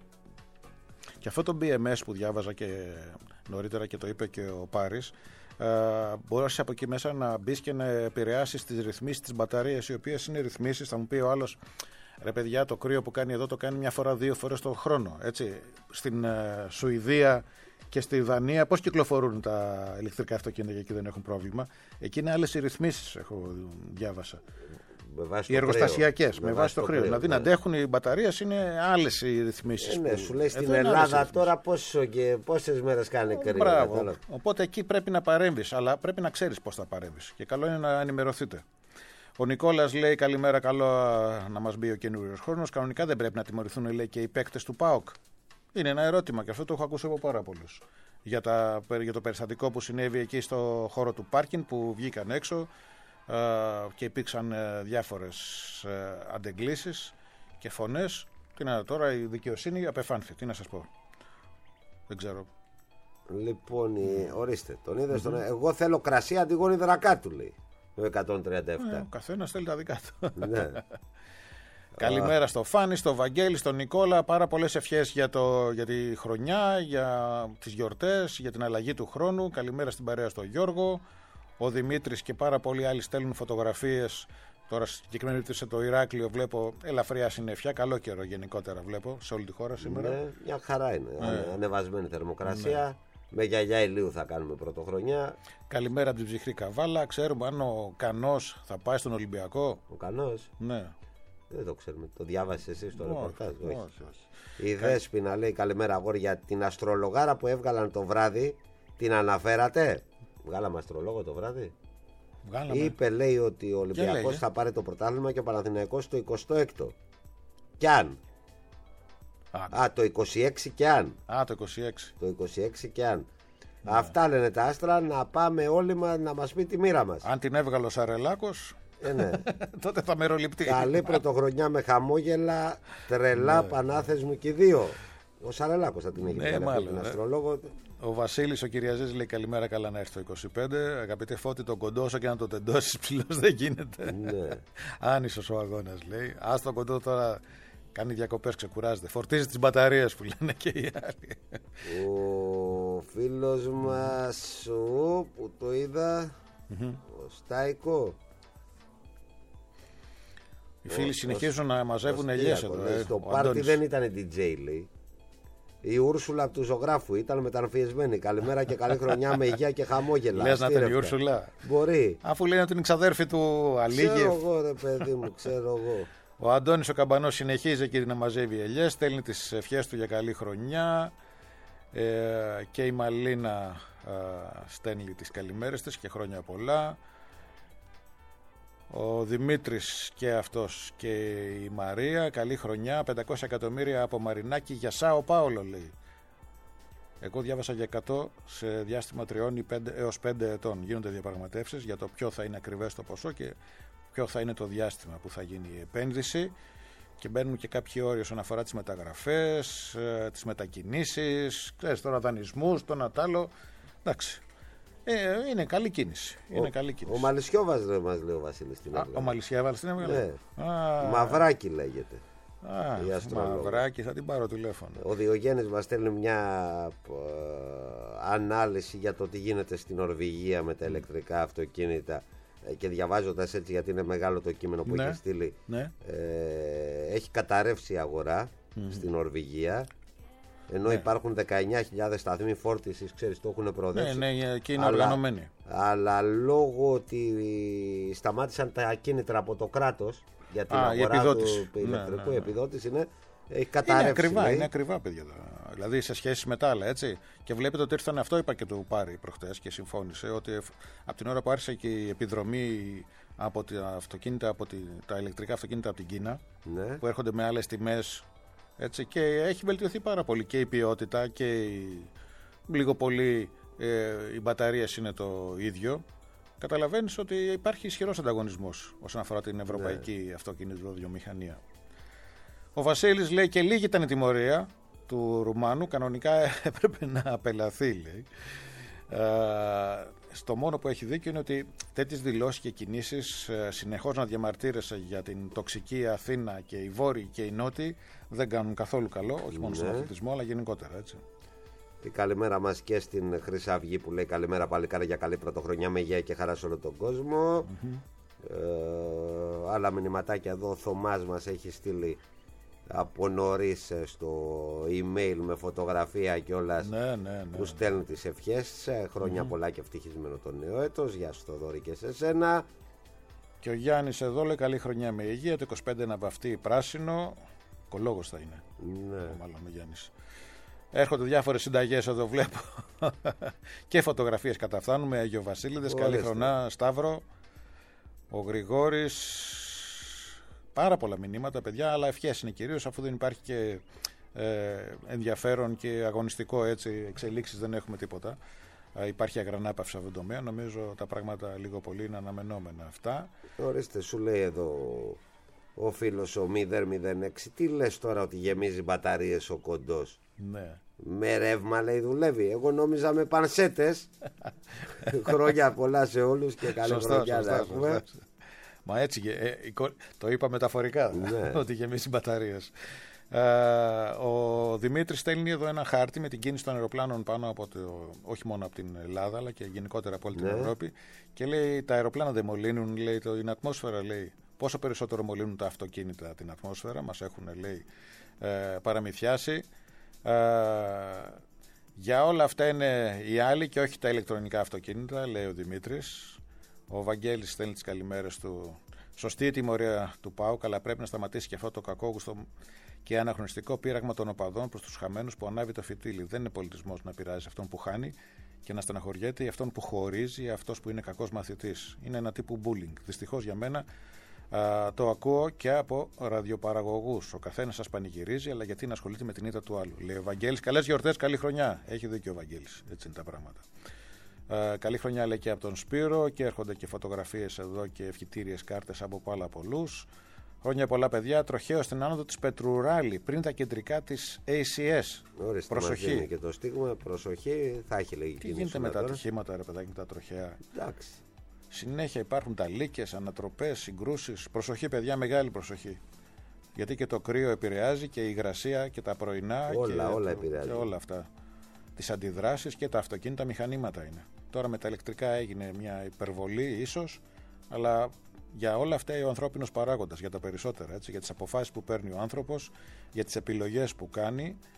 S1: Και αυτό το μπι εμ ες που διάβαζα και νωρίτερα και το είπε και ο Πάρης, Uh, μπορείς από εκεί μέσα να μπεις και να επηρεάσεις τις ρυθμίσεις της μπαταρίας, οι οποίες είναι ρυθμίσεις, θα μου πει ο άλλος, ρε παιδιά, το κρύο που κάνει εδώ το κάνει μια φορά, δύο φορές το χρόνο. Έτσι. Στην uh, Σουηδία και στη Δανία πώς κυκλοφορούν τα ηλεκτρικά αυτοκίνητα και εκεί δεν έχουν πρόβλημα? Εκεί είναι άλλες οι ρυθμίσεις, έχω διάβασα. Οι εργοστασιακές, με, με βάση το κρύο. Δηλαδή να αντέχουν οι μπαταρίες, είναι άλλες οι ρυθμίσεις.
S2: Ε, ναι, που... σου λέει στην Ελλάδα τώρα πόσο και πόσες μέρες κάνει κρύο.
S1: Μπράβο. Οπότε εκεί πρέπει να παρέμβεις, αλλά πρέπει να ξέρεις πώς θα παρέμβεις. Και καλό είναι να ενημερωθείτε. Ο Νικόλας λέει καλημέρα, καλό να μας μπει ο καινούριος χρόνος. Κανονικά δεν πρέπει να τιμωρηθούν, λέει, και οι παίκτες του ΠΑΟΚ. Είναι ένα ερώτημα και αυτό το έχω ακούσει από πάρα πολλούς. Για, τα, για το περιστατικό που συνέβη εκεί στο χώρο του πάρκινγκ που βγήκαν έξω. Uh, και υπήρξαν uh, διάφορες uh, αντεγκλήσεις και φωνές. Τι να, τώρα η δικαιοσύνη απεφάνθη. Τι να σας πω, δεν ξέρω.
S2: Λοιπόν, mm. ορίστε, τον είδες mm-hmm. τον... Εγώ θέλω κρασί Αντιγόνη Δρακάτου, λέει, το εκατόν τριάντα επτά.
S1: Ε, ο καθένας θέλει τα δικά του.
S2: Ναι.
S1: Καλημέρα στο Φάνη, στο Βαγγέλη, στον Νικόλα. Πάρα πολλές ευχές για, το, για τη χρονιά, για τις γιορτές, για την αλλαγή του χρόνου. Καλημέρα στην παρέα στο Γιώργο. Ο Δημήτρης και πάρα πολλοί άλλοι στέλνουν φωτογραφίες. Τώρα συγκεκριμένα σε το Ηράκλειο βλέπω ελαφριά συννεφιά. Καλό καιρό γενικότερα βλέπω σε όλη τη χώρα σήμερα.
S2: Ναι, μια χαρά είναι. Ναι. Ανεβασμένη θερμοκρασία. Ναι. Με γιαγιά ηλίου θα κάνουμε πρωτοχρονιά.
S1: Καλημέρα από την ψυχρή Καβάλα. Ξέρουμε αν ο Κανός θα πάει στον Ολυμπιακό.
S2: Ο Κανός.
S1: Ναι.
S2: Δεν το ξέρουμε. Το διάβασες εσύ στο ρεπορτάζ? Όχι. όχι, όχι. Η Δέσποινα λέει καλημέρα αγόρια. Την αστρολογάρα που έβγαλαν το βράδυ την αναφέρατε? Βγάλαμε αστρολόγο το βράδυ. Βγάλαμε. Είπε, λέει, ότι ο Ολυμπιακός θα πάρει το πρωτάθλημα και ο Παναθηναϊκός το εικοστό έκτο. Κι αν. Α, Α, το είκοσι έξι και αν.
S1: Α, το είκοσι έξι.
S2: Το είκοσι έξι και αν. Ναι. Αυτά λένε τα άστρα. Να πάμε όλοι μας να μας πει τη μοίρα μας.
S1: Αν την έβγαλε ο Σαρελάκος,
S2: ε, ναι.
S1: τότε θα μεροληπτεί.
S2: Καλή πρωτοχρονιά με χαμόγελα, τρελά, ναι. Πανάθεσμου και δύο. Ο Σαρελάκος θα την έχει
S1: ναι,
S2: πει την αστρολόγο.
S1: Ο Βασίλης ο Κυριαζής λέει καλημέρα, καλά να έρθει το είκοσι πέντε. Αγαπητέ Φώτη, τον κοντό όσο και να το τεντώσεις ψηλός δεν γίνεται.
S2: Ναι.
S1: Άνισος ο αγώνας, λέει. Ας το κοντό τώρα κάνει διακοπές, ξεκουράζεται. Φορτίζει τις μπαταρίες που λένε και οι άλλοι.
S2: Ο φίλος μας ο, που το είδα, mm-hmm. ο Στάικο.
S1: Οι φίλοι ο, συνεχίζουν ο, να μαζεύουν ελιές εδώ.
S2: Ε, το πάρτι δεν ήταν ντι τζέι, λέει. Η Ούρσουλα από του ζωγράφου ήταν μεταμφιεσμένη. Καλημέρα και καλή χρονιά με υγεία και χαμόγελα.
S1: Λες να ήταν η Ούρσουλα.
S2: Μπορεί.
S1: Αφού λέει ότι είναι ξαδέρφη του Αλίγεφ.
S2: Ξέρω εγώ, ρε παιδί μου, ξέρω εγώ.
S1: Ο Αντώνης ο Καμπανός συνεχίζει εκεί να μαζεύει ελιές, στέλνει τις ευχές του για καλή χρονιά. Ε, και η Μαλίνα ε, στέλνει τις καλημέρες της και χρόνια πολλά. Ο Δημήτρης και αυτός και η Μαρία, καλή χρονιά, πεντακόσια εκατομμύρια από Μαρινάκη για Σάο Πάολο, λέει. Εγώ διάβασα για εκατό σε διάστημα τριών έως πέντε ετών. Γίνονται διαπραγματεύσεις για το ποιο θα είναι ακριβές το ποσό και ποιο θα είναι το διάστημα που θα γίνει η επένδυση, και μπαίνουν και κάποιοι όροι όσον αφορά τις μεταγραφές, τις μετακινήσεις, ξέρεις, τώρα δανεισμούς, το Νατάλο. Εντάξει. Ε, είναι καλή κίνηση. Είναι
S2: Ο,
S1: καλή κίνηση.
S2: ο Μαλισιόβας μας λέει ο Βασίλης στην
S1: Α, ο Μαλισιόβας στην Εύγαλα.
S2: Ναι. Μαυράκι λέγεται.
S1: Α, Μαυράκι, θα την πάρω τηλέφωνο.
S2: Ο Διογέννης μας στέλνει μια ε, ανάλυση για το τι γίνεται στην Νορβηγία με τα ηλεκτρικά αυτοκίνητα, ε, και διαβάζοντας έτσι, γιατί είναι μεγάλο το κείμενο που
S1: ναι.
S2: έχει στείλει,
S1: ναι.
S2: ε, έχει καταρρεύσει η αγορά mm. στην Νορβηγία. Ενώ ναι. υπάρχουν δεκαεννιά χιλιάδες σταθμοί φόρτισης, ξέρεις, το έχουν προοδεύσει.
S1: Ναι, ναι, και είναι οργανωμένοι.
S2: Αλλά λόγω ότι σταμάτησαν τα κίνητρα από το κράτος για την Α, αγορά του ηλεκτρικού, ναι, ναι, ναι. επιδότηση είναι, έχει καταρρεύσει.
S1: Είναι ακριβά,
S2: λέει.
S1: είναι ακριβά, παιδιά. Δηλαδή σε σχέση με τα άλλα, έτσι. Και βλέπετε ότι ήρθαν, αυτό είπα και του Πάρη προχτές και συμφώνησε, ότι από την ώρα που άρχισε και η επιδρομή από τα αυτοκίνητα, από τη, τα ηλεκτρικά αυτοκίνητα από την Κίνα, ναι. που έρχονται με άλλες τιμές. Έτσι, και έχει βελτιωθεί πάρα πολύ και η ποιότητα και η, λίγο πολύ ε, οι μπαταρίες είναι το ίδιο. Καταλαβαίνεις ότι υπάρχει ισχυρός ανταγωνισμός όσον αφορά την ευρωπαϊκή ναι. αυτοκινητοβιομηχανία. Ο Βασίλης λέει και λίγη ήταν η τιμωρία του Ρουμάνου, κανονικά έπρεπε να απελαθεί, λέει. Ε, στο μόνο που έχει δίκιο είναι ότι τέτοιες δηλώσεις και κινήσεις, συνεχώς να διαμαρτύρεσαι για την τοξική Αθήνα και οι Βόρειοι και οι Νότιοι, δεν κάνουν καθόλου καλό, όχι μόνο ναι. στον αθλητισμό, αλλά γενικότερα, έτσι.
S2: Η καλημέρα μας και στην Χρυσαυγή που λέει καλημέρα παλικάρια για καλή πρωτοχρονιά με υγεία και χαρά σε όλο τον κόσμο. Mm-hmm. Ε, άλλα μηνυματάκια εδώ, ο Θωμάς μας έχει στείλει από νωρίς στο email με φωτογραφία και όλα
S1: ναι, ναι, ναι,
S2: που στέλνει τις ευχές. Χρόνια mm-hmm. πολλά και ευτυχισμένο το νέο έτος. Γεια σου Θοδωρή και σε σένα.
S1: Και ο Γιάννης εδώ λέει καλή χρονιά με υγεία, το είκοσι πέντε να βαφτεί πράσινο. Κολόγος θα είναι.
S2: Ναι.
S1: Ο, μάλλον ο Γιάννης. Έρχονται διάφορες συνταγές εδώ, βλέπω. Και φωτογραφίες καταφθάνουμε. Αγιο Βασίλειδες, καλή χρονιά Σταύρο. Ο Γρηγόρης. Πάρα πολλά μηνύματα, παιδιά, αλλά ευχές είναι κυρίως, αφού δεν υπάρχει και ε, ενδιαφέρον και αγωνιστικό, έτσι, εξελίξεις δεν έχουμε τίποτα. Ε, υπάρχει αγρανάπαυση αυτόν τον τομέα. Νομίζω τα πράγματα λίγο πολύ είναι αναμενόμενα αυτά.
S2: Ορίστε, σου λέει εδώ ο φίλος ο μηδέν μηδέν έξι, τι λες τώρα ότι γεμίζει μπαταρίες ο κοντός?
S1: Ναι.
S2: Με ρεύμα λέει δουλεύει. Εγώ νόμιζα με πανσέτες. Χρόνια πολλά σε όλους και καλή χρονιά να έχουμε.
S1: Μα έτσι, ε, το είπα μεταφορικά,
S2: ναι.
S1: ότι γεμίσει μπαταρίες. Ε, ο Δημήτρης στέλνει εδώ ένα χάρτη με την κίνηση των αεροπλάνων πάνω από το, όχι μόνο από την Ελλάδα, αλλά και γενικότερα από όλη την ναι. Ευρώπη. Και λέει τα αεροπλάνα δεν μολύνουν, λέει, το, την ατμόσφαιρα, λέει. Πόσο περισσότερο μολύνουν τα αυτοκίνητα την ατμόσφαιρα, μας έχουν, λέει, ε, παραμυθιάσει. Ε, για όλα αυτά είναι οι άλλοι και όχι τα ηλεκτρονικά αυτοκίνητα, λέει ο Δημήτρης. Ο Βαγγέλης στέλνει τις καλημέρες του. Σωστή η τιμωρία του ΠΑΟΚ, αλλά πρέπει να σταματήσει και αυτό το κακόγουστο και αναχρονιστικό πείραγμα των οπαδών προς τους χαμένους που ανάβει το φυτίλι. Δεν είναι πολιτισμός να πειράζει αυτόν που χάνει και να στεναχωριέται, ή αυτόν που χωρίζει, ή αυτός που είναι κακός μαθητής. Είναι ένα τύπου bullying. Δυστυχώς για μένα α, το ακούω και από ραδιοπαραγωγούς. Ο καθένας σας πανηγυρίζει, αλλά γιατί να ασχολείται με την ήττα του άλλου. Λέει ο Βαγγέλης, καλές γιορτές, καλή χρονιά. Έχει δίκιο ο Βαγγέλης. Έτσι είναι τα πράγματα. Uh, καλή χρονιά λέει και από τον Σπύρο, και έρχονται και φωτογραφίες εδώ και ευχητήριες κάρτες από πάρα πολλούς. Χρόνια πολλά, παιδιά. Τροχαίο στην άνοδο της Πετρουράλη πριν τα κεντρικά της έι σι ες.
S2: Ορίστε, προσοχή. Είναι και το στίγμα, προσοχή, θα έχει λέγει.
S1: Τι γίνεται με τα ατυχήματα, ρε παιδάκι, με τα τροχαία?
S2: Εντάξει.
S1: Συνέχεια υπάρχουν τα λύκες, ανατροπές, συγκρούσεις. Προσοχή, παιδιά, μεγάλη προσοχή. Γιατί και το κρύο επηρεάζει και η υγρασία και τα πρωινά.
S2: Όλα,
S1: και,
S2: όλα
S1: το,
S2: επηρεάζει.
S1: Και όλα αυτά. Τις αντιδράσεις και τα αυτοκίνητα μηχανήματα είναι. Τώρα με τα ηλεκτρικά έγινε μια υπερβολή ίσως, αλλά για όλα αυτά ο ανθρώπινος παράγοντας, για τα περισσότερα, έτσι, για τις αποφάσεις που παίρνει ο άνθρωπος, για τις επιλογές που κάνει,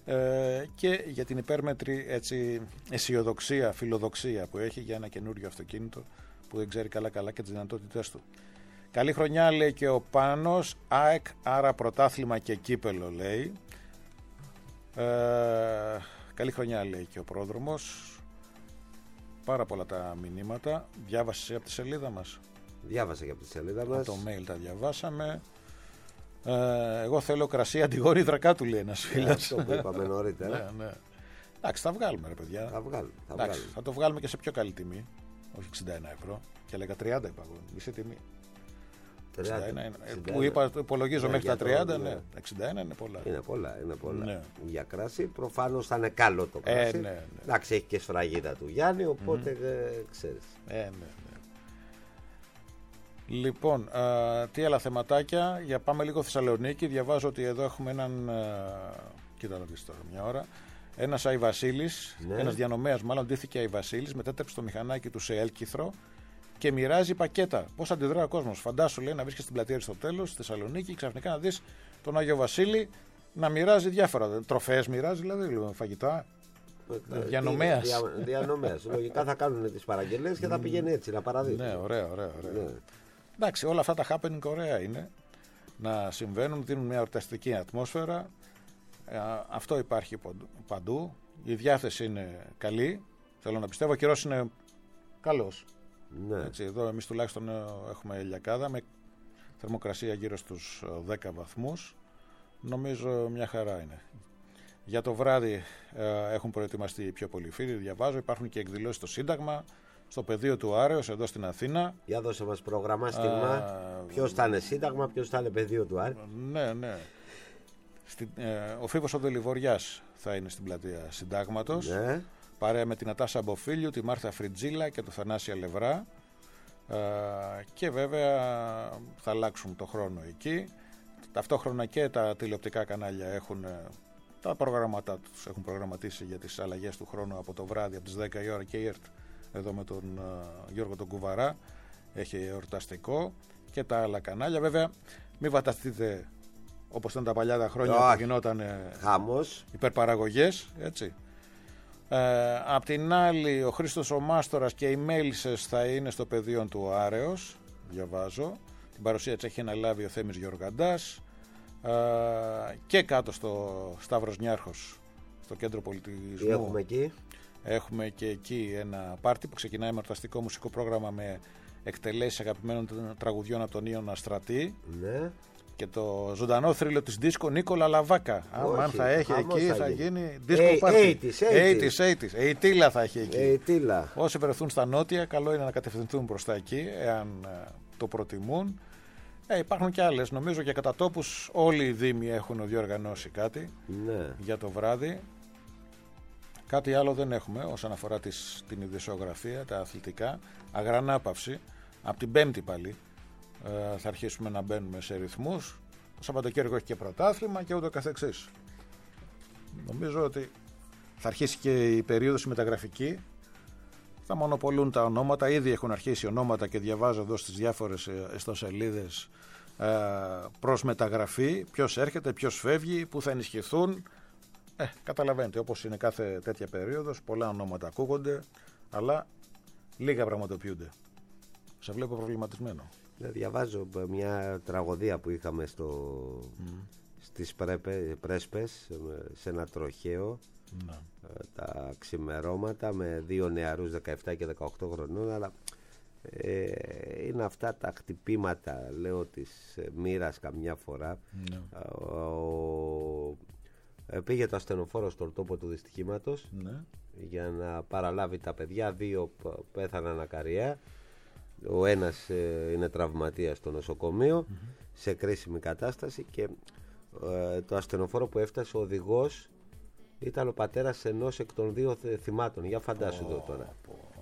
S1: ε, και για την υπέρμετρη έτσι, αισιοδοξία, φιλοδοξία που έχει για ένα καινούριο αυτοκίνητο που δεν ξέρει καλά καλά και τις δυνατότητές του. Καλή χρονιά λέει και ο Πάνος, ΑΕΚ άρα πρωτάθλημα και κύπελο λέει. Ε, καλή χρονιά λέει και ο πρόδρομος. Πάρα πολλά τα μηνύματα. Διάβασες από τη σελίδα μας?
S2: Διάβασα και από τη σελίδα μας.
S1: Το mail τα διαβάσαμε. Ε, εγώ θέλω κρασί Αντιγόνη Δρακάτου λέει ένας φίλος.
S2: Αυτό που είπαμε νωρίτερα.
S1: Ναι, ναι. Εντάξει, θα βγάλουμε ρε παιδιά.
S2: Θα βγάλουμε. Θα,
S1: Εντάξει,
S2: βγάλουμε.
S1: θα το βγάλουμε και σε πιο καλή τιμή. Όχι εξήντα ένα ευρώ. Και έλεγα τριάντα είπα εγώ. Μισή τιμή. εξήντα ένα, που είπα, υπολογίζω
S2: ναι,
S1: μέχρι τα τριάντα,
S2: το,
S1: ναι. εξήντα ένα είναι πολλά.
S2: Είναι πολλά, είναι πολλά.
S1: Ναι.
S2: Για κράσι προφανώς θα είναι καλό το κράσι.
S1: Ε, ναι, ναι.
S2: Εντάξει, έχει και σφραγίδα του Γιάννη, οπότε mm. ε, ξέρεις.
S1: Ε, ναι, ναι. Λοιπόν, α, τι άλλα θεματάκια. Για πάμε λίγο Θεσσαλονίκη. Διαβάζω ότι εδώ έχουμε έναν. Α, κοίτα να δεις τώρα μια ώρα. Ένας Άι Βασίλης,
S2: ναι. ένας
S1: διανομέας μάλλον, ντύθηκε Άι Βασίλης, μετέτρεψε το μηχανάκι του σε έλκυθρο και μοιράζει πακέτα. Πώς αντιδρά ο κόσμος? Φαντάσου λέει να βρίσκεσαι στην πλατεία Αριστοτέλους, στη Θεσσαλονίκη, ξαφνικά να δεις τον Άγιο Βασίλη να μοιράζει διάφορα. Τροφές μοιράζει, δηλαδή φαγητά. Διανομέας.
S2: Δια, διανομέας. Λογικά θα κάνουν τις παραγγελίες και θα πηγαίνει έτσι να παραδείξει.
S1: Ναι, ωραία, ωραία. ωραία.
S2: Ναι.
S1: Εντάξει, όλα αυτά τα happening ωραία είναι να συμβαίνουν, δίνουν μια εορταστική ατμόσφαιρα. Ε, αυτό υπάρχει παντού. Η διάθεση είναι καλή. Θέλω να πιστεύω, ο καιρός είναι καλός.
S2: Ναι.
S1: Έτσι, εδώ εμείς τουλάχιστον έχουμε ηλιακάδα με θερμοκρασία γύρω στους δέκα βαθμούς. Νομίζω μια χαρά είναι. Για το βράδυ ε, έχουν προετοιμαστεί πιο πολλοί φίλοι, διαβάζω. Υπάρχουν και εκδηλώσεις στο Σύνταγμα, στο πεδίο του Άρεως εδώ στην Αθήνα.
S2: Για δώσε μας προγραμμάστημα. Ποιος θα είναι Σύνταγμα, ποιος θα είναι πεδίο του Άρεως.
S1: Ναι, ναι. Στη, ε, ο Φίβος ο Δελιβοριάς θα είναι στην πλατεία Συντάγματος.
S2: Ναι.
S1: Παρέα με την Ατάσα Αμποφίλιου, τη Μάρθα Φριτζίλα και το Θανάση Λευρά. Ε, και βέβαια θα αλλάξουν το χρόνο εκεί. Ταυτόχρονα και τα τηλεοπτικά κανάλια έχουν τα προγραμματά τους, έχουν προγραμματίσει για τις αλλαγές του χρόνου από το βράδυ από τις δέκα η ώρα και η ΕΡΤ εδώ με τον uh, Γιώργο τον Κουβαρά έχει εορταστικό και τα άλλα κανάλια. Βέβαια μην βαταστείτε όπως ήταν τα παλιά τα χρόνια oh, που γινόταν
S2: χαμός,
S1: υπερπαραγωγές, έτσι. Ε, απ' την άλλη ο Χρήστος ο Μάστορας και οι Μέλισσες θα είναι στο πεδίο του Άρεως, διαβάζω. Την παρουσία της έχει αναλάβει ο Θέμης Γεωργαντάς. Uh, και κάτω στο Σταύρος Νιάρχος, στο κέντρο πολιτισμού.
S2: Έχουμε εκεί.
S1: Έχουμε και εκεί ένα πάρτι που ξεκινάει με εορταστικό μουσικό πρόγραμμα με εκτελέσεις αγαπημένων τραγουδιών από τον Ιωνα Στρατή.
S2: Ναι.
S1: Και το ζωντανό θρύλο της δίσκο Νίκολα Λαβάκα. Αν θα έχει εκεί θα, θα γίνει δίσκο πάρτι. ογδόντα, ογδόντα θα έχει εκεί.
S2: ογδόντα.
S1: Όσοι βρεθούν στα νότια, καλό είναι να κατευθυνθούν προς τα εκεί, εάν το προτιμούν. Ε, υπάρχουν και άλλες, νομίζω και κατά τόπους όλοι οι δήμοι έχουν διοργανώσει κάτι
S2: ναι.
S1: για το βράδυ. Κάτι άλλο δεν έχουμε όσον αφορά τις, την ειδησιογραφία, τα αθλητικά. Αγρανάπαυση, από την Πέμπτη πάλι ε, θα αρχίσουμε να μπαίνουμε σε ρυθμούς. Το Σαββατοκύριακο έχει και πρωτάθλημα και ούτω καθεξής. Νομίζω ότι θα αρχίσει και η περίοδος μεταγραφική. Θα μονοπολούν τα ονόματα, ήδη έχουν αρχίσει ονόματα και διαβάζω εδώ στις διάφορες ιστοσελίδες ε, προς μεταγραφή, ποιος έρχεται, ποιος φεύγει, πού θα ενισχυθούν. Ε, καταλαβαίνετε, όπως είναι κάθε τέτοια περίοδος, πολλά ονόματα ακούγονται, αλλά λίγα πραγματοποιούνται. Σε βλέπω προβληματισμένο.
S2: Διαβάζω μια τραγωδία που είχαμε στο, mm. στις πρέπε, Πρέσπες, σε ένα τροχαίο. Να. Τα ξημερώματα με δύο νεαρούς δεκαεπτά και δεκαοκτώ χρονών, αλλά ε, είναι αυτά τα χτυπήματα, λέω, της μοίρας καμιά φορά. Ναι. Ο, ε, πήγε το ασθενοφόρο στον τόπο του δυστυχήματος, ναι, για να παραλάβει τα παιδιά. Δύο πέθαναν ακαριά. Ο ένας ε, είναι τραυματίας στο νοσοκομείο, mm-hmm, σε κρίσιμη κατάσταση, και ε, το ασθενοφόρο που έφτασε, ο οδηγός ήταν ο πατέρας ενός εκ των δύο θυμάτων. Για φαντάσου εδώ oh, τώρα. Oh.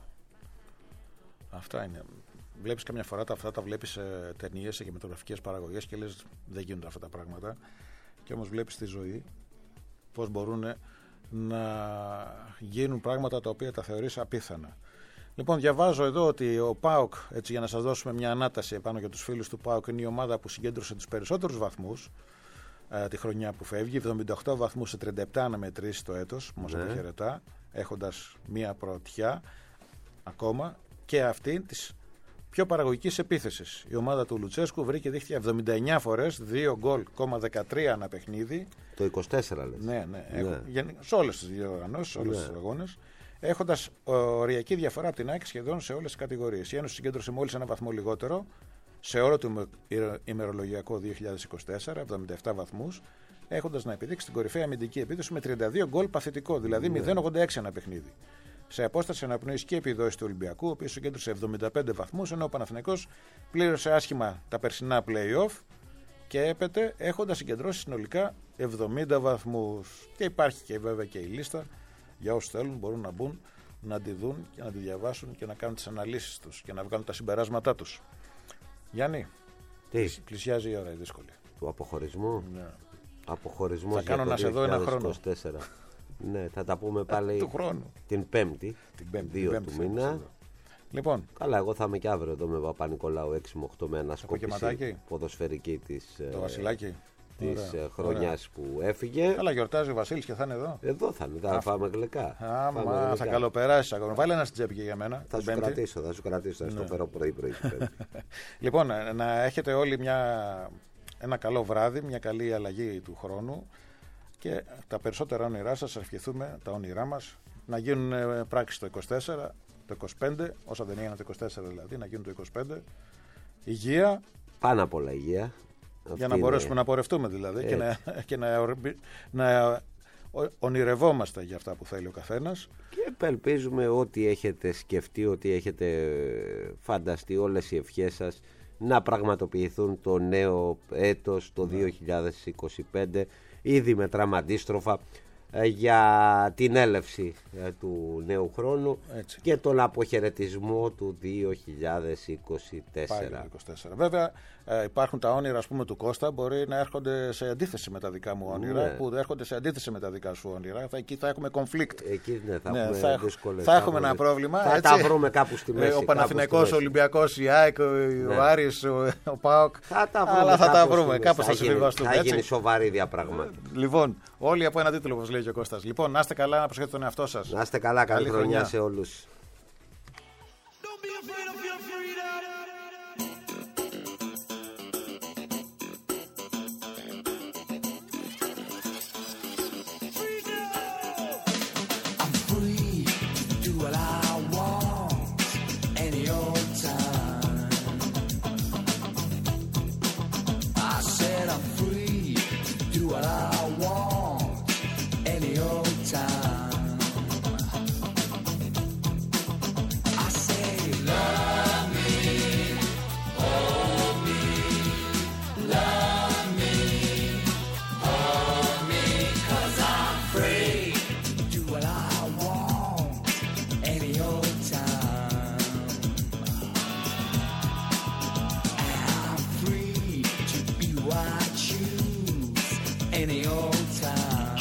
S1: Αυτά είναι. Βλέπεις καμιά φορά τα, αυτά τα βλέπεις σε ταινίες, σε κινηματογραφικές παραγωγές και λες δεν γίνονται αυτά τα πράγματα. Και όμως βλέπεις στη ζωή πώς μπορούν να γίνουν πράγματα τα οποία τα θεωρείς απίθανα. Λοιπόν, διαβάζω εδώ ότι ο ΠΑΟΚ, έτσι για να σας δώσουμε μια ανάταση επάνω για τους φίλους του ΠΑΟΚ, είναι η ομάδα που συγκέντρωσε τους περισσότερους βαθμούς ε, τη χρονιά που φεύγει. εβδομήντα οκτώ βαθμούς σε τριάντα επτά αναμετρήσεις το έτος που μας
S2: Ναι.
S1: αποχαιρετά, έχοντας μία πρωτιά ακόμα και αυτή της πιο παραγωγικής επίθεσης. Η ομάδα του Λουτσέσκου βρήκε δίχτυα εβδομήντα εννιά φορές, δύο γκολ, δεκατρία ανά παιχνίδι.
S2: Το είκοσι τέσσερα λες.
S1: Ναι, ναι,
S2: Ναι.
S1: έχω, γενι- σε όλες τις διοργανώσεις, σε όλες
S2: Ναι.
S1: τις αγώνες. Έχοντας οριακή διαφορά από την ΑΕΚ σχεδόν σε όλες τις κατηγορίες. Η Ένωση συγκέντρωσε μόλις ένα βαθμό λιγότερο σε όλο το ημε- ημερολογιακό δύο χιλιάδες είκοσι τέσσερα, εβδομήντα επτά βαθμούς, έχοντας να επιδείξει την κορυφαία αμυντική επίδοση με τριάντα δύο γκολ παθητικό, δηλαδή μηδέν κόμμα ογδόντα έξι ένα παιχνίδι. Σε απόσταση αναπνοής και επιδόση του Ολυμπιακού, ο οποίος συγκέντρωσε εβδομήντα πέντε βαθμούς, ενώ ο Παναθηναϊκός πλήρωσε άσχημα τα περσινά play-off και έπεται έχοντας συγκεντρώσει συνολικά εβδομήντα βαθμούς. Και υπάρχει και βέβαια και η λίστα. Για όσους θέλουν μπορούν να μπουν, να τη δουν και να τη διαβάσουν και να κάνουν τις αναλύσεις τους και να βγάλουν τα συμπεράσματά τους. Γιάννη,
S2: Τι,
S1: πλησιάζει η ώρα η δύσκολη.
S2: του αποχωρισμού.
S1: Ναι.
S2: Αποχωρισμός
S1: Θα κάνω
S2: για
S1: να
S2: το
S1: σε δω ένα
S2: δύο χιλιάδες είκοσι τέσσερα. Ναι, θα τα πούμε πάλι
S1: Του χρόνου.
S2: την Πέμπτη,
S1: Την Πέμπτη,
S2: δύο
S1: την Πέμπτη
S2: του
S1: θα
S2: μήνα.
S1: είμαστε εδώ. Λοιπόν,
S2: Καλά, εγώ θα είμαι και αύριο εδώ με Παπα-Νικολάου έξι με οκτώ με ανασκόπηση
S1: Αποκαιματάκι.
S2: ποδοσφαιρική της,
S1: το
S2: ε,
S1: Βασιλάκι.
S2: της
S1: Ωραία,
S2: ε, χρονιάς που έφυγε.
S1: ωραία. Καλά, γιορτάζει ο Βασίλης και θα είναι εδώ.
S2: Εδώ θα είναι, θα φάμε γλυκά. Φάμε
S1: Άμα, θα
S2: γλυκά.
S1: καλοπεράσεις ακόμα. Βάλε ένα στην τσέπη και για μένα.
S2: Θα
S1: την
S2: σου
S1: Πέμπτη.
S2: κρατήσω, θα σου κρατήσω, θα
S1: Ναι.
S2: στο φέρω πρωί-πρωί. την Πέμπτη.
S1: Λοιπόν, να έχετε όλοι μια, ένα καλό βράδυ, μια καλή αλλαγή του χρόνου και τα περισσότερα όνειρά σας, ευχηθούμε τα όνειρά μας να γίνουν ε, πράξη το είκοσι τέσσερα, το είκοσι πέντε, όσα δεν έγιναν το είκοσι τέσσερα δηλαδή, να γίνουν το είκοσι πέντε. Υγεία,
S2: Πάνω απ' όλα υγεία.
S1: για
S2: Αυτή
S1: να
S2: είναι-
S1: μπορέσουμε να πορευτούμε δηλαδή και, να, και να, ορμπι- να ο- ονειρευόμαστε για αυτά που θέλει ο καθένας.
S2: Και ελπίζουμε ότι έχετε σκεφτεί, ότι έχετε φανταστεί όλες οι ευχές σας να πραγματοποιηθούν το νέο έτος, το δύο χιλιάδες είκοσι πέντε, ήδη μετράμε αντίστροφα ε, για την έλευση ε, του νέου χρόνου
S1: Έτσι.
S2: και τον αποχαιρετισμό του δύο χιλιάδες είκοσι
S1: Πάλι το
S2: τέσσερα.
S1: είκοσι τέσσερα. Βέβαια, ε, υπάρχουν τα όνειρα ας πούμε, του Κώστα, μπορεί να έρχονται σε αντίθεση με τα δικά μου όνειρα,
S2: Ναι.
S1: που έρχονται σε αντίθεση με τα δικά σου όνειρα. Θα, εκεί θα έχουμε conflict.
S2: Εκεί ναι, θα
S1: Ναι,
S2: έχουμε
S1: θα, έχ-
S2: δύσκολες-
S1: θα έχουμε
S2: βρούμε-
S1: ένα πρόβλημα.
S2: Θα
S1: έτσι.
S2: τα βρούμε κάπου στη μέση.
S1: Ε, Ο
S2: κάπου
S1: Παναθηναϊκός,
S2: στη
S1: ο
S2: μέση.
S1: Ολυμπιακός, η ΑΕΚ, ο,
S2: Ναι.
S1: ο Άρης, ο, ο ΠΑΟΚ.
S2: Θα τα βρούμε
S1: Αλλά θα τα
S2: κάπως στη
S1: βρούμε,
S2: μέση.
S1: κάπως θα
S2: γίνει-
S1: συμβιβαστούμε.
S2: Θα
S1: έτσι.
S2: γίνει σοβαρή διαπραγμάτευση.
S1: Λοιπόν, όλοι από ένα τίτλο, όπως λέει και ο Κώστας. Λοιπόν, να είστε καλά, να προσέχετε τον εαυτό σας.
S2: Να είστε καλά, καλή,
S1: Καλή
S2: χρονιά
S1: χρονιά.
S2: σε όλους.
S8: Don't be afraid of your freedom.
S9: I'm free to do what I want any old time. I said I'm free to do what I want any old time. I say love me, hold me, love me, hold me, 'cause I'm free to do what I want any old time. I'm free to be who I choose any old time.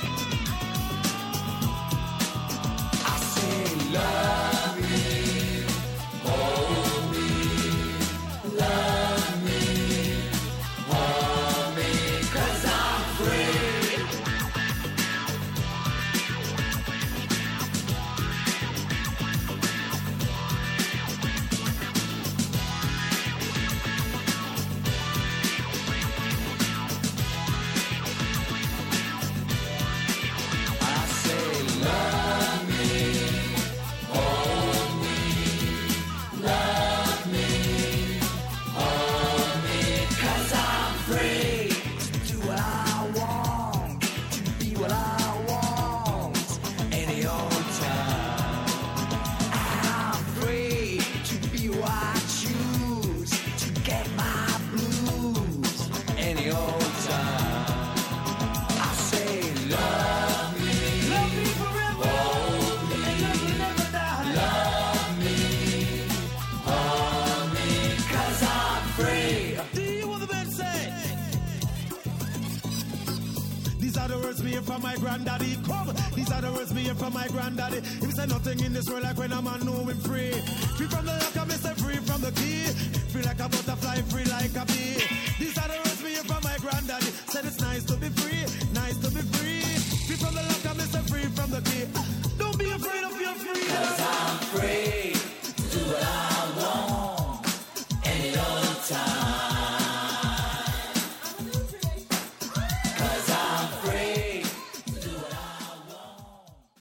S9: I say love me, hold me, love me, hold me, 'cause I'm free. I say love me, hold me, love me, hold me, 'cause I'm free to do what I want, to be what I want, any old time. I'm free to be who I choose, to get my blues, any old time. I say love me, love me forever, hold me, and love me never die. Love me, hold me, 'cause I'm free.
S8: Do you what the men say? These are the words me hear from my granddaddy. Come, these are the words me hear from my granddaddy. He say nothing in this world like when a man know him free. Free from the lock, I say free from the key. Free like a butterfly, free like a bee. These are the words me hear from my granddaddy. Said it's nice
S9: free.